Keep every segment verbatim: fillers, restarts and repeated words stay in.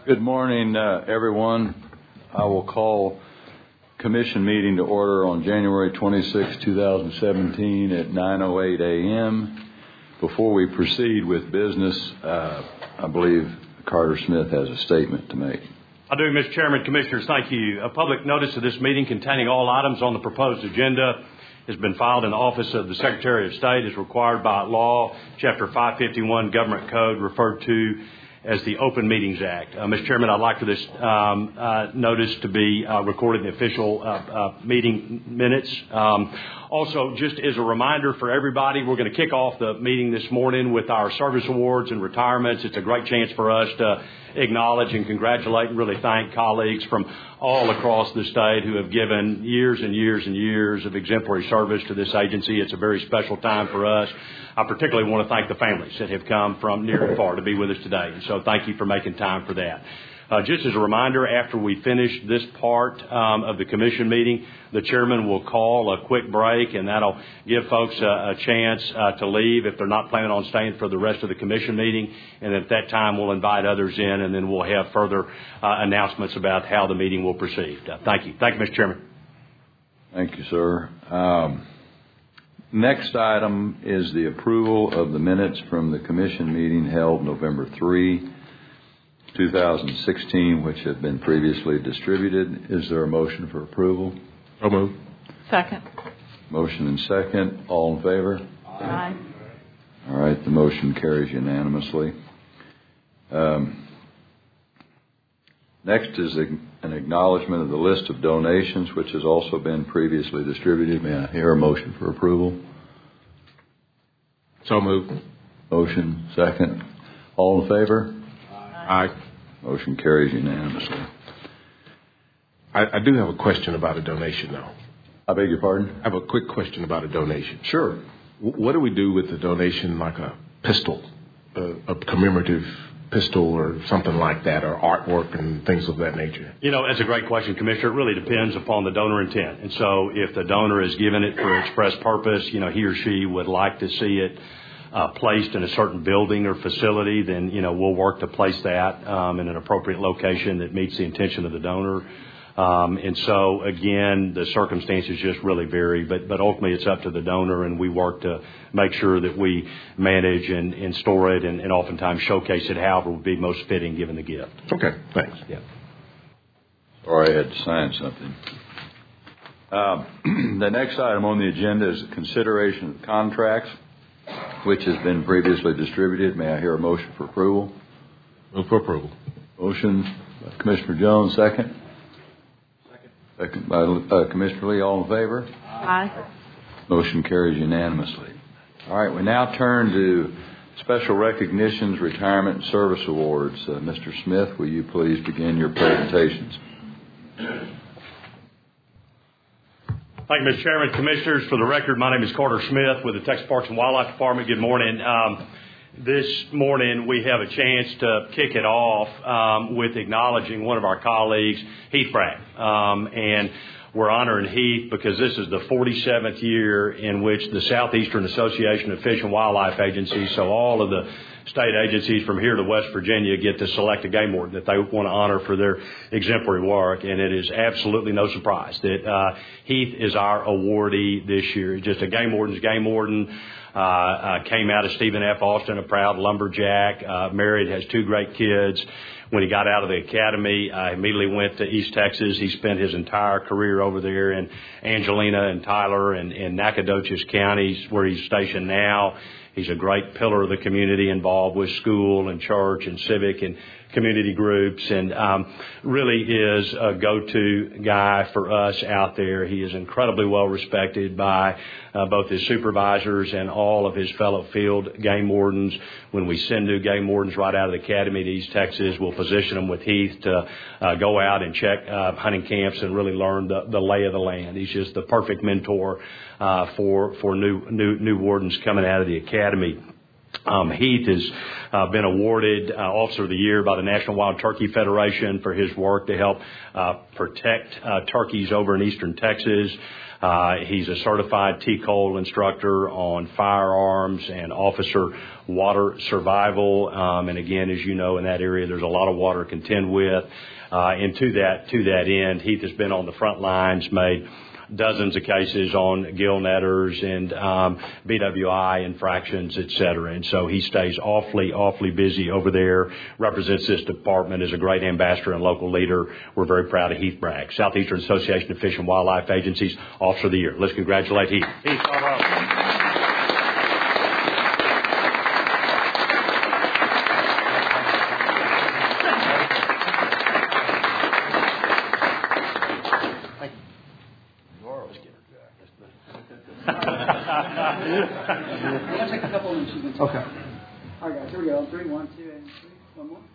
Good morning, uh, everyone. I will call commission meeting to order on January twenty-sixth, twenty seventeen at nine oh eight a.m. Before we proceed with business, uh, I believe Carter Smith has a statement to make. I do, Mister Chairman. Commissioners, thank you. A public notice of this meeting containing all items on the proposed agenda has been filed in the Office of the Secretary of State as required by law, Chapter five fifty-one Government Code, referred to as the Open Meetings Act. Uh, Mister Chairman, I'd like for this um, uh, notice to be uh, recorded in the official uh, uh, meeting minutes. Um, also, just as a reminder for everybody, we're going to kick off the meeting this morning with our service awards and retirements. It's a great chance for us to acknowledge and congratulate and really thank colleagues from all across the state who have given years and years and years of exemplary service to this agency. It's a very special time for us. I particularly want to thank the families that have come from near and far to be with us today. And so thank you for making time for that. Uh, just as a reminder, after we finish this part um, of the commission meeting, the chairman will call a quick break, and that'll give folks a, a chance uh, to leave if they're not planning on staying for the rest of the commission meeting. And at that time, we'll invite others in, and then we'll have further uh, announcements about how the meeting will proceed. Uh, thank you. Thank you, Mister Chairman. Thank you, sir. Um, next item is the approval of the minutes from the commission meeting held November third, twenty sixteen, which have been previously distributed. Is there a motion for approval? So moved. Second. Motion and second. All in favor? Aye. All right. The motion carries unanimously. Um, next is a, an acknowledgement of the list of donations, which has also been previously distributed. May I hear a motion for approval? So moved. Motion second. All in favor? Aye. Motion carries unanimously. I, I do have a question about a donation, though. I beg your pardon? I have a quick question about a donation. Sure. W- what do we do with a donation like a pistol, a, a commemorative pistol or something like that, or artwork and things of that nature? You know, that's a great question, Commissioner. It really depends upon the donor intent. And so if the donor is given it for express purpose, you know, he or she would like to see it Uh, placed in a certain building or facility, then, you know, we'll work to place that um, in an appropriate location that meets the intention of the donor. Um, and so, again, the circumstances just really vary, but, but ultimately it's up to the donor, and we work to make sure that we manage and, and store it and, and oftentimes showcase it however would be most fitting given the gift. Okay, thanks. Yeah. Sorry, I had to sign something. Um, the next item on the agenda is consideration of contracts, which has been previously distributed. May I hear a motion for approval? Move for approval. Motion by Commissioner Jones, second. Second. Second by uh, Commissioner Lee. All in favor? Aye. Motion carries unanimously. All right, we now turn to special recognitions, retirement, and service awards. Uh, Mister Smith, will you please begin your presentations? Thank you, Mister Chairman. Commissioners, for the record, my name is Carter Smith with the Texas Parks and Wildlife Department. Good morning. Um, this morning, we have a chance to kick it off um, with acknowledging one of our colleagues, Heath Bragg. Um, and we're honoring Heath because this is the forty-seventh year in which the Southeastern Association of Fish and Wildlife Agencies, so all of the state agencies from here to West Virginia, get to select a game warden that they want to honor for their exemplary work. And it is absolutely no surprise that uh, Heath is our awardee this year. Just a game warden's game warden. Uh, uh, came out of Stephen F. Austin, a proud lumberjack, uh, married, has two great kids. When he got out of the academy, I uh, immediately went to East Texas. He spent his entire career over there in Angelina and Tyler and, and Nacogdoches counties, where he's stationed now. He's a great pillar of the community, involved with school and church and civic and community groups, and um, really is a go-to guy for us out there. He is incredibly well respected by uh, both his supervisors and all of his fellow field game wardens. When we send new game wardens right out of the academy to East Texas, we'll position them with Heath to uh, go out and check uh, hunting camps and really learn the, the lay of the land. He's just the perfect mentor uh, for for new new new wardens coming out of the academy. Um, Heath has uh, been awarded uh, Officer of the Year by the National Wild Turkey Federation for his work to help uh, protect uh, turkeys over in eastern Texas. Uh, he's a certified T. Cole instructor on firearms and officer water survival. Um, and again, as you know, in that area, there's a lot of water to contend with. Uh, and to that, to that end, Heath has been on the front lines, made dozens of cases on gill netters and um, B W I infractions, et cetera. And so he stays awfully, awfully busy over there, represents this department as a great ambassador and local leader. We're very proud of Heath Bragg, Southeastern Association of Fish and Wildlife Agencies Officer of the Year. Let's congratulate Heath. Heath, bravo. I'll take a couple of minutes. Okay. All right, guys, here we go. Three, one, two, and three. One more.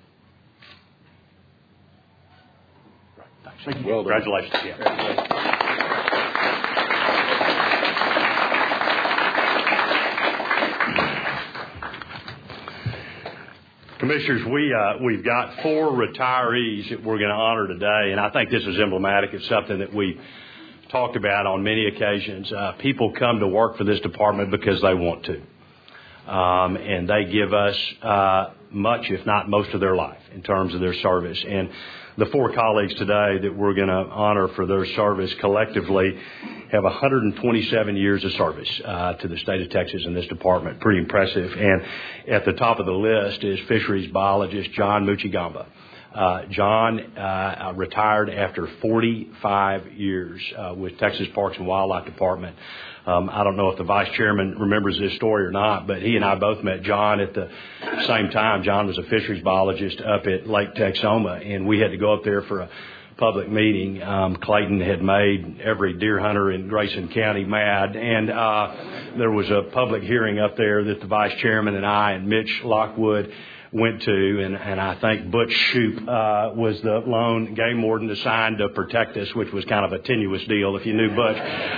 Thank you. Well done. Congratulations. Yeah. Commissioners, we, uh, we've got four retirees that we're going to honor today, and I think this is emblematic of something that we talked about on many occasions. Uh, people come to work for this department because they want to. Um, and they give us uh, much, if not most of their life in terms of their service. And the four colleagues today that we're going to honor for their service collectively have one hundred twenty-seven years of service uh, to the state of Texas in this department. Pretty impressive. And at the top of the list is fisheries biologist John Muchigamba. Uh, John uh, retired after forty-five years uh, with Texas Parks and Wildlife Department. Um, I don't know if the vice chairman remembers this story or not, but he and I both met John at the same time. John was a fisheries biologist up at Lake Texoma, and we had to go up there for a public meeting. Um, Clayton had made every deer hunter in Grayson County mad, and uh, there was a public hearing up there that the vice chairman and I and Mitch Lockwood went to, and, and I think Butch Shoup uh, was the lone game warden assigned to protect us, which was kind of a tenuous deal if you knew Butch.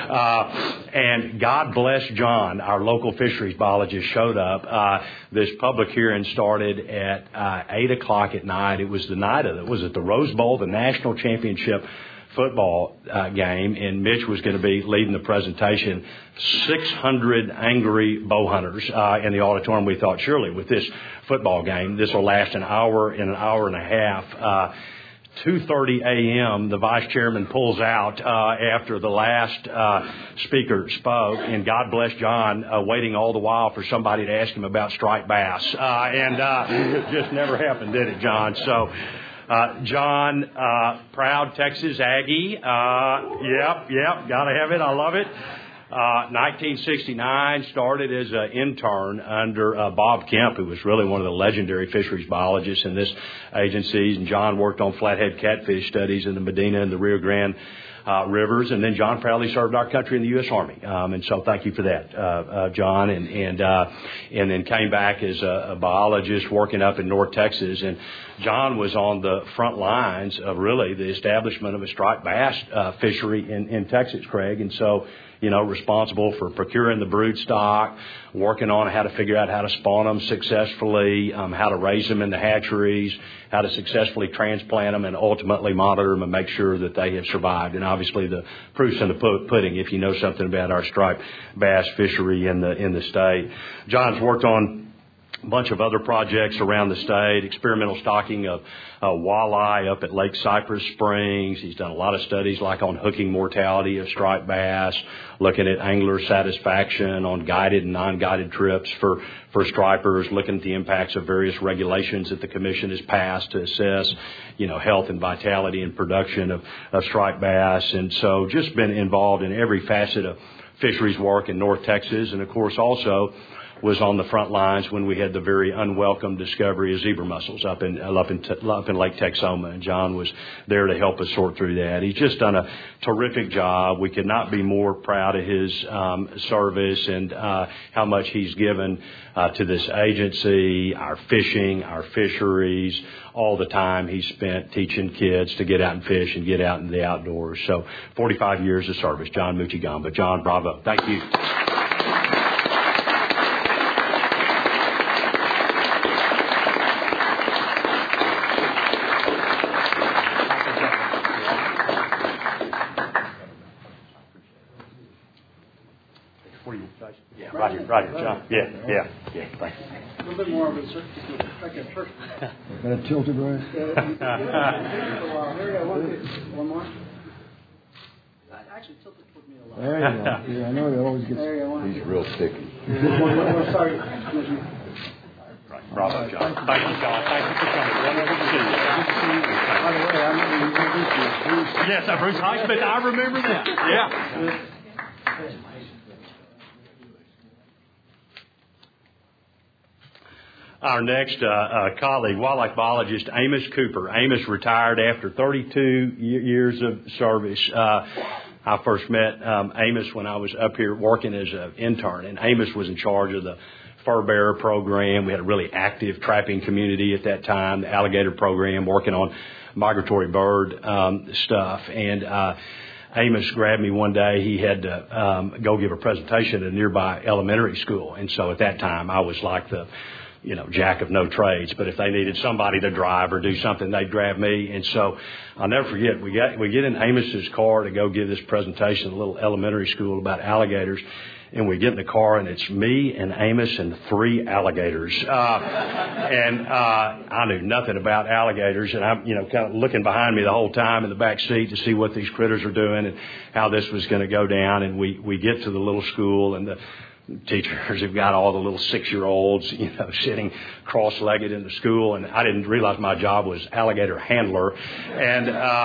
Uh, and God bless John, our local fisheries biologist, showed up. Uh, this public hearing started at uh, eight o'clock at night. It was the night of it. Was it the Rose Bowl, the national championship football uh, game, and Mitch was going to be leading the presentation. six hundred angry bow hunters uh, in the auditorium. We thought, surely with this football game, this will last an hour and an hour and a half. Uh, two thirty a.m., the vice chairman pulls out uh, after the last uh, speaker spoke, and God bless John, uh, waiting all the while for somebody to ask him about striped bass. Uh, and uh, it just never happened, did it, John? So, Uh, John, uh, proud Texas Aggie. Uh, yep, yep, gotta have it. I love it. Uh, nineteen sixty-nine, started as an intern under uh, Bob Kemp, who was really one of the legendary fisheries biologists in this agency. And John worked on flathead catfish studies in the Medina and the Rio Grande uh, rivers. And then John proudly served our country in the U S Army. Um, and so thank you for that, uh, uh, John. And and uh, and then came back as a, a biologist working up in North Texas. And John was on the front lines of really the establishment of a striped bass uh, fishery in, in Texas, Craig. And so, you know, responsible for procuring the brood stock, working on how to figure out how to spawn them successfully, um, how to raise them in the hatcheries, how to successfully transplant them, and ultimately monitor them and make sure that they have survived. And obviously the proof's in the pudding if you know something about our striped bass fishery in the in the state. John's worked on a bunch of other projects around the state, experimental stocking of uh, walleye up at Lake Cypress Springs. He's done a lot of studies like on hooking mortality of striped bass, looking at angler satisfaction on guided and non-guided trips for, for stripers, looking at the impacts of various regulations that the commission has passed to assess, you know, health and vitality and production of, of striped bass. And so just been involved in every facet of fisheries work in North Texas, and of course also was on the front lines when we had the very unwelcome discovery of zebra mussels up in up in, up in Lake Texoma, and John was there to help us sort through that. He's just done a terrific job. We could not be more proud of his um, service and uh, how much he's given uh, to this agency, our fishing, our fisheries, all the time he's spent teaching kids to get out and fish and get out in the outdoors. So forty-five years of service, John Muchigamba. John, bravo. Thank you. right here, John. Yeah, yeah, yeah. Thank you. A little bit more of a circle, like a church. Got it tilted right? Here we go. One, two. One more. Actually, tilt it toward me a lot. There you go. Yeah, I know it always gets. There you go. One. He's real sticky. We're sorry. Right. Bravo, John. Thank you, John. Thank you for coming. Wonderful to see you. By the way, I'm going to introduce you. Bruce. Yes, uh, Bruce Highsmith. I remember that. Yeah. Our next uh, uh, colleague, wildlife biologist Amos Cooper. Amos retired after thirty-two years of service. Uh, I first met um, Amos when I was up here working as an intern, and Amos was in charge of the fur bearer program. We had a really active trapping community at that time, the alligator program, working on migratory bird um, stuff. And uh, Amos grabbed me one day. He had to um, go give a presentation at a nearby elementary school, and so at that time I was like the you know, jack of no trades, but if they needed somebody to drive or do something, they'd grab me. And so I'll never forget, we got, we get in Amos's car to go give this presentation at a little elementary school about alligators. And we get in the car, and it's me and Amos and three alligators. Uh, and, uh, I knew nothing about alligators, and I'm, you know, kind of looking behind me the whole time in the back seat to see what these critters are doing and how this was going to go down. And we, we get to the little school, and the teachers have got all the little six-year-olds, you know, sitting cross-legged in the school, and I didn't realize my job was alligator handler. And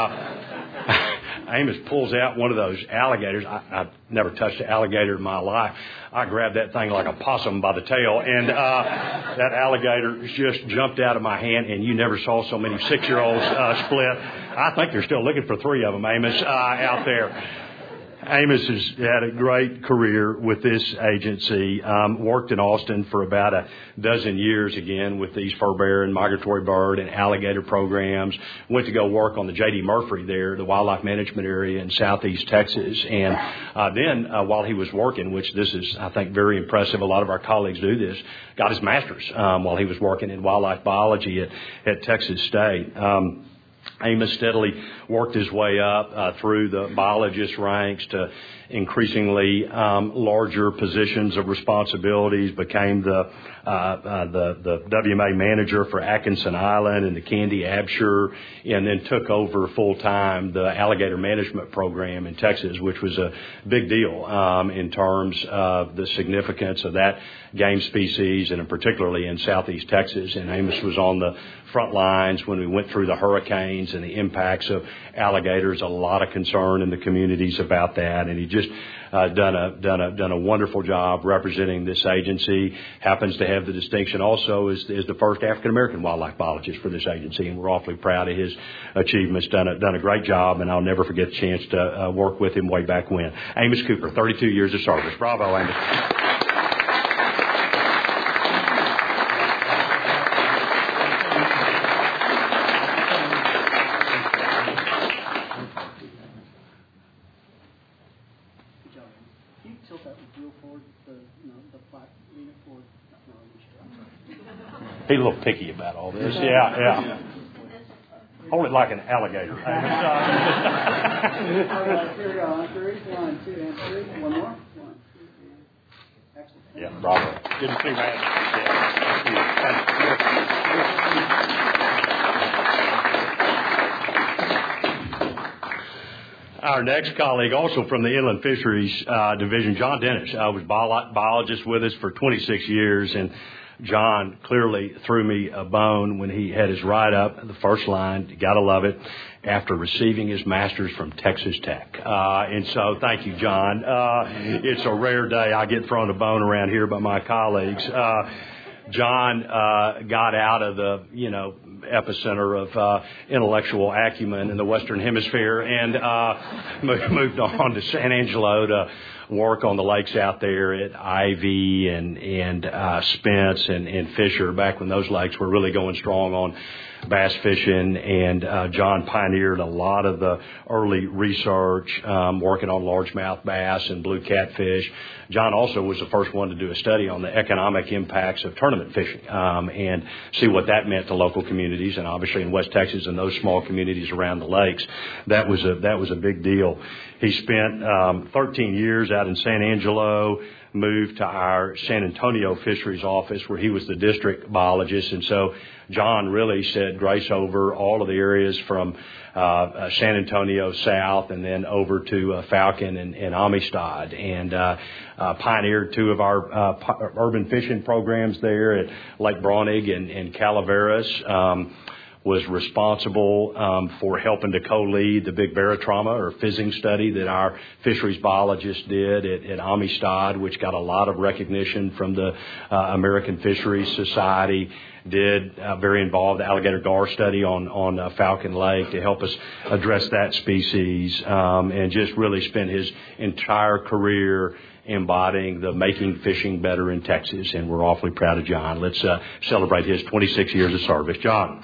uh, Amos pulls out one of those alligators. I, I've never touched an alligator in my life. I grabbed that thing like a possum by the tail, and uh, that alligator just jumped out of my hand, and you never saw so many six-year-olds uh, split. I think they're still looking for three of them, Amos, uh, out there. Amos has had a great career with this agency, um, worked in Austin for about a dozen years again with these fur bearer and migratory bird and alligator programs, went to go work on the J D Murphy there, the wildlife management area in southeast Texas. And uh, then uh, while he was working, which this is, I think, very impressive, a lot of our colleagues do this, got his master's um, while he was working in wildlife biology at, at Texas State. Um, Amos steadily worked his way up uh, through the biologist ranks to increasingly um, larger positions of responsibilities, became the uh, uh, the, the W M A manager for Atkinson Island and the Candy Absher, and then took over full-time the alligator management program in Texas, which was a big deal um, in terms of the significance of that game species, and particularly in southeast Texas. And Amos was on the front lines when we went through the hurricanes and the impacts of alligators. A lot of concern in the communities about that, and he just uh, done a done a done a wonderful job representing this agency. Happens to have the distinction also as, as the first African American wildlife biologist for this agency, and we're awfully proud of his achievements. Done a done a great job, and I'll never forget the chance to uh, work with him way back when. Amos Cooper, thirty-two years of service. Bravo, Amos. He's a little picky about all this. Yeah, yeah. Hold it like an alligator. All right, here we go. On three. One, two, and three. One more. One, two, and excellent. Yeah, bravo. Good to see you, man. Yeah. Our next colleague, also from the Inland Fisheries uh, Division, John Dennis, uh, was bio- biologist with us for twenty-six years, and John clearly threw me a bone when he had his write-up, the first line, you gotta love it, after receiving his master's from Texas Tech. Uh, and so thank you, John. Uh, it's a rare day I get thrown a bone around here by my colleagues. Uh, John uh, got out of the, you know, epicenter of uh, intellectual acumen in the Western Hemisphere and uh, moved on to San Angelo to work on the lakes out there at Ivy and and uh, Spence and, and Fisher back when those lakes were really going strong on bass fishing. And uh, John pioneered a lot of the early research, um, working on largemouth bass and blue catfish. John also was the first one to do a study on the economic impacts of tournament fishing um, and see what that meant to local communities, and obviously in West Texas and those small communities around the lakes, that was a that was a big deal. He spent um, thirteen years out in San Angelo, moved to our San Antonio fisheries office where he was the district biologist. And so John really said grace over all of the areas from uh, uh, San Antonio south and then over to uh, Falcon and, and Amistad, and uh, uh, pioneered two of our uh, p- urban fishing programs there at Lake Braunig and, and Calaveras. Um, was responsible um, for helping to co-lead the big barotrauma or fizzing study that our fisheries biologist did at, at Amistad, which got a lot of recognition from the uh, American Fisheries Society. Did a very involved alligator gar study on, on uh, Falcon Lake to help us address that species, um, and just really spent his entire career embodying the making fishing better in Texas. And we're awfully proud of John. Let's uh, celebrate his twenty-six years of service. John.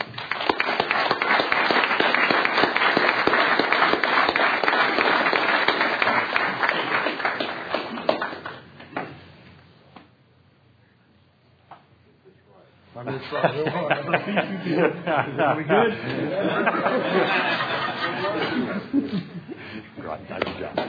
I'm going to try real hard. I'm going to beat you to it. Are we good? Right, thank you, John.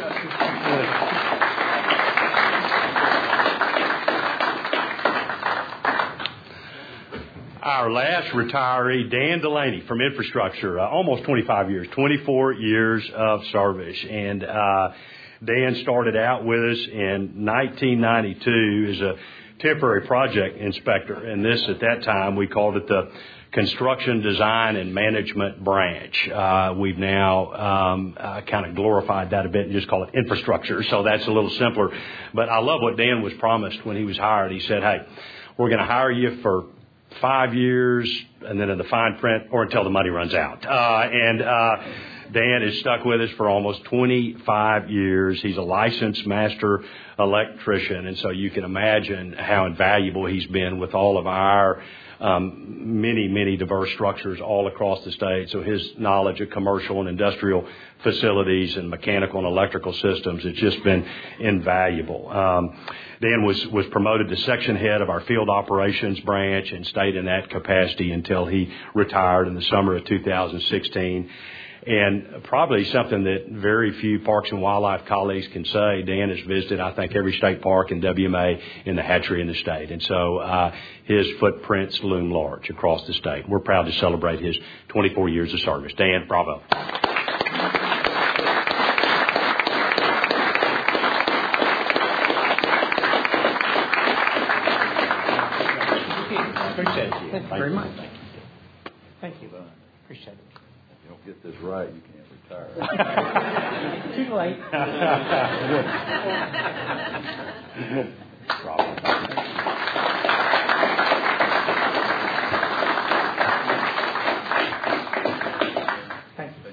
Our last retiree, Dan Delaney from Infrastructure, uh, almost twenty-five years, twenty-four years of service. And uh, Dan started out with us in nineteen ninety-two as a temporary project inspector, and this at that time we called it the Construction Design and Management Branch. Uh, we've now um, uh, kind of glorified that a bit and just call it infrastructure, so that's a little simpler. But I love what Dan was promised when he was hired. He said, hey, we're going to hire you for five years and then in the fine print or until the money runs out. Uh, and uh, Dan has stuck with us for almost twenty-five years. He's a licensed master electrician, and so you can imagine how invaluable he's been with all of our um, many, many diverse structures all across the state. So his knowledge of commercial and industrial facilities and mechanical and electrical systems, it's just been invaluable. Um, Dan was, was promoted to section head of our field operations branch and stayed in that capacity until he retired in the summer of two thousand sixteen. And probably something that very few Parks and Wildlife colleagues can say, Dan has visited, I think, every state park and W M A in the hatchery in the state. And so uh, his footprints loom large across the state. We're proud to celebrate his twenty-four years of service. Dan, bravo. Appreciate it. Thank you very much. Thank you. Appreciate it. You don't get this right, you can't retire. Too late. Thank you.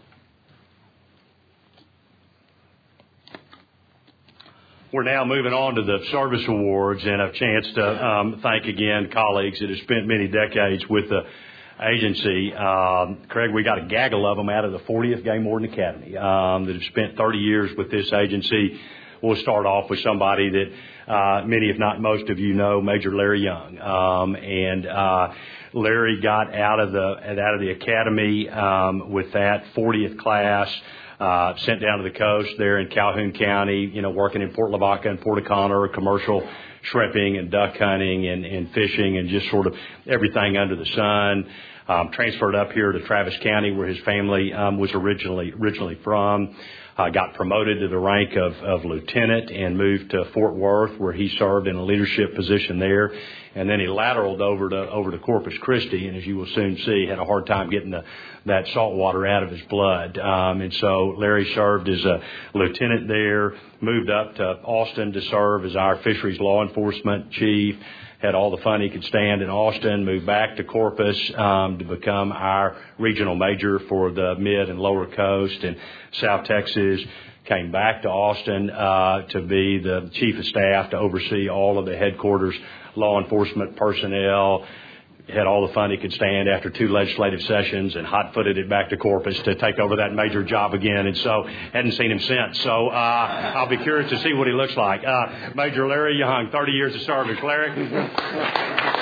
We're now moving on to the service awards, and a chance to um, thank again colleagues that have spent many decades with the agency. Um, Craig, we got a gaggle of them out of the fortieth Game Warden Academy um, that have spent thirty years with this agency. We'll start off with somebody that uh, many, if not most of you know, Major Larry Young. Um, and uh, Larry got out of the out of the academy um, with that fortieth class. Uh, sent down to the coast there in Calhoun County, you know, working in Port Lavaca and Port O'Connor, commercial shrimping and duck hunting and, and fishing and just sort of everything under the sun. Um, transferred up here to Travis County where his family um, was originally originally from. Uh, got promoted to the rank of, of lieutenant and moved to Fort Worth where he served in a leadership position there. And then he lateraled over to over to Corpus Christi, and as you will soon see, had a hard time getting the, that salt water out of his blood. Um, and so Larry served as a lieutenant there, moved up to Austin to serve as our fisheries law enforcement chief, had all the fun he could stand in Austin, moved back to Corpus um, to become our regional major for the mid and lower coast and South Texas. Came back to Austin uh, to be the chief of staff to oversee all of the headquarters law enforcement personnel. Had all the fun he could stand after two legislative sessions and hot-footed it back to Corpus to take over that major job again. And so hadn't seen him since. So uh, I'll be curious to see what he looks like. Uh, Major Larry Young, thirty years of service. Larry?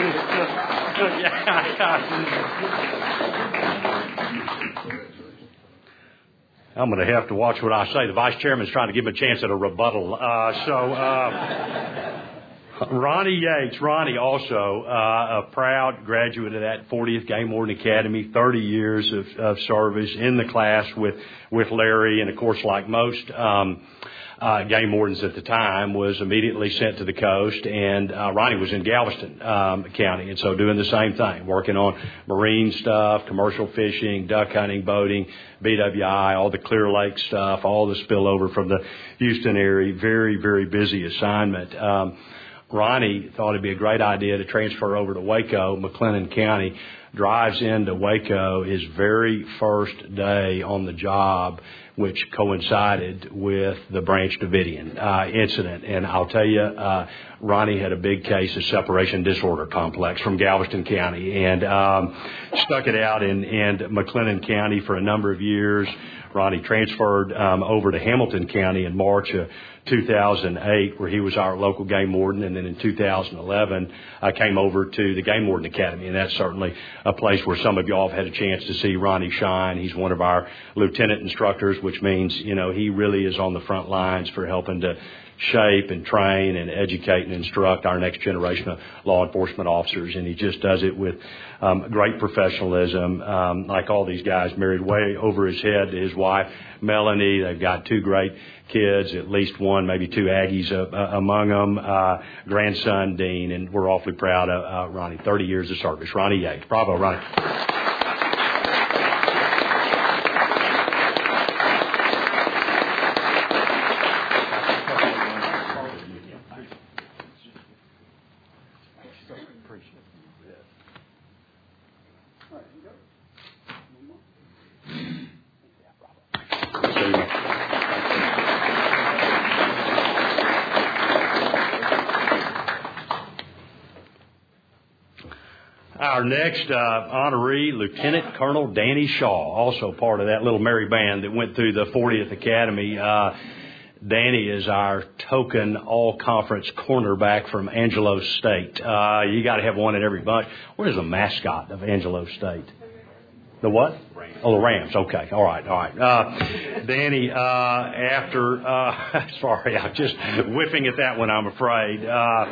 I'm going to have to watch what I say. The vice chairman's trying to give me a chance at a rebuttal. Uh, so, uh, Ronnie Yates. Ronnie also uh, a proud graduate of that fortieth Game Warden Academy, thirty years of, of service in the class with, with Larry. And, of course, like most um, uh, game wardens at the time, was immediately sent to the coast. And uh, Ronnie was in Galveston um, County, and so doing the same thing, working on marine stuff, commercial fishing, duck hunting, boating, B W I, all the Clear Lake stuff, all the spillover from the Houston area. Very, very busy assignment. Um, Ronnie thought it'd be a great idea to transfer over to Waco. McLennan County drives into Waco his very first day on the job, which coincided with the Branch Davidian uh, incident. And I'll tell you, uh, Ronnie had a big case of separation disorder complex from Galveston County, and um, stuck it out in, in McLennan County for a number of years. Ronnie transferred um, over to Hamilton County in March of two thousand eight, where he was our local game warden, and then in two thousand eleven I uh, came over to the Game Warden Academy, and that's certainly a place where some of y'all have had a chance to see Ronnie shine. He's one of our lieutenant instructors, which means, you know, he really is on the front lines for helping to shape and train and educate and instruct our next generation of law enforcement officers. And he just does it with um, great professionalism. Um, like all these guys, married way over his head to his wife, Melanie. They've got two great kids, at least one, maybe two Aggies uh, uh, among them, uh, grandson, Dean, and we're awfully proud of uh, Ronnie. thirty years of service. Ronnie Yates. Bravo, Ronnie. Our next uh, honoree, Lieutenant Colonel Danny Shaw, also part of that little merry band that went through the fortieth Academy. Uh, Danny is our token all-conference cornerback from Angelo State. Uh, you got to have one in every bunch. What is the mascot of Angelo State? The what? Rams. Oh, the Rams. Okay. All right. All right. Uh, Danny, uh, after, uh, sorry, I'm just whiffing at that one, I'm afraid. Uh,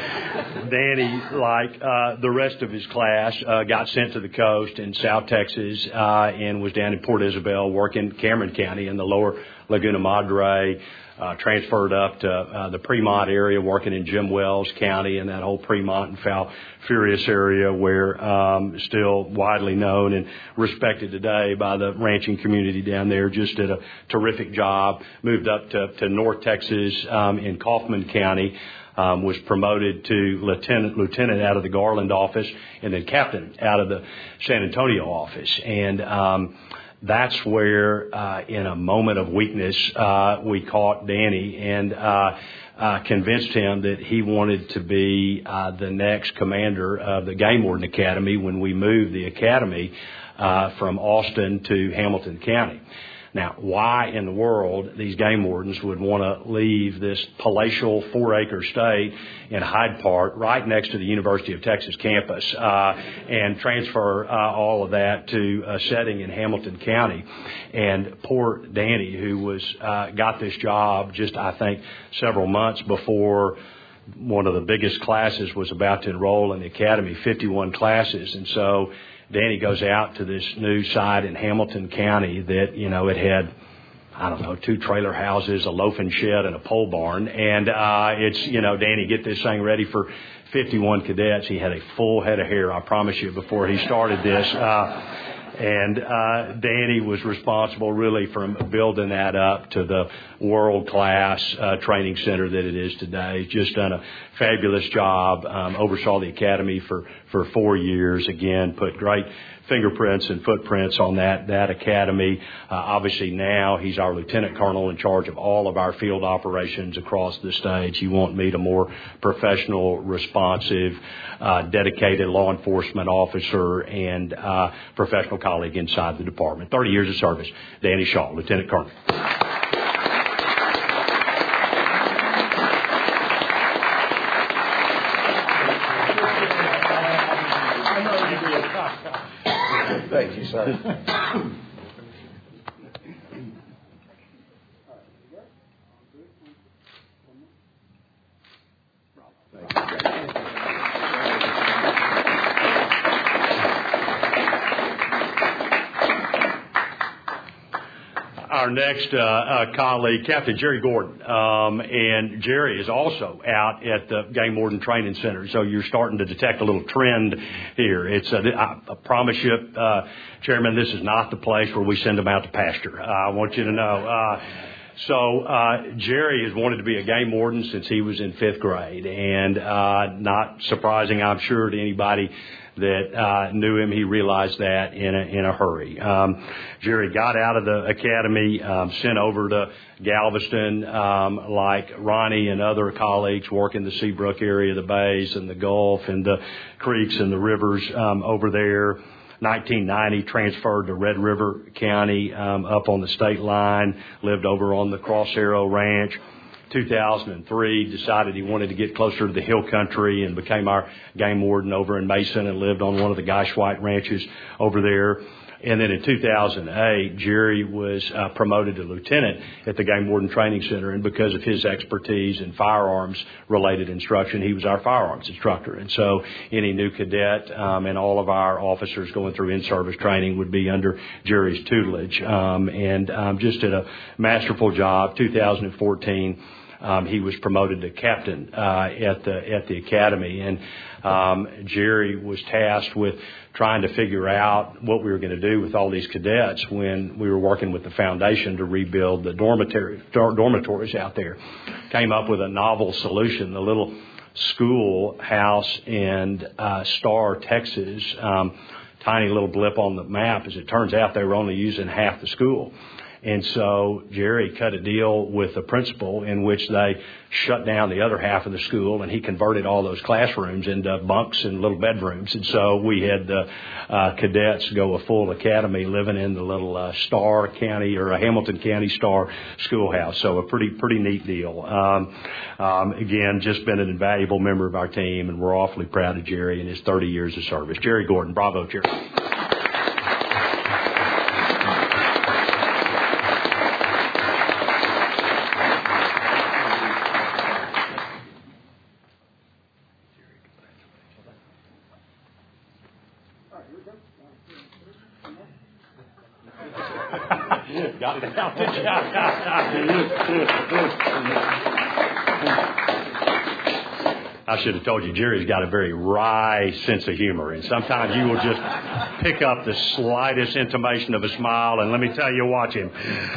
Danny, like, uh, the rest of his class, uh, got sent to the coast in South Texas, uh, and was down in Port Isabel working Cameron County in the lower Laguna Madre. Uh, transferred up to uh, the Fremont area, working in Jim Wells County and that whole Fremont and Falfurrias area, where um, still widely known and respected today by the ranching community down there. Just did a terrific job. Moved up to, to North Texas um, in Kaufman County. Um, was promoted to lieutenant, lieutenant out of the Garland office, and then captain out of the San Antonio office. And um, that's where, uh, in a moment of weakness, uh, we caught Danny and uh, uh, convinced him that he wanted to be uh, the next commander of the Game Warden Academy when we moved the academy uh, from Austin to Hamilton County. Now, why in the world these game wardens would want to leave this palatial four-acre state in Hyde Park right next to the University of Texas campus uh, and transfer uh, all of that to a setting in Hamilton County. And poor Danny, who was uh, got this job just, I think, several months before one of the biggest classes was about to enroll in the academy, fifty-one classes. And so Danny goes out to this new site in Hamilton County that, you know, it had, I don't know, two trailer houses, a loafing shed, and a pole barn. And uh, it's, you know, Danny, get this thing ready for fifty-one cadets. He had a full head of hair, I promise you, before he started this. Uh, and uh, Danny was responsible really for building that up to the world-class uh, training center that it is today. He's just done a fabulous job, um, oversaw the academy for, for four years. Again, put great fingerprints and footprints on that, that academy. Uh, obviously now he's our lieutenant colonel in charge of all of our field operations across the state. You won't meet a more professional, responsive, uh, dedicated law enforcement officer and uh, professional colleague inside the department. thirty years of service. Danny Shaw, lieutenant colonel. Thank you, sir. Our next uh, uh, colleague, Captain Jerry Gordon, um, and Jerry is also out at the Game Warden Training Center. So you're starting to detect a little trend here. It's uh, I, I promise you, uh, Chairman, this is not the place where we send them out to pasture. Uh, I want you to know. Uh, So uh, Jerry has wanted to be a game warden since he was in fifth grade, and uh, not surprising, I'm sure, to anybody that uh, knew him. He realized that in a, in a hurry. Um, Jerry got out of the academy, um, sent over to Galveston, um, like Ronnie and other colleagues work in the Seabrook area, the bays and the Gulf and the creeks and the rivers um, over there. nineteen ninety, transferred to Red River County, um, up on the state line, lived over on the Cross Arrow Ranch. two thousand three, decided he wanted to get closer to the hill country and became our game warden over in Mason and lived on one of the Guy White ranches over there. And then in two thousand eight, Jerry was uh, promoted to lieutenant at the Game Warden Training Center. And because of his expertise in firearms-related instruction, he was our firearms instructor. And so any new cadet um, and all of our officers going through in-service training would be under Jerry's tutelage. Um, and um, just did a masterful job. two thousand fourteen, um, he was promoted to captain uh, at the at the academy. And um, Jerry was tasked with trying to figure out what we were going to do with all these cadets when we were working with the foundation to rebuild the dormitory, dormitories out there. Came up with a novel solution, the little schoolhouse in uh, Star, Texas, um, tiny little blip on the map. As it turns out, they were only using half the school. And so Jerry cut a deal with the principal in which they shut down the other half of the school, and he converted all those classrooms into bunks and little bedrooms. And so we had the uh, cadets go a full academy living in the little uh, Star County or a Hamilton County Star schoolhouse. So a pretty, pretty neat deal. Um, um, again, just been an invaluable member of our team, and we're awfully proud of Jerry and his thirty years of service. Jerry Gordon. Bravo, Jerry. Got it out, did you? I should have told you, Jerry's got a very wry sense of humor, and sometimes you will just pick up the slightest intimation of a smile, and let me tell you, watch him.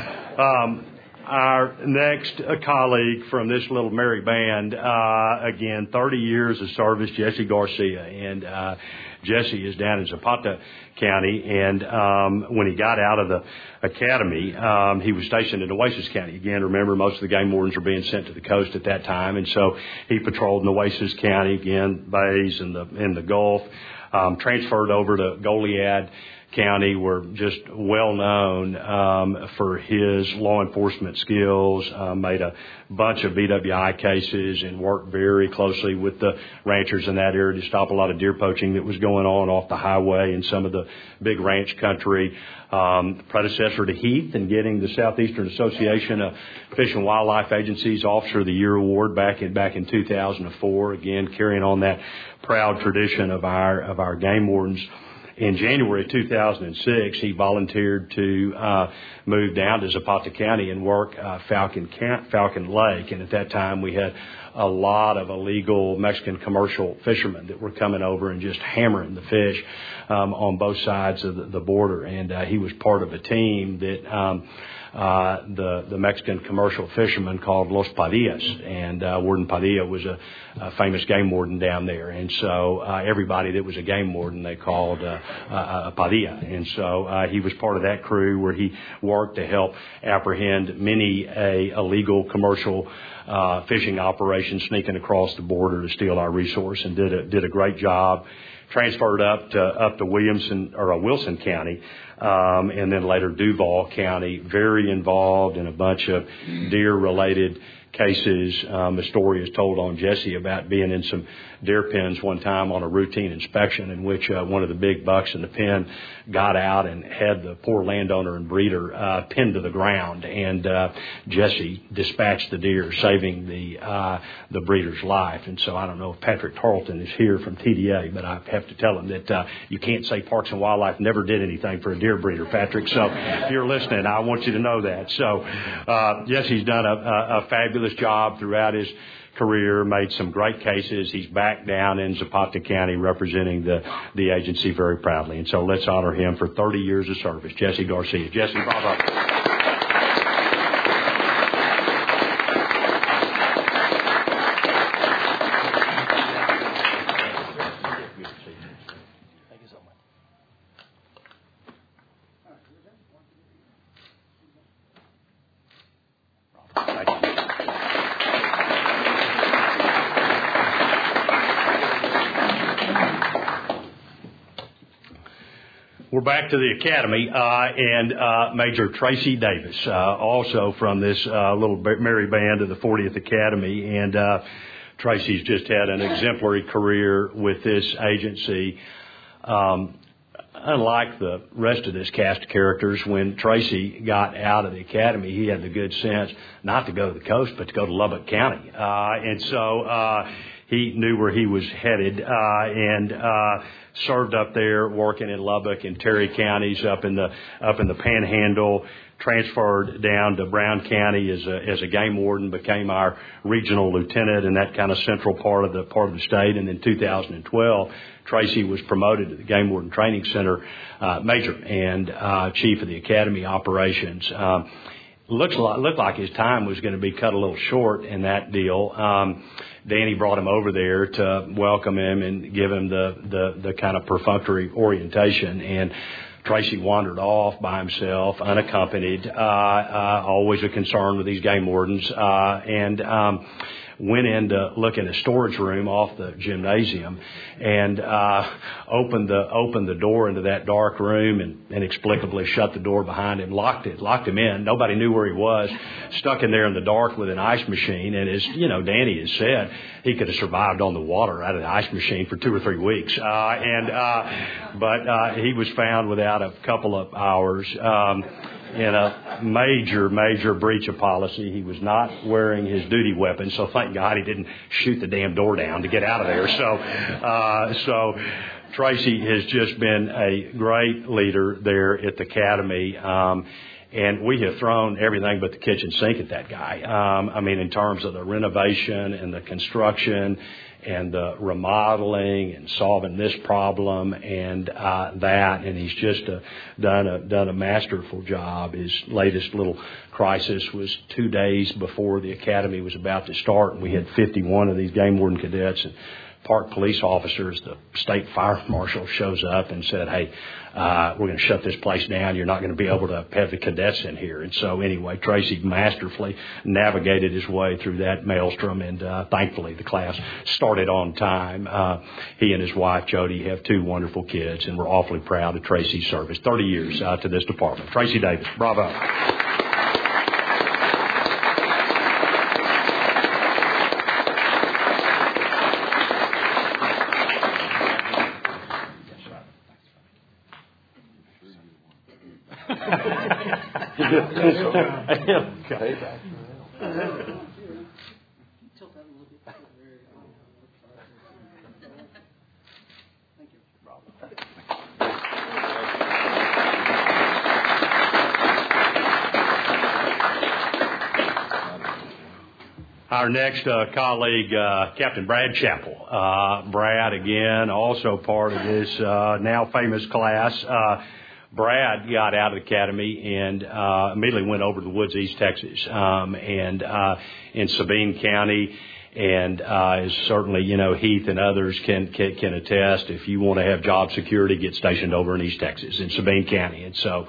Um, our next uh, colleague from this little merry band, uh, again, thirty years of service, Jesse Garcia, and uh, Jesse is down in Zapata County, and um, when he got out of the academy, um, he was stationed in Nueces County. Again, remember, most of the game wardens were being sent to the coast at that time, and so he patrolled Nueces County, again, bays and the in the Gulf, um, transferred over to Goliad County, were just well known um, for his law enforcement skills, uh, made a bunch of B W I cases and worked very closely with the ranchers in that area to stop a lot of deer poaching that was going on off the highway in some of the big ranch country. Um, predecessor to Heath and getting the Southeastern Association of Fish and Wildlife Agencies Officer of the Year Award back in back in two thousand four. Again, carrying on that proud tradition of our of our game wardens. In January of two thousand six, he volunteered to uh, move down to Zapata County and work uh, Falcon Camp, Falcon Lake. And at that time, we had a lot of illegal Mexican commercial fishermen that were coming over and just hammering the fish um, on both sides of the, the border. And uh, he was part of a team that um, uh, the the Mexican commercial fishermen called Los Padillas, and uh, Warden Padilla was a, a famous game warden down there. And so uh, everybody that was a game warden they called uh, uh, Padilla. And so uh, he was part of that crew where he worked to help apprehend many a illegal commercial uh, fishing operation sneaking across the border to steal our resource, and did a did a great job. Transferred up to up to Williamson or uh, Wilson County, um, and then later Duval County. Very involved in a bunch of deer-related cases. Um, a story is told on Jesse about being in some deer pens one time on a routine inspection in which uh, one of the big bucks in the pen got out and had the poor landowner and breeder uh, pinned to the ground. And uh, Jesse dispatched the deer, saving the uh, the breeder's life. And so I don't know if Patrick Tarleton is here from T D A, but I have to tell him that uh, you can't say Parks and Wildlife never did anything for a deer breeder, Patrick. So if you're listening, I want you to know that. So uh, Jesse's done a, a, a fabulous job throughout his career, made some great cases. He's back down in Zapata County representing the, the agency very proudly. And so let's honor him for thirty years of service. Jesse Garcia. Jesse, bravo. We're back to the Academy, uh, and uh, Major Tracy Davis, uh, also from this uh, little merry band of the fortieth Academy. And uh, Tracy's just had an exemplary career with this agency. Um, unlike the rest of this cast of characters, when Tracy got out of the Academy, he had the good sense not to go to the coast, but to go to Lubbock County. Uh, and so uh, he knew where he was headed, uh, and uh, served up there working in Lubbock and Terry counties up in the up in the Panhandle. Transferred down to Brown County as a as a game warden, became our regional lieutenant in that kind of central part of the part of the state. And in two thousand twelve, Tracy was promoted to the Game Warden Training Center uh, major and uh, chief of the Academy operations. Um, looks like, looked like his time was going to be cut a little short in that deal. Um, Danny brought him over there to welcome him and give him the the, the kind of perfunctory orientation. And Tracy wandered off by himself, unaccompanied, uh, uh, always a concern with these game wardens, uh, and um, went in to look in a storage room off the gymnasium and uh, opened the opened the door into that dark room and inexplicably shut the door behind him, locked it, locked him in. Nobody knew where he was, stuck in there in the dark with an ice machine. And as, you know, Danny has said, he could have survived on the water out of the ice machine for two or three weeks. Uh, and uh, but uh, he was found without a couple of hours um, in a major, major breach of policy. He was not wearing his duty weapon, so thank God he didn't shoot the damn door down to get out of there. So, uh, so Tracy has just been a great leader there at the Academy. Um, And we have thrown everything but the kitchen sink at that guy. Um, I mean, in terms of the renovation and the construction and the remodeling and solving this problem and uh, that. And he's just uh, done a done a masterful job. His latest little crisis was two days before the Academy was about to start, and we had fifty-one of these game warden cadets and park police officers. The state fire marshal shows up and said, hey, uh, we're going to shut this place down. You're not going to be able to have the cadets in here. And so anyway, Tracy masterfully navigated his way through that maelstrom, and uh, thankfully the class started on time. Uh, he and his wife, Jody, have two wonderful kids, and we're awfully proud of Tracy's service. thirty years uh, to this department. Tracy Davis, bravo. Okay. Tilt that a little bit. Thank you. Our next uh, colleague, uh, Captain Brad Chappell. Uh, Brad, again, also part of this uh, now famous class. Uh, Brad got out of the Academy and uh, immediately went over to the Woods, East Texas, um, and uh, in Sabine County. And uh, as certainly, you know, Heath and others can, can can attest, if you want to have job security, get stationed over in East Texas, in Sabine County. And so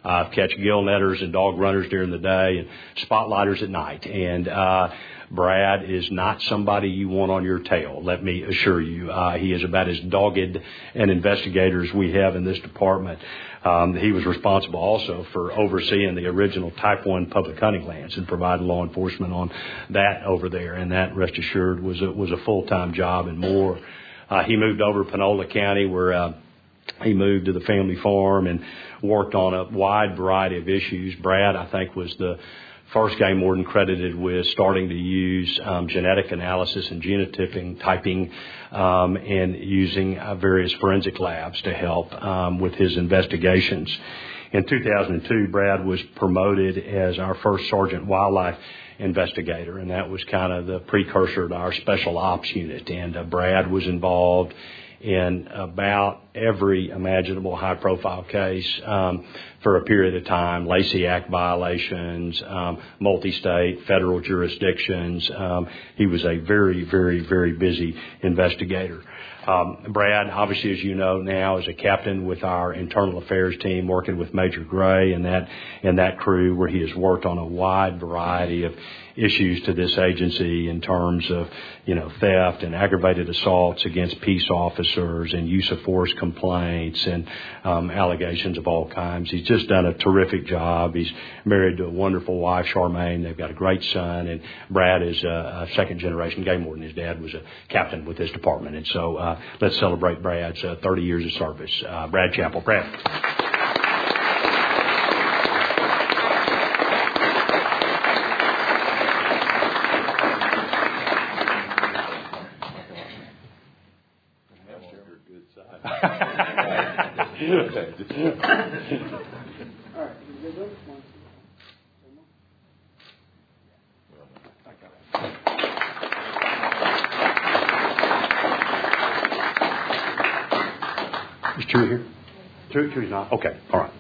uh, catch gill netters and dog runners during the day and spotlighters at night. And uh, Brad is not somebody you want on your tail, let me assure you. Uh, he is about as dogged an investigator as we have in this department. Um, he was responsible also for overseeing the original Type one public hunting lands and providing law enforcement on that over there. And that, rest assured, was a, was a full-time job and more. Uh, he moved over to Panola County where uh, he moved to the family farm and worked on a wide variety of issues. Brad, I think, was the first game warden credited with starting to use um, genetic analysis and genotyping, typing, um, and using uh, various forensic labs to help um, with his investigations. In two thousand two, Brad was promoted as our first sergeant wildlife investigator, and that was kind of the precursor to our special ops unit. And uh, Brad was involved in about every imaginable high-profile case um, for a period of time, Lacey Act violations, um, multi-state, federal jurisdictions. Um, he was a very, very, very busy investigator. Um, Brad, obviously, as you know now, is a captain with our internal affairs team, working with Major Gray and that and that crew, where he has worked on a wide variety of issues to this agency in terms of, you know, theft and aggravated assaults against peace officers and use of force complaints and um, allegations of all kinds. He's just done a terrific job. He's married to a wonderful wife, Charmaine. They've got a great son, and Brad is a, a second-generation game warden. His dad was a captain with this department, and so uh, let's celebrate Brad's uh, thirty years of service. Uh, Brad Chappell. Brad. Is Chewy here? Chewy, Chewy's not? Okay, all right.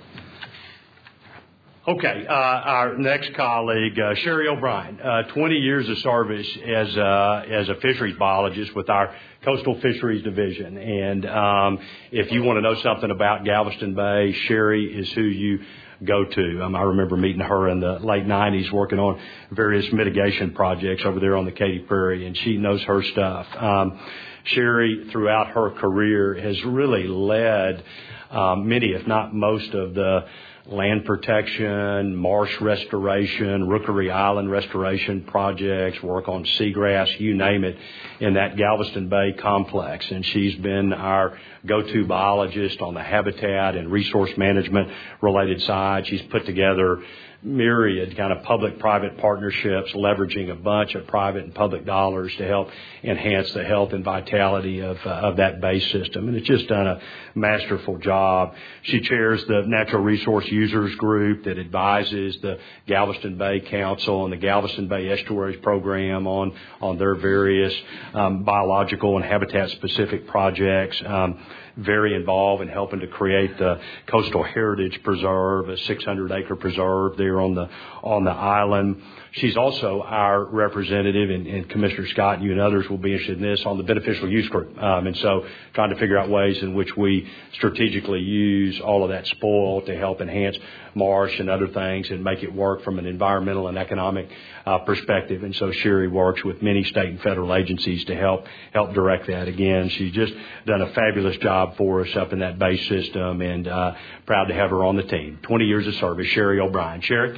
Okay, uh, our next colleague, uh, Sherry O'Brien, uh, twenty years of service as uh, as a fisheries biologist with our Coastal Fisheries Division. And um, if you want to know something about Galveston Bay, Sherry is who you go to. Um, I remember meeting her in the late nineties working on various mitigation projects over there on the Katy Prairie, and she knows her stuff. Um, Sherry, throughout her career, has really led um, many, if not most, of the land protection, marsh restoration, Rookery Island restoration projects, work on seagrass, you name it, in that Galveston Bay complex. And she's been our go-to biologist on the habitat and resource management related side. She's put together myriad kind of public-private partnerships, leveraging a bunch of private and public dollars to help enhance the health and vitality of uh, of that bay system. And it's just done a masterful job. She chairs the Natural Resource Users Group that advises the Galveston Bay Council and the Galveston Bay Estuaries Program on, on their various um, biological and habitat-specific projects. Um, very involved in helping to create the Coastal Heritage Preserve, a six hundred acre preserve there on the on the island. She's also our representative, and, and Commissioner Scott, you and others will be interested in this, on the beneficial use group. Um, and so trying to figure out ways in which we strategically use all of that spoil to help enhance marsh and other things and make it work from an environmental and economic uh, perspective. And so Sherry works with many state and federal agencies to help help direct that. Again, she's just done a fabulous job for us up in that base system, and uh, proud to have her on the team. twenty years of service, Sherry O'Brien. Sherry?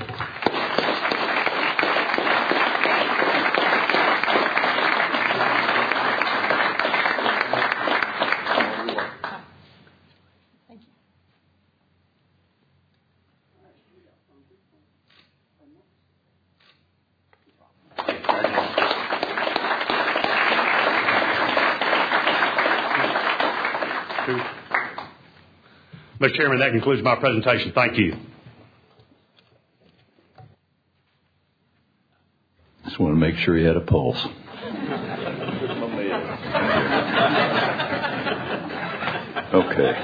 Mister Chairman, that concludes my presentation. Thank you. Just want to make sure he had a pulse. Okay.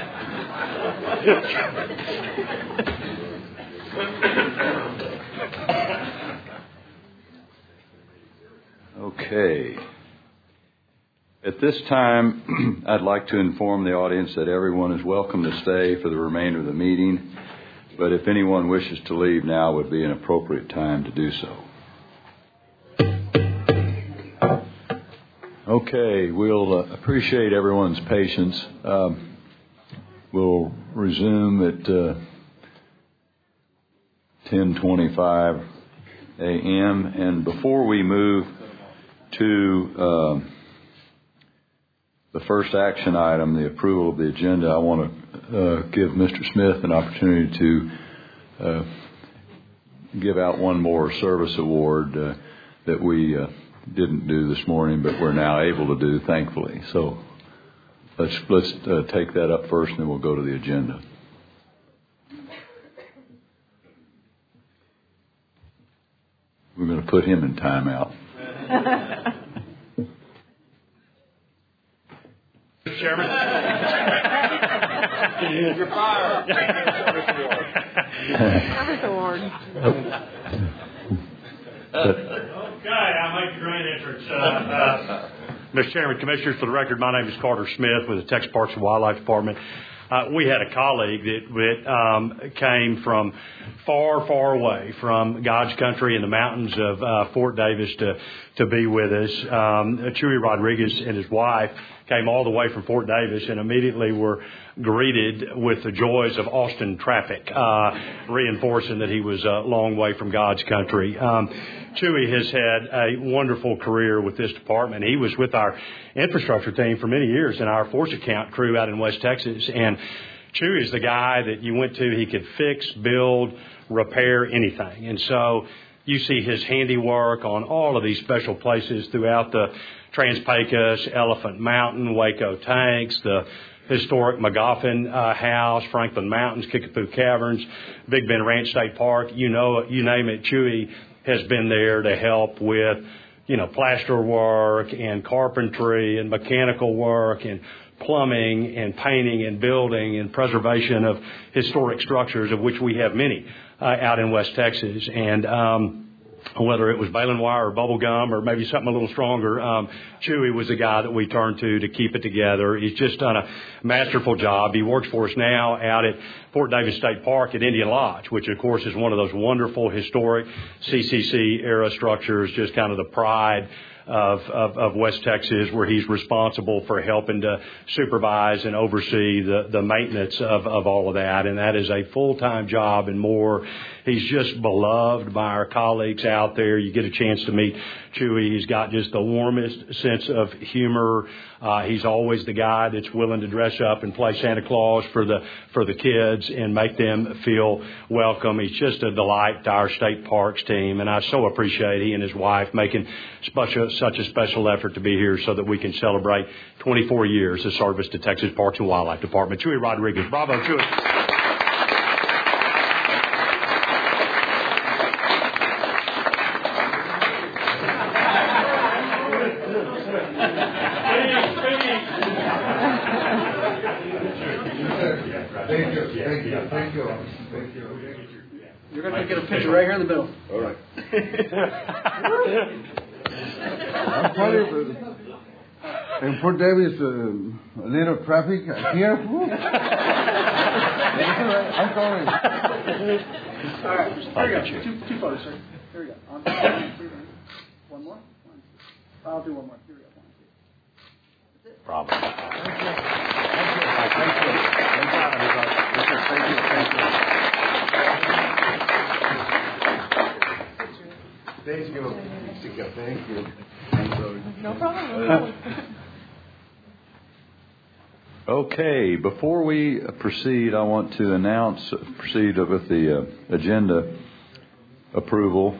Okay. At this time, I'd like to inform the audience that everyone is welcome to stay for the remainder of the meeting. but if anyone wishes to leave, now would be an appropriate time to do so. Okay, we'll uh, appreciate everyone's patience. Um, we'll resume at uh, ten twenty-five a.m. And before we move to uh, the first action item, the approval of the agenda, I want to uh, give Mister Smith an opportunity to uh, give out one more service award uh, that we uh, didn't do this morning, but we're now able to do, thankfully. So let's let's uh, take that up first, and then we'll go to the agenda. We're going to put him in timeout. Mister Chairman. You're fired. Service award. Okay, I make a great entrance. Uh, uh, Mister Chairman, Commissioners, for the record, my name is Carter Smith with the Texas Parks and Wildlife Department. Uh, we had a colleague that, that um, came from far, far away from God's country in the mountains of uh, Fort Davis to, to be with us. Um, Chuy Rodriguez and his wife came all the way from Fort Davis and immediately were greeted with the joys of Austin traffic, uh, reinforcing that he was a long way from God's country. Um, Chuy has had a wonderful career with this department. He was with our infrastructure team for many years in our force account crew out in West Texas. And Chuy is the guy that you went to. He could fix, build, repair anything. And so you see his handiwork on all of these special places throughout the Trans-Pecos, Elephant Mountain, Waco Tanks, the historic McGoffin uh, House, Franklin Mountains, Kickapoo Caverns, Big Bend Ranch State Park. You know, you name it, Chuy has been there to help with, you know, plaster work and carpentry and mechanical work and plumbing and painting and building and preservation of historic structures, of which we have many uh, out in West Texas. And um, whether it was baling wire or bubble gum or maybe something a little stronger, um, Chuy was the guy that we turned to to keep it together. He's just done a masterful job. He works for us now out at Fort Davis State Park at Indian Lodge, which, of course, is one of those wonderful historic C C C-era structures, just kind of the pride Of, of, of West Texas, where he's responsible for helping to supervise and oversee the, the maintenance of, of all of that. And that is a full-time job and more. He's just beloved by our colleagues out there. You get a chance to meet Chuy. He's got just the warmest sense of humor. Uh, he's always the guy that's willing to dress up and play Santa Claus for the for the kids and make them feel welcome. He's just a delight to our state parks team, and I so appreciate he and his wife making such a, such a special effort to be here so that we can celebrate twenty-four years of service to Texas Parks and Wildlife Department. Chuy Rodriguez. Bravo, Chuy. Thank you, thank you, thank you, thank you. You're going to get a picture right here in the middle. All right. I'm sorry, but in Fort Davis, uh, a little traffic here. I'm sorry. All right, here we go. Two, two photos, sir. Here we go. On, one more? One. I'll do one more. Here we go. One, two. That's it. Bravo. Thank you. Thank you. Thank you, everybody. Thank you. Thank you. Thank you. Thank you. I'm sorry. No problem. Okay, before we proceed, I want to announce, proceed with the uh, agenda approval.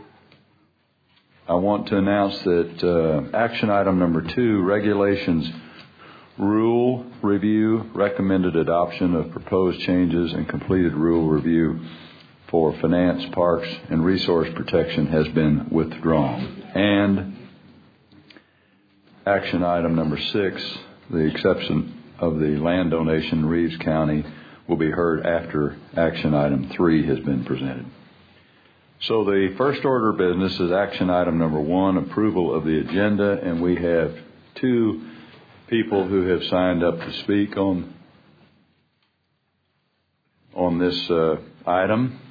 I want to announce that uh, action item number two, regulations rule review, recommended adoption of proposed changes and completed rule review for finance, parks, and resource protection has been withdrawn. And action item number six, the exception of the land donation in Reeves County, will be heard after action item three has been presented. So the first order of business is action item number one, approval of the agenda, and we have two people who have signed up to speak on on this uh, item.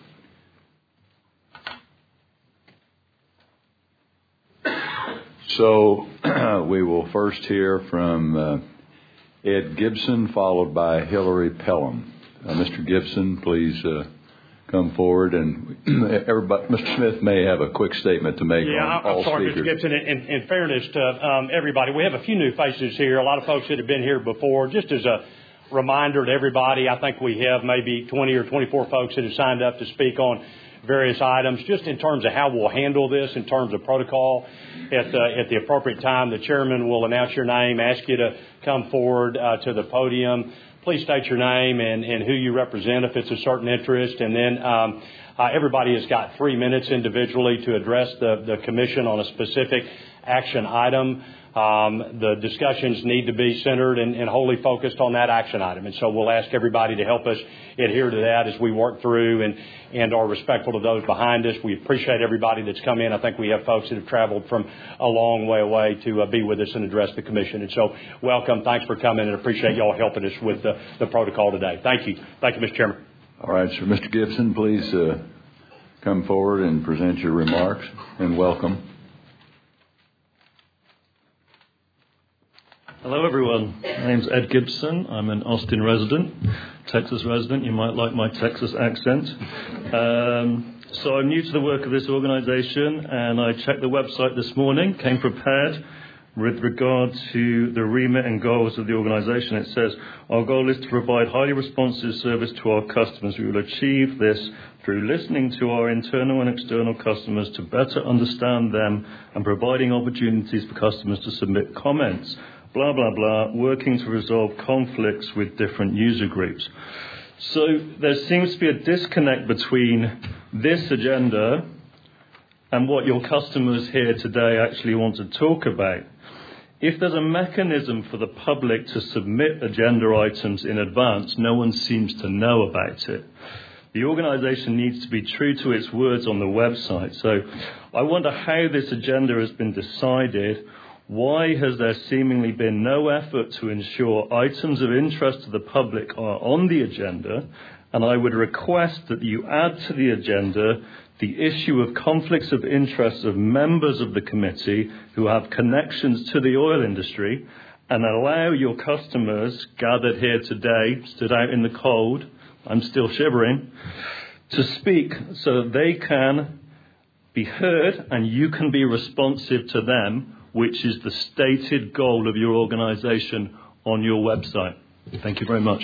So we will first hear from uh, Ed Gibson, followed by Hillary Pelham. Uh, Mister Gibson, please uh, come forward, and everybody, Mister Smith may have a quick statement to make yeah, on I'm all sorry, speakers. Mister Gibson. In, in fairness to um, everybody, we have a few new faces here. A lot of folks that have been here before. Just as a reminder to everybody, I think we have maybe twenty or twenty-four folks that have signed up to speak on various items. Just in terms of how we'll handle this, in terms of protocol, at the, at the appropriate time, the chairman will announce your name, ask you to come forward uh, to the podium. Please state your name and, and who you represent if it's a certain interest. And then um, uh, everybody has got three minutes individually to address the, the commission on a specific action item. Um, the discussions need to be centered and, and wholly focused on that action item. And so we'll ask everybody to help us adhere to that as we work through and, and are respectful to those behind us. We appreciate everybody that's come in. I think we have folks that have traveled from a long way away to uh, be with us and address the commission. And so welcome. Thanks for coming, and appreciate y'all helping us with the, the protocol today. Thank you. Thank you, Mister Chairman. All right, so Mister Gibson, please uh, come forward and present your remarks, and welcome. Hello, everyone. My name's Ed Gibson. I'm an Austin resident, Texas resident. You might like my Texas accent. Um, so I'm new to the work of this organization, and I checked the website this morning, came prepared with regard to the remit and goals of the organization. It says, our goal is to provide highly responsive service to our customers. We will achieve this through listening to our internal and external customers to better understand them and providing opportunities for customers to submit comments. Blah, blah, blah, working to resolve conflicts with different user groups. So there seems to be a disconnect between this agenda and what your customers here today actually want to talk about. If there's a mechanism for the public to submit agenda items in advance, no one seems to know about it. The organization needs to be true to its words on the website. So I wonder how this agenda has been decided. Why has there seemingly been no effort to ensure items of interest to the public are on the agenda? And I would request that you add to the agenda the issue of conflicts of interest of members of the committee who have connections to the oil industry, and allow your customers gathered here today, stood out in the cold, I'm still shivering, to speak so that they can be heard and you can be responsive to them, which is the stated goal of your organization on your website. Thank you very much.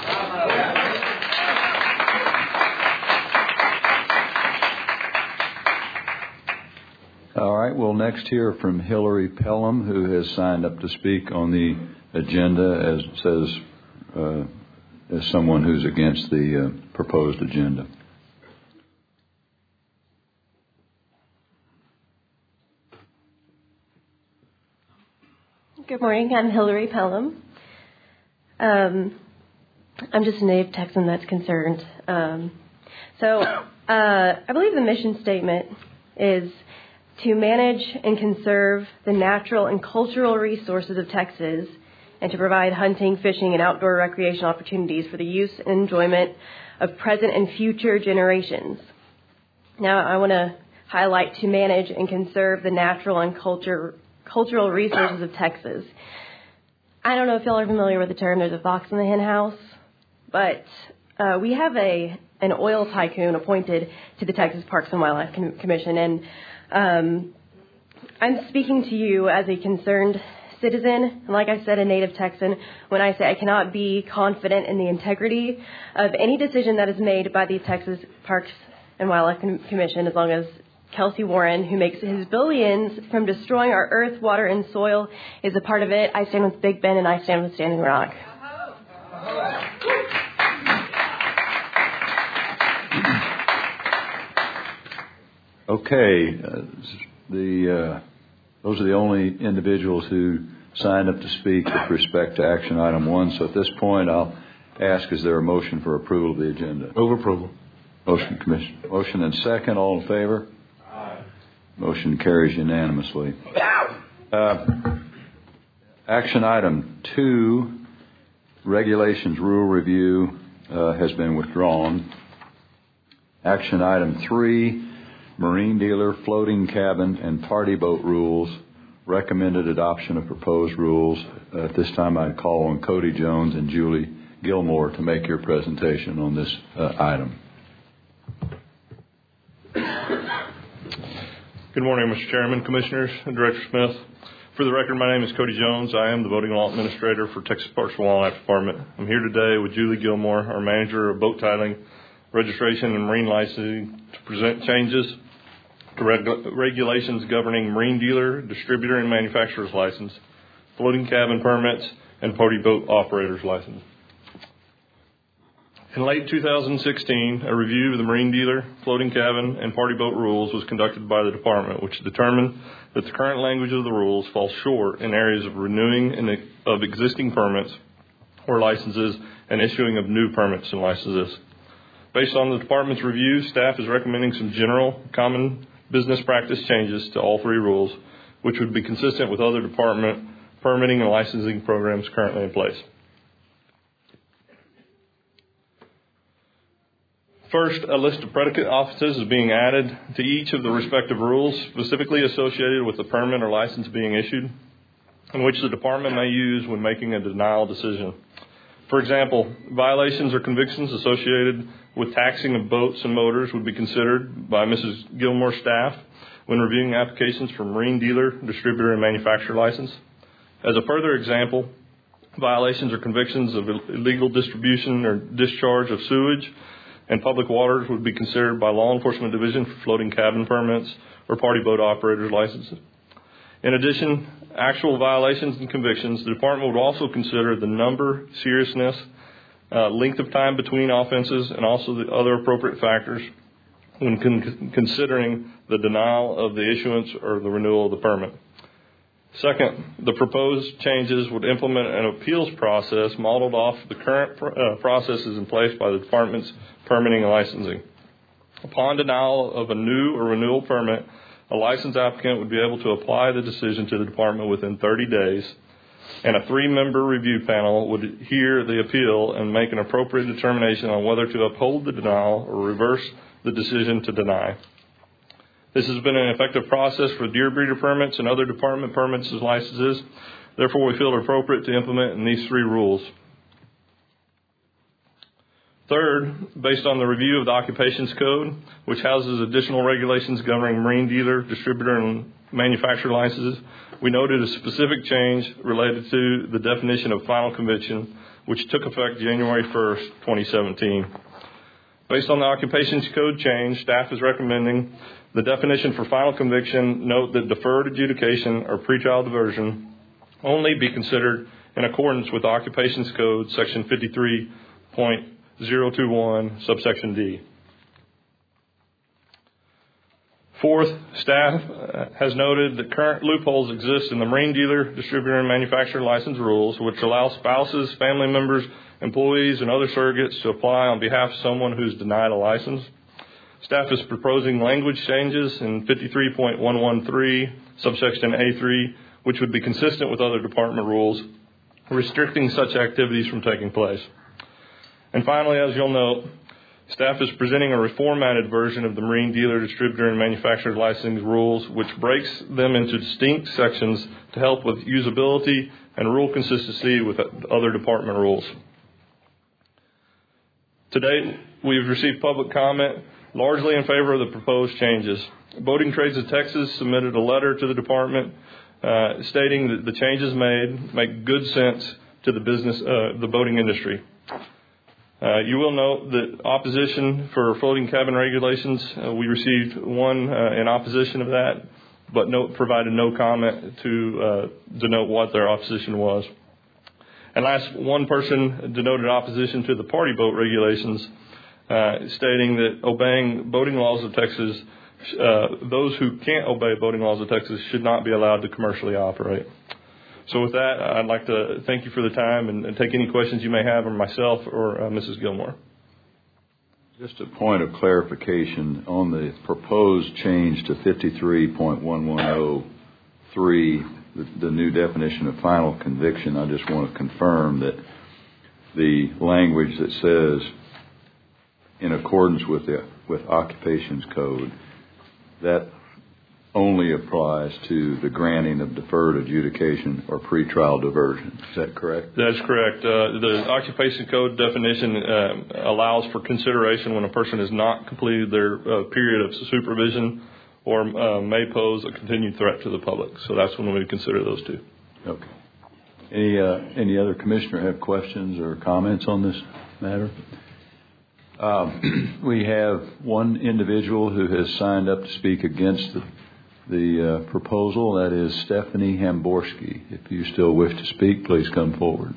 All right, we'll next hear from Hillary Pelham, who has signed up to speak on the agenda as says uh, as someone who's against the uh, proposed agenda. Good morning. I'm Hillary Pelham. Um, I'm just a native Texan that's concerned. Um, so uh, I believe the mission statement is to manage and conserve the natural and cultural resources of Texas and to provide hunting, fishing, and outdoor recreation opportunities for the use and enjoyment of present and future generations. Now, I want to highlight to manage and conserve the natural and culture cultural resources of Texas. I don't know if y'all are familiar with the term, there's a fox in the hen house, but uh, we have a an oil tycoon appointed to the Texas Parks and Wildlife Com- Commission, and um, I'm speaking to you as a concerned citizen, and like I said, a native Texan, when I say I cannot be confident in the integrity of any decision that is made by the Texas Parks and Wildlife Com- Commission, as long as Kelsey Warren, who makes his billions from destroying our earth, water, and soil, is a part of it. I stand with Big Ben, and I stand with Standing Rock. Okay, uh, the uh, those are the only individuals who signed up to speak with respect to action item one. So at this point, I'll ask: is there a motion for approval of the agenda? Move approval. Motion, Commission. Motion and second. All in favor? Motion carries unanimously. Uh, action item two, regulations rule review, uh, has been withdrawn. Action item three, marine dealer, floating cabin, and party boat rules. Recommended adoption of proposed rules. Uh, at this time, I'd call on Cody Jones and Julie Gilmore to make your presentation on this uh, item. Good morning, Mister Chairman, Commissioners, and Director Smith. For the record, my name is Cody Jones. I am the Boating Law Administrator for Texas Parks and Wildlife Department. I'm here today with Julie Gilmore, our Manager of Boat Titling, Registration, and Marine Licensing, to present changes to reg- regulations governing marine dealer, distributor, and manufacturer's license, floating cabin permits, and party boat operator's license. In late two thousand sixteen, a review of the marine dealer, floating cabin, and party boat rules was conducted by the Department, which determined that the current language of the rules falls short in areas of renewing and of existing permits or licenses and issuing of new permits and licenses. Based on the Department's review, staff is recommending some general common business practice changes to all three rules, which would be consistent with other Department permitting and licensing programs currently in place. First, a list of predicate offices is being added to each of the respective rules specifically associated with the permit or license being issued, in which the Department may use when making a denial decision. For example, violations or convictions associated with taxing of boats and motors would be considered by Missus Gilmore's staff when reviewing applications for marine dealer, distributor, and manufacturer license. As a further example, violations or convictions of illegal distribution or discharge of sewage and public waters would be considered by Law Enforcement Division for floating cabin permits or party boat operators licenses. In addition, actual violations and convictions, the Department would also consider the number, seriousness, uh, length of time between offenses, and also the other appropriate factors when con- considering the denial of the issuance or the renewal of the permit. Second, the proposed changes would implement an appeals process modeled off the current pr- uh, processes in place by the Department's permitting and licensing. Upon denial of a new or renewal permit, a licensed applicant would be able to apply the decision to the Department within thirty days, and a three-member review panel would hear the appeal and make an appropriate determination on whether to uphold the denial or reverse the decision to deny. This has been an effective process for deer breeder permits and other Department permits and licenses. Therefore, we feel it appropriate to implement in these three rules. Third, based on the review of the Occupations Code, which houses additional regulations governing marine dealer, distributor, and manufacturer licenses, we noted a specific change related to the definition of final conviction, which took effect January first, twenty seventeen. Based on the Occupations Code change, staff is recommending the definition for final conviction note that deferred adjudication or pretrial diversion only be considered in accordance with Occupations Code Section fifty-three point zero two one, subsection D. Fourth, staff has noted that current loopholes exist in the marine dealer, distributor, and manufacturer license rules, which allow spouses, family members, employees, and other surrogates to apply on behalf of someone who's denied a license. Staff is proposing language changes in fifty-three point one one three, subsection A three, which would be consistent with other Department rules, restricting such activities from taking place. And finally, as you'll note, staff is presenting a reformatted version of the marine dealer, distributor, and manufacturer licensing rules, which breaks them into distinct sections to help with usability and rule consistency with other Department rules. To date, we've received public comment largely in favor of the proposed changes. Boating Trades of Texas submitted a letter to the Department uh, stating that the changes made make good sense to the business, uh, the boating industry. Uh, you will note that opposition for floating cabin regulations, uh, we received one uh, in opposition of that, but no, provided no comment to uh, denote what their opposition was. And last, one person denoted opposition to the party boat regulations, uh, stating that obeying boating laws of Texas, uh, those who can't obey boating laws of Texas should not be allowed to commercially operate. So with that, I'd like to thank you for the time and, and take any questions you may have on myself or uh, Missus Gilmore. Just a point of clarification on the proposed change to fifty-three point one one oh three, the, the new definition of final conviction. I just want to confirm that the language that says in accordance with the with occupations code. That only applies to the granting of deferred adjudication or pretrial diversion. Is that correct? That's correct. Uh, the occupation code definition uh, allows for consideration when a person has not completed their uh, period of supervision or uh, may pose a continued threat to the public. So that's when we consider those two. Okay. Any uh, any other commissioner have questions or comments on this matter? Um, we have one individual who has signed up to speak against the, the uh, proposal. That is Stephanie Hamborski. If you still wish to speak, please come forward.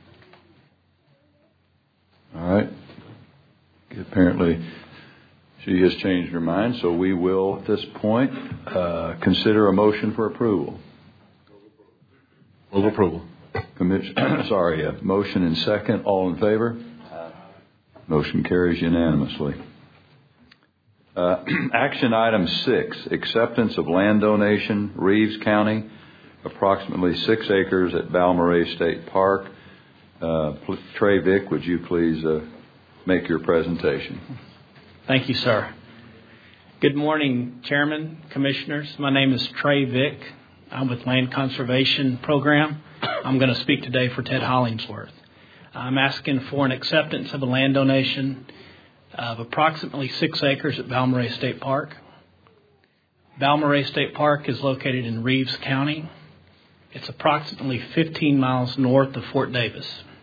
All right. Apparently, she has changed her mind, so we will, at this point, uh, consider a motion for approval. Move approval. Commission, sorry, a motion and second. All in favor? Motion carries unanimously. Uh, action item six, acceptance of land donation, Reeves County, approximately six acres at Balmorhea State Park. Uh, Trey Vick, would you please uh, make your presentation? Thank you, sir. Good morning, Chairman, Commissioners. My name is Trey Vick. I'm with Land Conservation Program. I'm going to speak today for Ted Hollingsworth. I'm asking for an acceptance of a land donation of approximately six acres at Balmorhea State Park. Balmorhea State Park is located in Reeves County. It's approximately fifteen miles north of Fort Davis.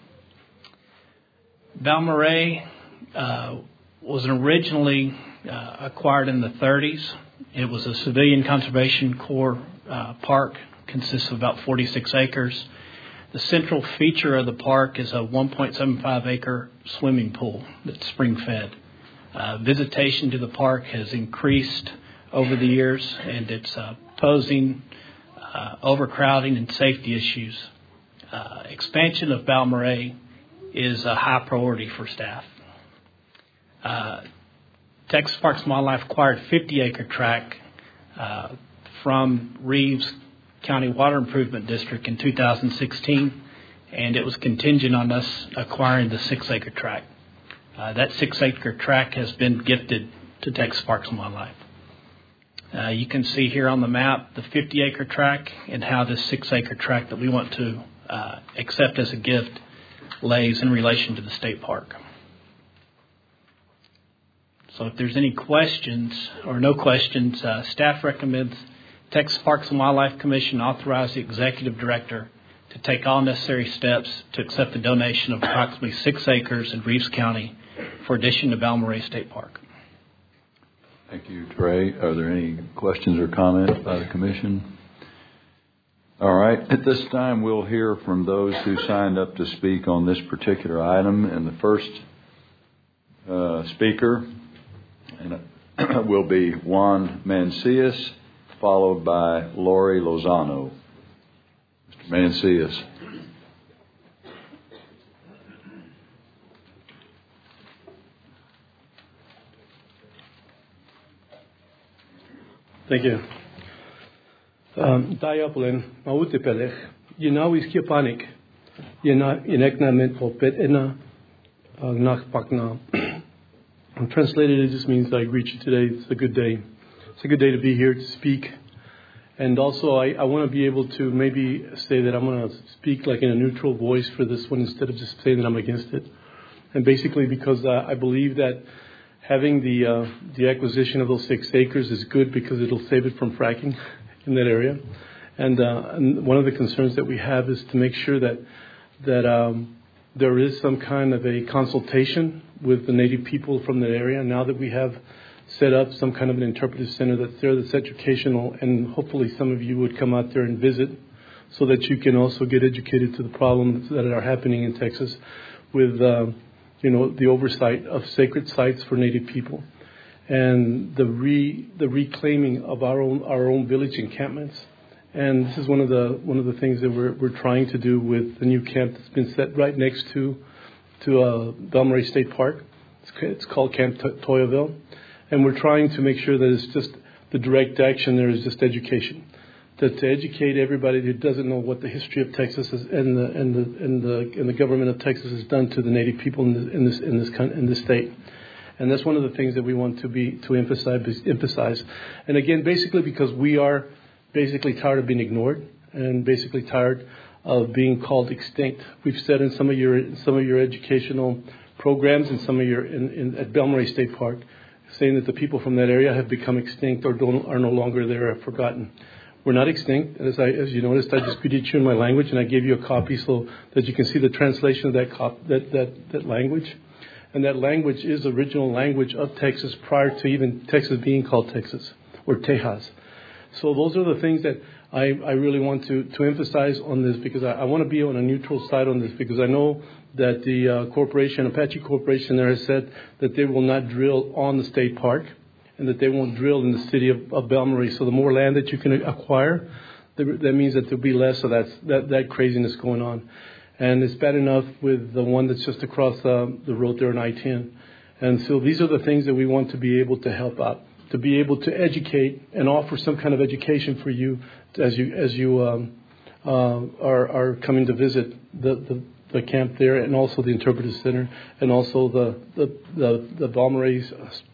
Balmorhea uh, was originally uh, acquired in the thirties. It was a Civilian Conservation Corps uh, park, consists of about forty-six acres. The central feature of the park is a one point seven five acre swimming pool that's spring-fed. Uh, visitation to the park has increased over the years, and it's uh, posing uh, overcrowding and safety issues. Uh, expansion of Balmorhea is a high priority for staff. Uh, Texas Parks and Wildlife acquired fifty acre tract uh, from Reeves County Water Improvement District in two thousand sixteen, and it was contingent on us acquiring the six acre tract. Uh, that six acre tract has been gifted to Texas Parks and Wildlife. Uh, you can see here on the map the fifty acre tract and how this six acre tract that we want to uh, accept as a gift lays in relation to the state park. So if there's any questions or no questions, uh, staff recommends Texas Parks and Wildlife Commission authorize the executive director to take all necessary steps to accept the donation of approximately six acres in Reeves County for addition to Balmorhea State Park. Thank you, Trey. Are there any questions or comments by the commission? All right. At this time, we'll hear from those who signed up to speak on this particular item. And the first uh, speaker and will be Juan Mancias, followed by Lori Lozano. Mister Mancias. Thank you. Diaplen, Mautepelech, Yinawis Kipanik, Yenekna Popet Ena, Nachpakna. Translated, it just means I greet you today. It's a good day. It's a good day to be here to speak. And also, I, I want to be able to maybe say that I'm going to speak like in a neutral voice for this one instead of just saying that I'm against it. And basically because uh, I believe that having the uh, the acquisition of those six acres is good because it'll save it from fracking in that area. And, uh, and one of the concerns that we have is to make sure that that um, there is some kind of a consultation with the native people from that area. Now that we have set up some kind of an interpretive center that's there, that's educational, and hopefully some of you would come out there and visit so that you can also get educated to the problems that are happening in Texas with, uh, you know, the oversight of sacred sites for native people and the re the reclaiming of our own our own village encampments. And this is one of the one of the things that we're we're trying to do with the new camp that's been set right next to to uh, Balmorhea State Park. It's, it's called Camp Toyaville. And we're trying to make sure that it's just the direct action there is just education. That to educate everybody who doesn't know what the history of Texas is and the and the and the and the government of Texas has done to the native people in this in this in this in this state, And that's one of the things that we want to be to emphasize. emphasize. And again, basically because we are basically tired of being ignored and basically tired of being called extinct. We've said in some of your in some of your educational programs and some of your in, in, at Belle-Marie State Park, saying that the people from that area have become extinct or don't, are no longer there, or forgotten. We're not extinct. As I, as you noticed, I just greeted you in my language, and I gave you a copy so that you can see the translation of that cop, that, that, that language. And that language is the original language of Texas prior to even Texas being called Texas, or Tejas. So those are the things that I, I really want to, to emphasize on this, because I, I want to be on a neutral side on this, because I know that the uh, corporation, Apache Corporation there, has said that they will not drill on the state park, and that they won't drill in the city of, of Belle-Marie. So the more land that you can acquire, that means that there'll be less of that, that, that craziness going on. And it's bad enough with the one that's just across uh, the road there in I ten. And so these are the things that we want to be able to help out, to be able to educate and offer some kind of education for you as you as you um, uh, are, are coming to visit the, the, the camp there, and also the Interpretive Center, and also the, the, the, the Belle-Marie's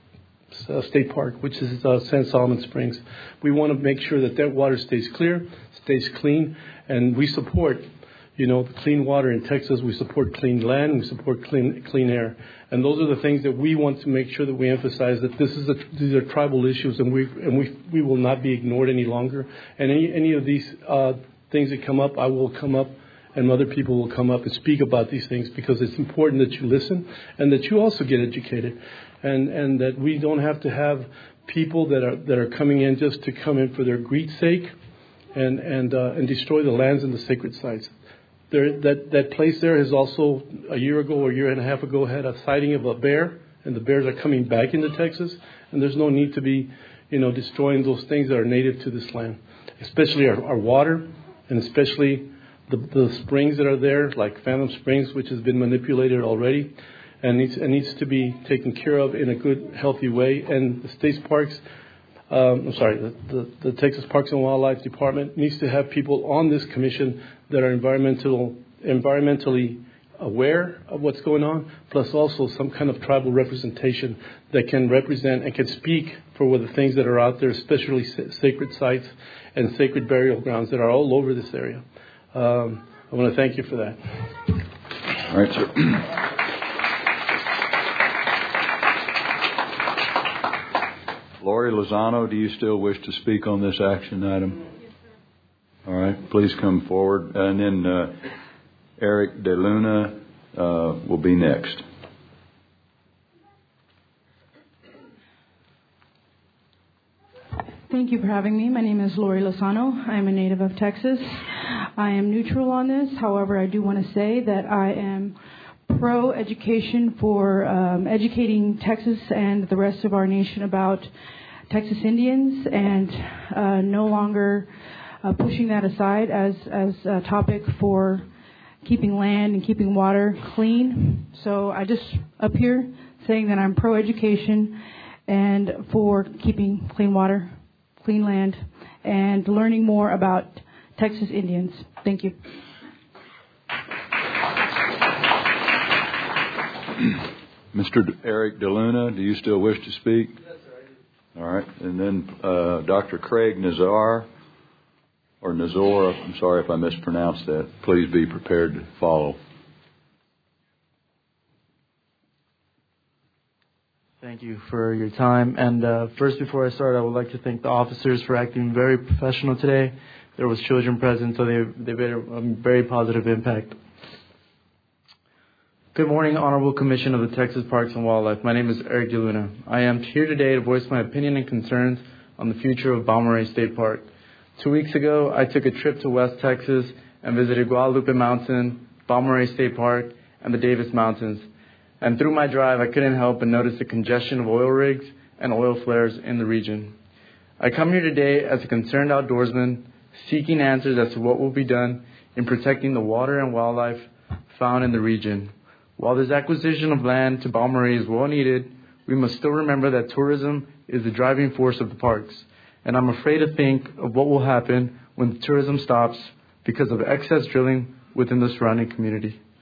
Uh, State Park, which is uh, San Solomon Springs. We want to make sure that that water stays clear, stays clean, and we support, you know, clean water in Texas. We support clean land. We support clean clean air, and those are the things that we want to make sure that we emphasize, that this is a, these are tribal issues, and we and we we will not be ignored any longer. And any any of these uh, things that come up, I will come up, and other people will come up and speak about these things, because it's important that you listen and that you also get educated. And, and that we don't have to have people that are that are coming in just to come in for their greed's sake, and and uh, and destroy the lands and the sacred sites. There, that that place there has also a year ago or a year and a half ago had a sighting of a bear, and the bears are coming back into Texas. And there's no need to be, you know, destroying those things that are native to this land, especially our, our water, and especially the the springs that are there, like Phantom Springs, which has been manipulated already. And needs, and needs to be taken care of in a good, healthy way. And the state's parks, um, I'm sorry, the, the, the Texas Parks and Wildlife Department needs to have people on this commission that are environmental, environmentally aware of what's going on, plus also some kind of tribal representation that can represent and can speak for what the things that are out there, especially sacred sites and sacred burial grounds that are all over this area. Um, I want to thank you for that. All right, sir. Lori Lozano, do you still wish to speak on this action item? Yes, sir. All right, please come forward. And then uh, Eric De Luna uh, will be next. Thank you for having me. My name is Lori Lozano. I'm a native of Texas. I am neutral on this. However, I do want to say that I am pro-education for um, educating Texas and the rest of our nation about Texas Indians, and uh, no longer uh, pushing that aside as, as a topic for keeping land and keeping water clean. So I just up here saying that I'm pro-education and for keeping clean water, clean land, and learning more about Texas Indians. Thank you. Mister Eric De Luna, do you still wish to speak? Yes, sir, I do. All right. And then uh, Doctor Craig Nazar, or Nazor, I'm sorry if I mispronounced that. Please be prepared to follow. Thank you for your time. And uh, first, before I start, I would like to thank the officers for acting very professional today. There was children present, so they, they made a, a very positive impact. Good morning, Honorable Commission of the Texas Parks and Wildlife. My name is Eric De Luna. I am here today to voice my opinion and concerns on the future of Belle-Marie State Park. Two weeks ago, I took a trip to West Texas and visited Guadalupe Mountain, Belle-Marie State Park, and the Davis Mountains. And through my drive, I couldn't help but notice the congestion of oil rigs and oil flares in the region. I come here today as a concerned outdoorsman, seeking answers as to what will be done in protecting the water and wildlife found in the region. While this acquisition of land to Belle-Marie is well needed, we must still remember that tourism is the driving force of the parks. And I'm afraid to think of what will happen when the tourism stops because of excess drilling within the surrounding community.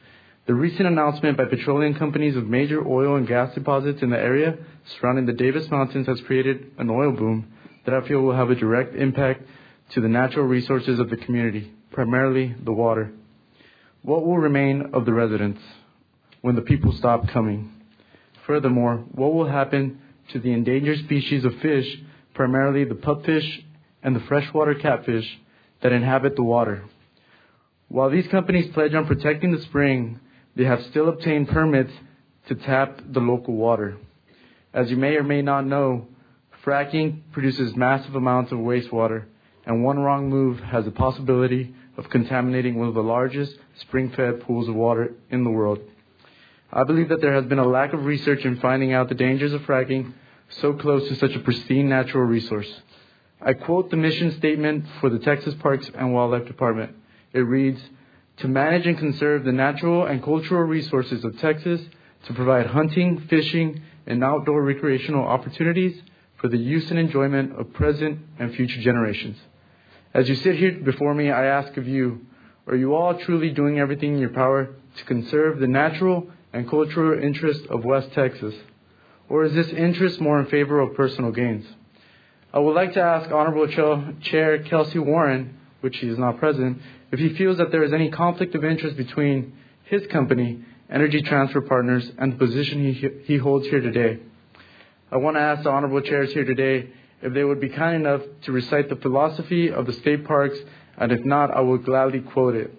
The recent announcement by petroleum companies of major oil and gas deposits in the area surrounding the Davis Mountains has created an oil boom that I feel will have a direct impact to the natural resources of the community, primarily the water. What will remain of the residents when the people stop coming? Furthermore, what will happen to the endangered species of fish, primarily the pupfish and the freshwater catfish that inhabit the water? While these companies pledge on protecting the spring, they have still obtained permits to tap the local water. As you may or may not know, fracking produces massive amounts of wastewater, and one wrong move has the possibility of contaminating one of the largest spring-fed pools of water in the world. I believe that there has been a lack of research in finding out the dangers of fracking so close to such a pristine natural resource. I quote the mission statement for the Texas Parks and Wildlife Department. It reads, "To manage and conserve the natural and cultural resources of Texas, to provide hunting, fishing, and outdoor recreational opportunities for the use and enjoyment of present and future generations." As you sit here before me, I ask of you, are you all truly doing everything in your power to conserve the natural and cultural interests of West Texas? Or is this interest more in favor of personal gains? I would like to ask Honorable Chair Kelsey Warren, which he is not present, if he feels that there is any conflict of interest between his company, Energy Transfer Partners, and the position he, he holds here today. I want to ask the Honorable Chairs here today if they would be kind enough to recite the philosophy of the state parks, and if not, I will gladly quote it.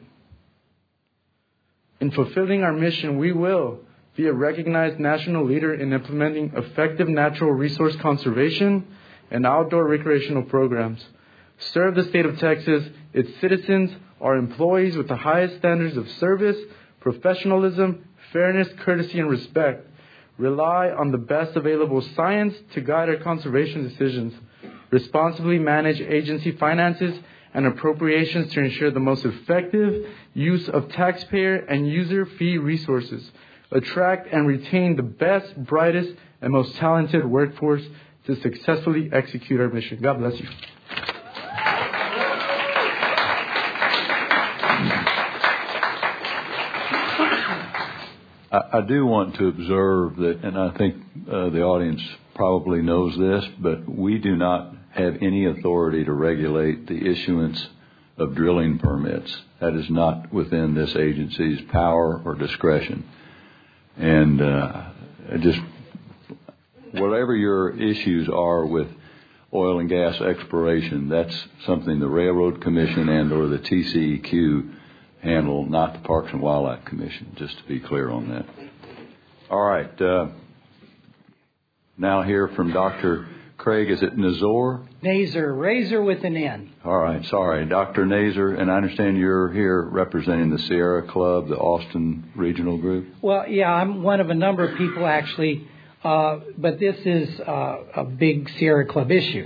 "In fulfilling our mission, we will be a recognized national leader in implementing effective natural resource conservation and outdoor recreational programs. Serve the state of Texas, its citizens, our employees with the highest standards of service, professionalism, fairness, courtesy, and respect. Rely on the best available science to guide our conservation decisions. Responsibly manage agency finances and appropriations to ensure the most effective use of taxpayer and user fee resources. Attract and retain the best, brightest, and most talented workforce to successfully execute our mission." God bless you. I, I do want to observe that, and I think uh, the audience probably knows this, but we do not have any authority to regulate the issuance of drilling permits. That is not within this agency's power or discretion. And uh, just whatever your issues are with oil and gas exploration, that's something the Railroad Commission and or the T C E Q handle, not the Parks and Wildlife Commission, just to be clear on that. All right. Uh, now hear from Doctor Craig. Is it Nazor? Nazor, Razor with an N. All right. Sorry. Doctor Nazor, and I understand you're here representing the Sierra Club, the Austin Regional Group. Well, yeah, I'm one of a number of people actually, uh, but this is uh, a big Sierra Club issue.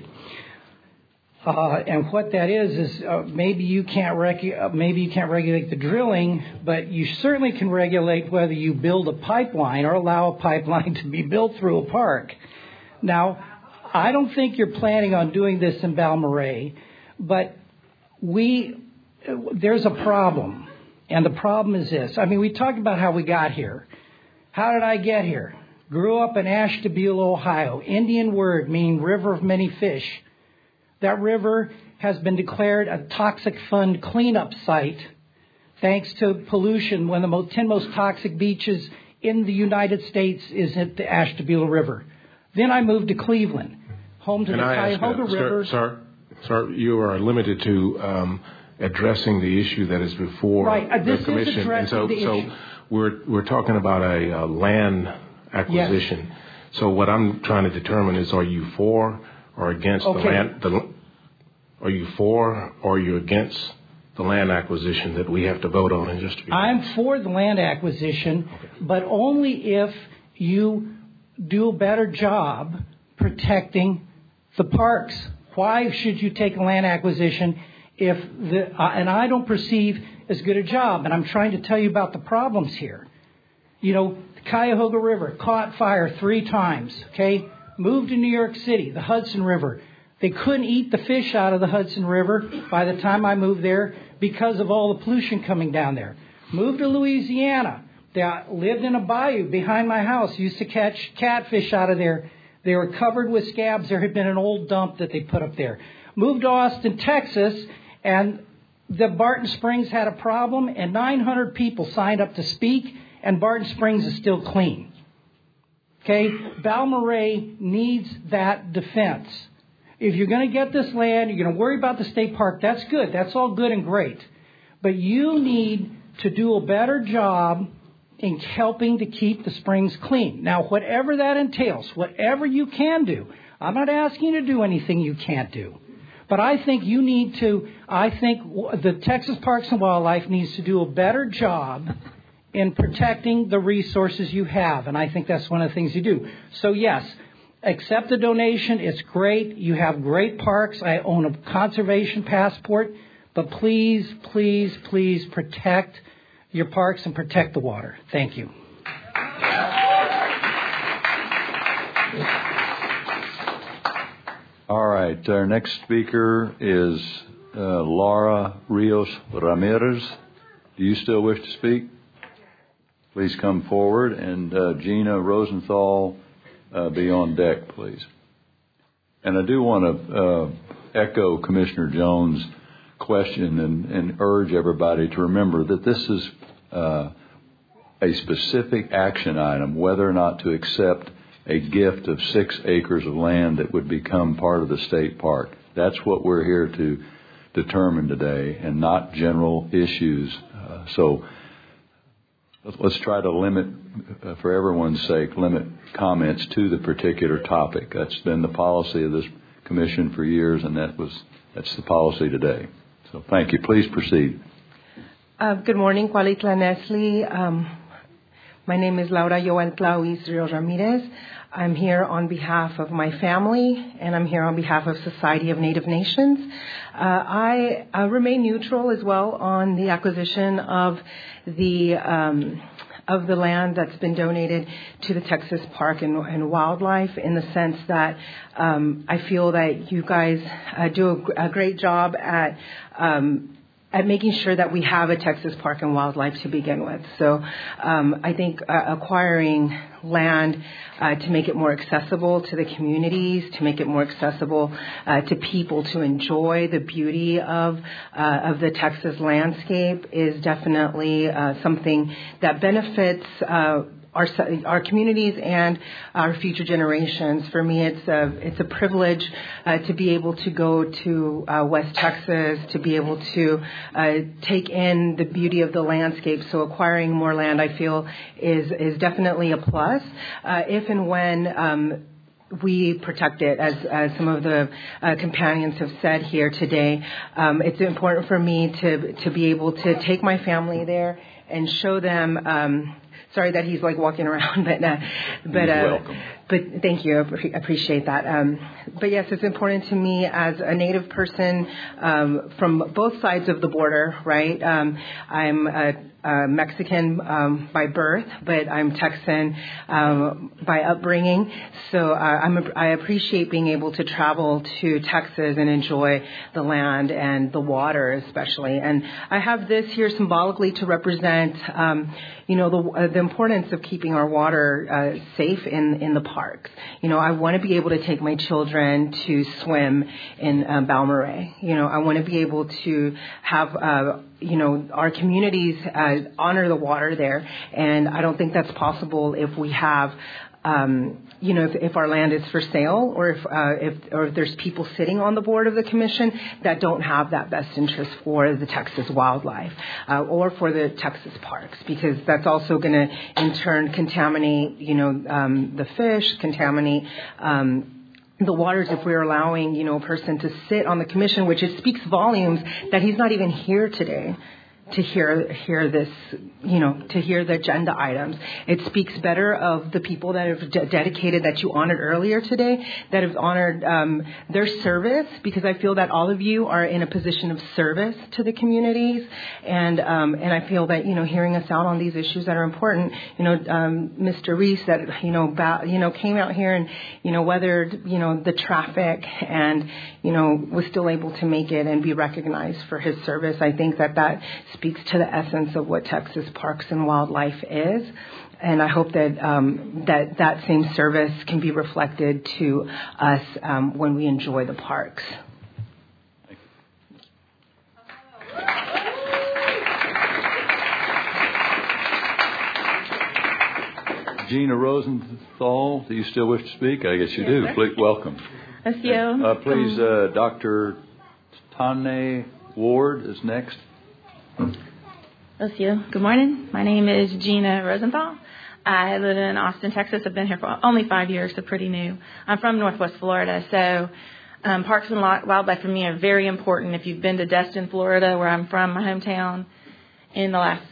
Uh, and what that is is uh, maybe you can't rec- uh, maybe you can't regulate the drilling, but you certainly can regulate whether you build a pipeline or allow a pipeline to be built through a park. Now, I don't think you're planning on doing this in Balmorhea, but we there's a problem, and the problem is this. I mean, we talked about how we got here. How did I get here? Grew up in Ashtabula, Ohio. Indian word meaning river of many fish. That river has been declared a toxic fund cleanup site thanks to pollution. One of the most, ten most toxic beaches in the United States is at the Ashtabula River. Then I moved to Cleveland, home to Can the I ask, Cuyahoga uh, River. Sir, sir, sir, you are limited to um, addressing the issue that is before right. uh, this the commission. Is and so, the so issue. we're we're talking about a uh, land acquisition. Yes. So what I'm trying to determine is, are you for or against okay. the land? The, are you for or are you against the land acquisition that we have to vote on in just a few minutes? I'm for the land acquisition, okay. but only if you do a better job protecting the parks. Why should you take a land acquisition if the uh, and I don't perceive as good a job? And I'm trying to tell you about the problems here. You know, the Cuyahoga River caught fire three times. Okay, moved to New York City, the Hudson River. They couldn't eat the fish out of the Hudson River by the time I moved there because of all the pollution coming down there. Moved to Louisiana. that lived in a bayou behind my house, used to catch catfish out of there. They were covered with scabs. There had been an old dump that they put up there. Moved to Austin, Texas, and the Barton Springs had a problem, and nine hundred people signed up to speak, and Barton Springs is still clean. Okay? Balmorhea needs that defense. If you're going to get this land, you're going to worry about the state park, that's good. That's all good and great. But you need to do a better job in helping to keep the springs clean. Now, whatever that entails, whatever you can do, I'm not asking you to do anything you can't do. But I think you need to, I think the Texas Parks and Wildlife needs to do a better job in protecting the resources you have. And I think that's one of the things you do. So, yes, accept the donation. It's great. You have great parks. I own a conservation passport. But please, please, please protect your parks and protect the water. Thank you. All right. Our next speaker is uh, Laura Rios Ramirez. Do you still wish to speak? Please come forward. And uh, Gina Rosenthal, uh, be on deck, please. And I do want to uh, echo Commissioner Jones' question and, and urge everybody to remember that this is uh, a specific action item, whether or not to accept a gift of six acres of land that would become part of the state park. That's what we're here to determine today, and not general issues. Uh, so let's try to limit, uh, for everyone's sake, limit comments to the particular topic. That's been the policy of this commission for years, and that was that's the policy today. So thank you. Please proceed. Uh, good morning, Cualitla Nestle. Um, my name is Laura Yoel Clauis Rio Ramirez. I'm here on behalf of my family, and I'm here on behalf of Society of Native Nations. Uh, I uh, remain neutral as well on the acquisition of the um, of the land that's been donated to the Texas Park and, and Wildlife, in the sense that um, I feel that you guys uh, do a, a great job at um, at making sure that we have a Texas Park and Wildlife to begin with. So um, I think uh, acquiring land uh, to make it more accessible to the communities, to make it more accessible uh, to people to enjoy the beauty of uh, of the Texas landscape is definitely uh, something that benefits uh, our our communities and our future generations. For me, it's a it's a privilege uh, to be able to go to uh, West Texas, to be able to uh, take in the beauty of the landscape. So acquiring more land, I feel, is is definitely a plus. Uh, if and when um, we protect it, as, as some of the uh, companions have said here today, um, it's important for me to to be able to take my family there and show them. Um, Sorry that he's like walking around, but uh, but uh, welcome. But thank you, I appreciate that. Um, but yes, it's important to me as a Native person um, from both sides of the border, right? Um, I'm a, a Mexican um, by birth, but I'm Texan um, by upbringing. So uh, I'm a, I appreciate being able to travel to Texas and enjoy the land and the water, especially. And I have this here symbolically to represent, um, you know, the, uh, the importance of keeping our water uh, safe in in the parks. You know, I want to be able to take my children to swim in uh, Balmorhea. You know, I want to be able to have, uh, you know, our communities uh, honor the water there. And I don't think that's possible if we have, um, you know, if, if our land is for sale, or if, uh, if or if there's people sitting on the board of the commission that don't have that best interest for the Texas wildlife uh, or for the Texas parks, because that's also going to in turn contaminate, you know, um, the fish, contaminate um, the waters if we're allowing, you know, a person to sit on the commission, which it speaks volumes that he's not even here today to hear hear this, you know, to hear the agenda items. It speaks better of the people that have de- dedicated, that you honored earlier today, that have honored um, their service, because I feel that all of you are in a position of service to the communities, and um, and I feel that, you know, hearing us out on these issues that are important, you know, um, Mister Reese, that, you know, ba- you know, came out here and, you know, weathered, you know, the traffic and, you know, was still able to make it and be recognized for his service. I think that that speaks to the essence of what Texas Parks and Wildlife is. And I hope that um, that that same service can be reflected to us um, when we enjoy the parks. Gina Rosenthal, do you still wish to speak? I guess you do. Please, welcome. Thank you. Uh, please, uh, Doctor Tane Ward is next. Thank you. Good morning. My name is Gina Rosenthal. I live in Austin, Texas. I've been here for only five years, so pretty new. I'm from Northwest Florida, so um, parks and wildlife for me are very important. If you've been to Destin, Florida, where I'm from, my hometown, in the last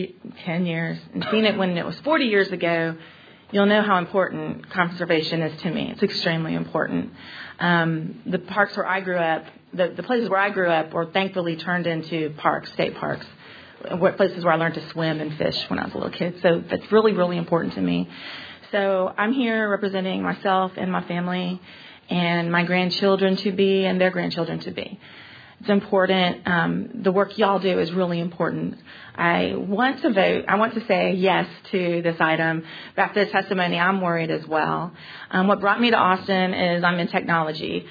ten years and seen it when it was forty years ago, you'll know how important conservation is to me. It's extremely important. Um, the parks where I grew up, the, the places where I grew up were thankfully turned into parks, state parks, places where I learned to swim and fish when I was a little kid. So that's really, really important to me. So I'm here representing myself and my family and my grandchildren to be and their grandchildren to be. It's important. Um, the work y'all do is really important. I want to vote. I want to say yes to this item. But after the testimony, I'm worried as well. Um, what brought me to Austin is I'm in technology.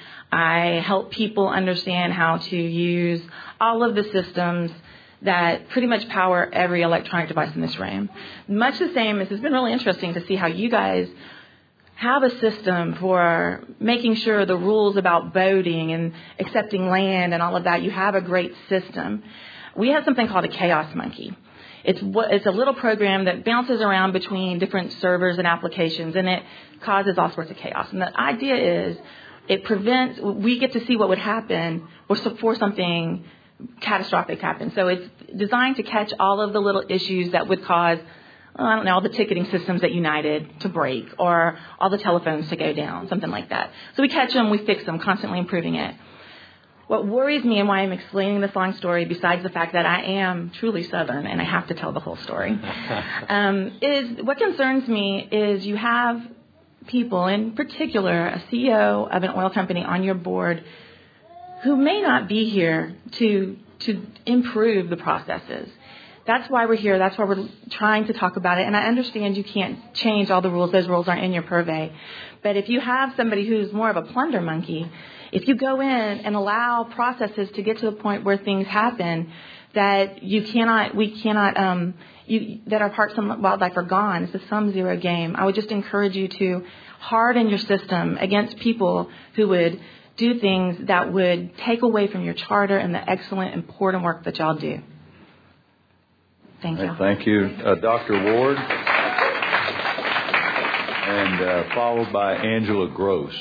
I help people understand how to use all of the systems that pretty much power every electronic device in this room. Much the same as it's been really interesting to see how you guys have a system for making sure the rules about boating and accepting land and all of that, you have a great system. We have something called a chaos monkey. It's what, it's a little program that bounces around between different servers and applications, and it causes all sorts of chaos. And the idea is it prevents, we get to see what would happen before something catastrophic happens. So it's designed to catch all of the little issues that would cause, well, I don't know, all the ticketing systems at United to break or all the telephones to go down, something like that. So we catch them, we fix them, constantly improving it. What worries me and why I'm explaining this long story, besides the fact that I am truly Southern and I have to tell the whole story, um, is what concerns me is you have people, in particular a C E O of an oil company on your board who may not be here to to improve the processes. That's why we're here. That's why we're trying to talk about it. And I understand you can't change all the rules. Those rules aren't in your purvey. But if you have somebody who's more of a plunder monkey, if you go in and allow processes to get to the point where things happen that you cannot, we cannot, um, you, that our parks and wildlife are gone, it's a sum zero game. I would just encourage you to harden your system against people who would do things that would take away from your charter and the excellent, important work that y'all do. Thank you. Thank you, uh, Doctor Ward, and uh, followed by Angela Gross.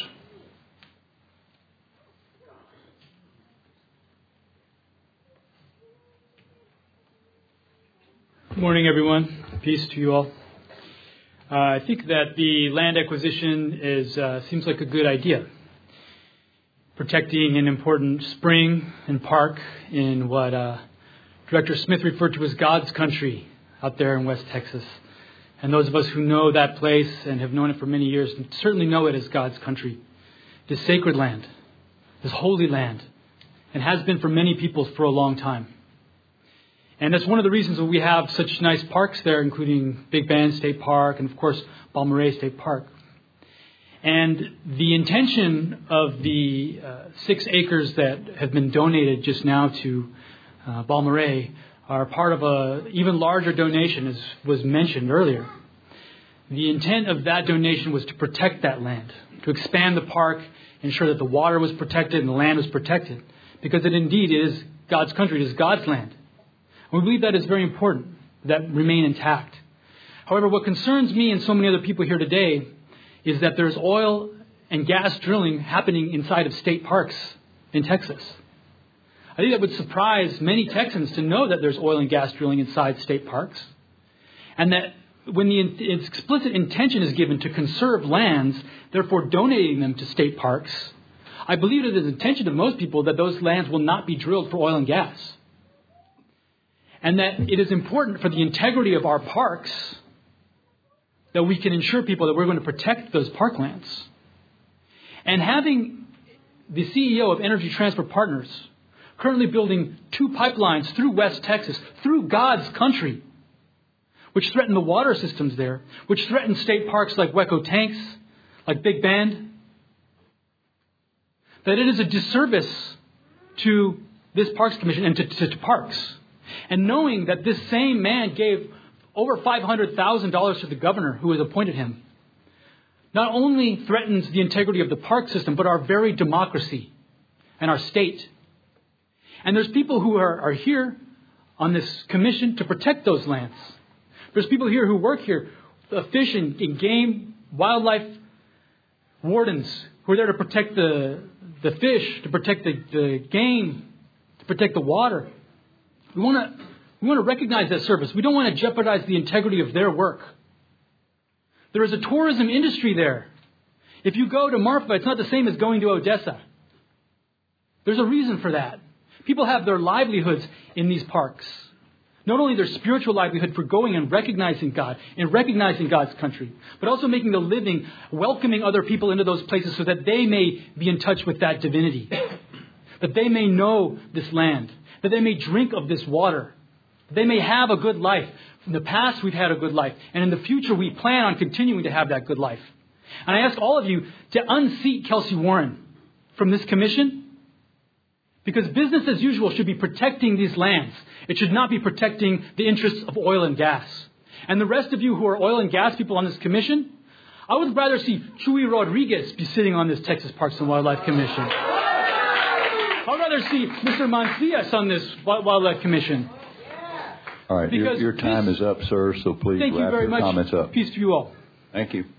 Good morning, everyone. Peace to you all. Uh, I think that the land acquisition is uh, seems like a good idea. Protecting an important spring and park in what uh, Director Smith referred to as God's country out there in West Texas. And those of us who know that place and have known it for many years certainly know it as God's country. It is sacred land. It is holy land. And has been for many people for a long time. And that's one of the reasons that we have such nice parks there, including Big Bend State Park and, of course, Balmorhea State Park. And the intention of the uh, six acres that have been donated just now to uh, Balmorhea are part of a even larger donation, as was mentioned earlier. The intent of that donation was to protect that land, to expand the park, ensure that the water was protected and the land was protected, because it indeed is God's country, it is God's land. And we believe that is very important, that remain intact. However, what concerns me and so many other people here today is that there's oil and gas drilling happening inside of state parks in Texas. I think that would surprise many Texans to know that there's oil and gas drilling inside state parks. And that when the explicit intention is given to conserve lands, therefore donating them to state parks, I believe it is the intention of most people that those lands will not be drilled for oil and gas. And that it is important for the integrity of our parks that we can ensure people that we're going to protect those parklands. And having the C E O of Energy Transfer Partners, currently building two pipelines through West Texas, through God's country, which threaten the water systems there, which threaten state parks like Weco Tanks, like Big Bend, that it is a disservice to this Parks Commission and to, to, to parks. And knowing that this same man gave over five hundred thousand dollars to the governor who has appointed him, not only threatens the integrity of the park system, but our very democracy and our state. And there's people who are, are here on this commission to protect those lands. There's people here who work here, the fish and, and game, wildlife wardens, who are there to protect the, the fish, to protect the, the game, to protect the water. We want to we want to recognize that service. We don't want to jeopardize the integrity of their work. There is a tourism industry there. If you go to Marfa, it's not the same as going to Odessa. There's a reason for that. People have their livelihoods in these parks. Not only their spiritual livelihood for going and recognizing God and recognizing God's country, but also making a living, welcoming other people into those places so that they may be in touch with that divinity, that they may know this land, that they may drink of this water, that they may have a good life. In the past, we've had a good life, and in the future, we plan on continuing to have that good life. And I ask all of you to unseat Kelsey Warren from this commission, because business as usual should be protecting these lands. It should not be protecting the interests of oil and gas. And the rest of you who are oil and gas people on this commission, I would rather see Chuy Rodriguez be sitting on this Texas Parks and Wildlife Commission. I would rather see Mister Mancias on this Wildlife Commission. All right, your, your time this, is up, sir, so please thank wrap you very your much. comments up. Peace to you all. Thank you.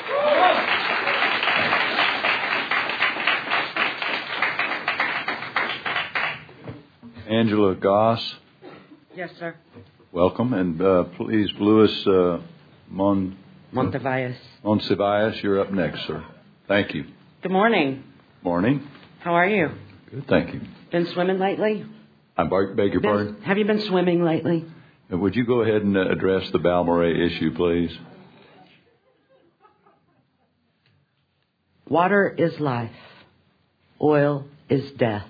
Angela Goss. Yes, sir. Welcome. And uh, please, Luis uh, Mon... Montevalles. Montevalles, you're up next, sir. Thank you. Good morning. Morning. How are you? Good, thank you. Been swimming lately? I beg your been, pardon? Have you been swimming lately? And would you go ahead and uh, address the Balmorhea issue, please? Water is life. Oil is death.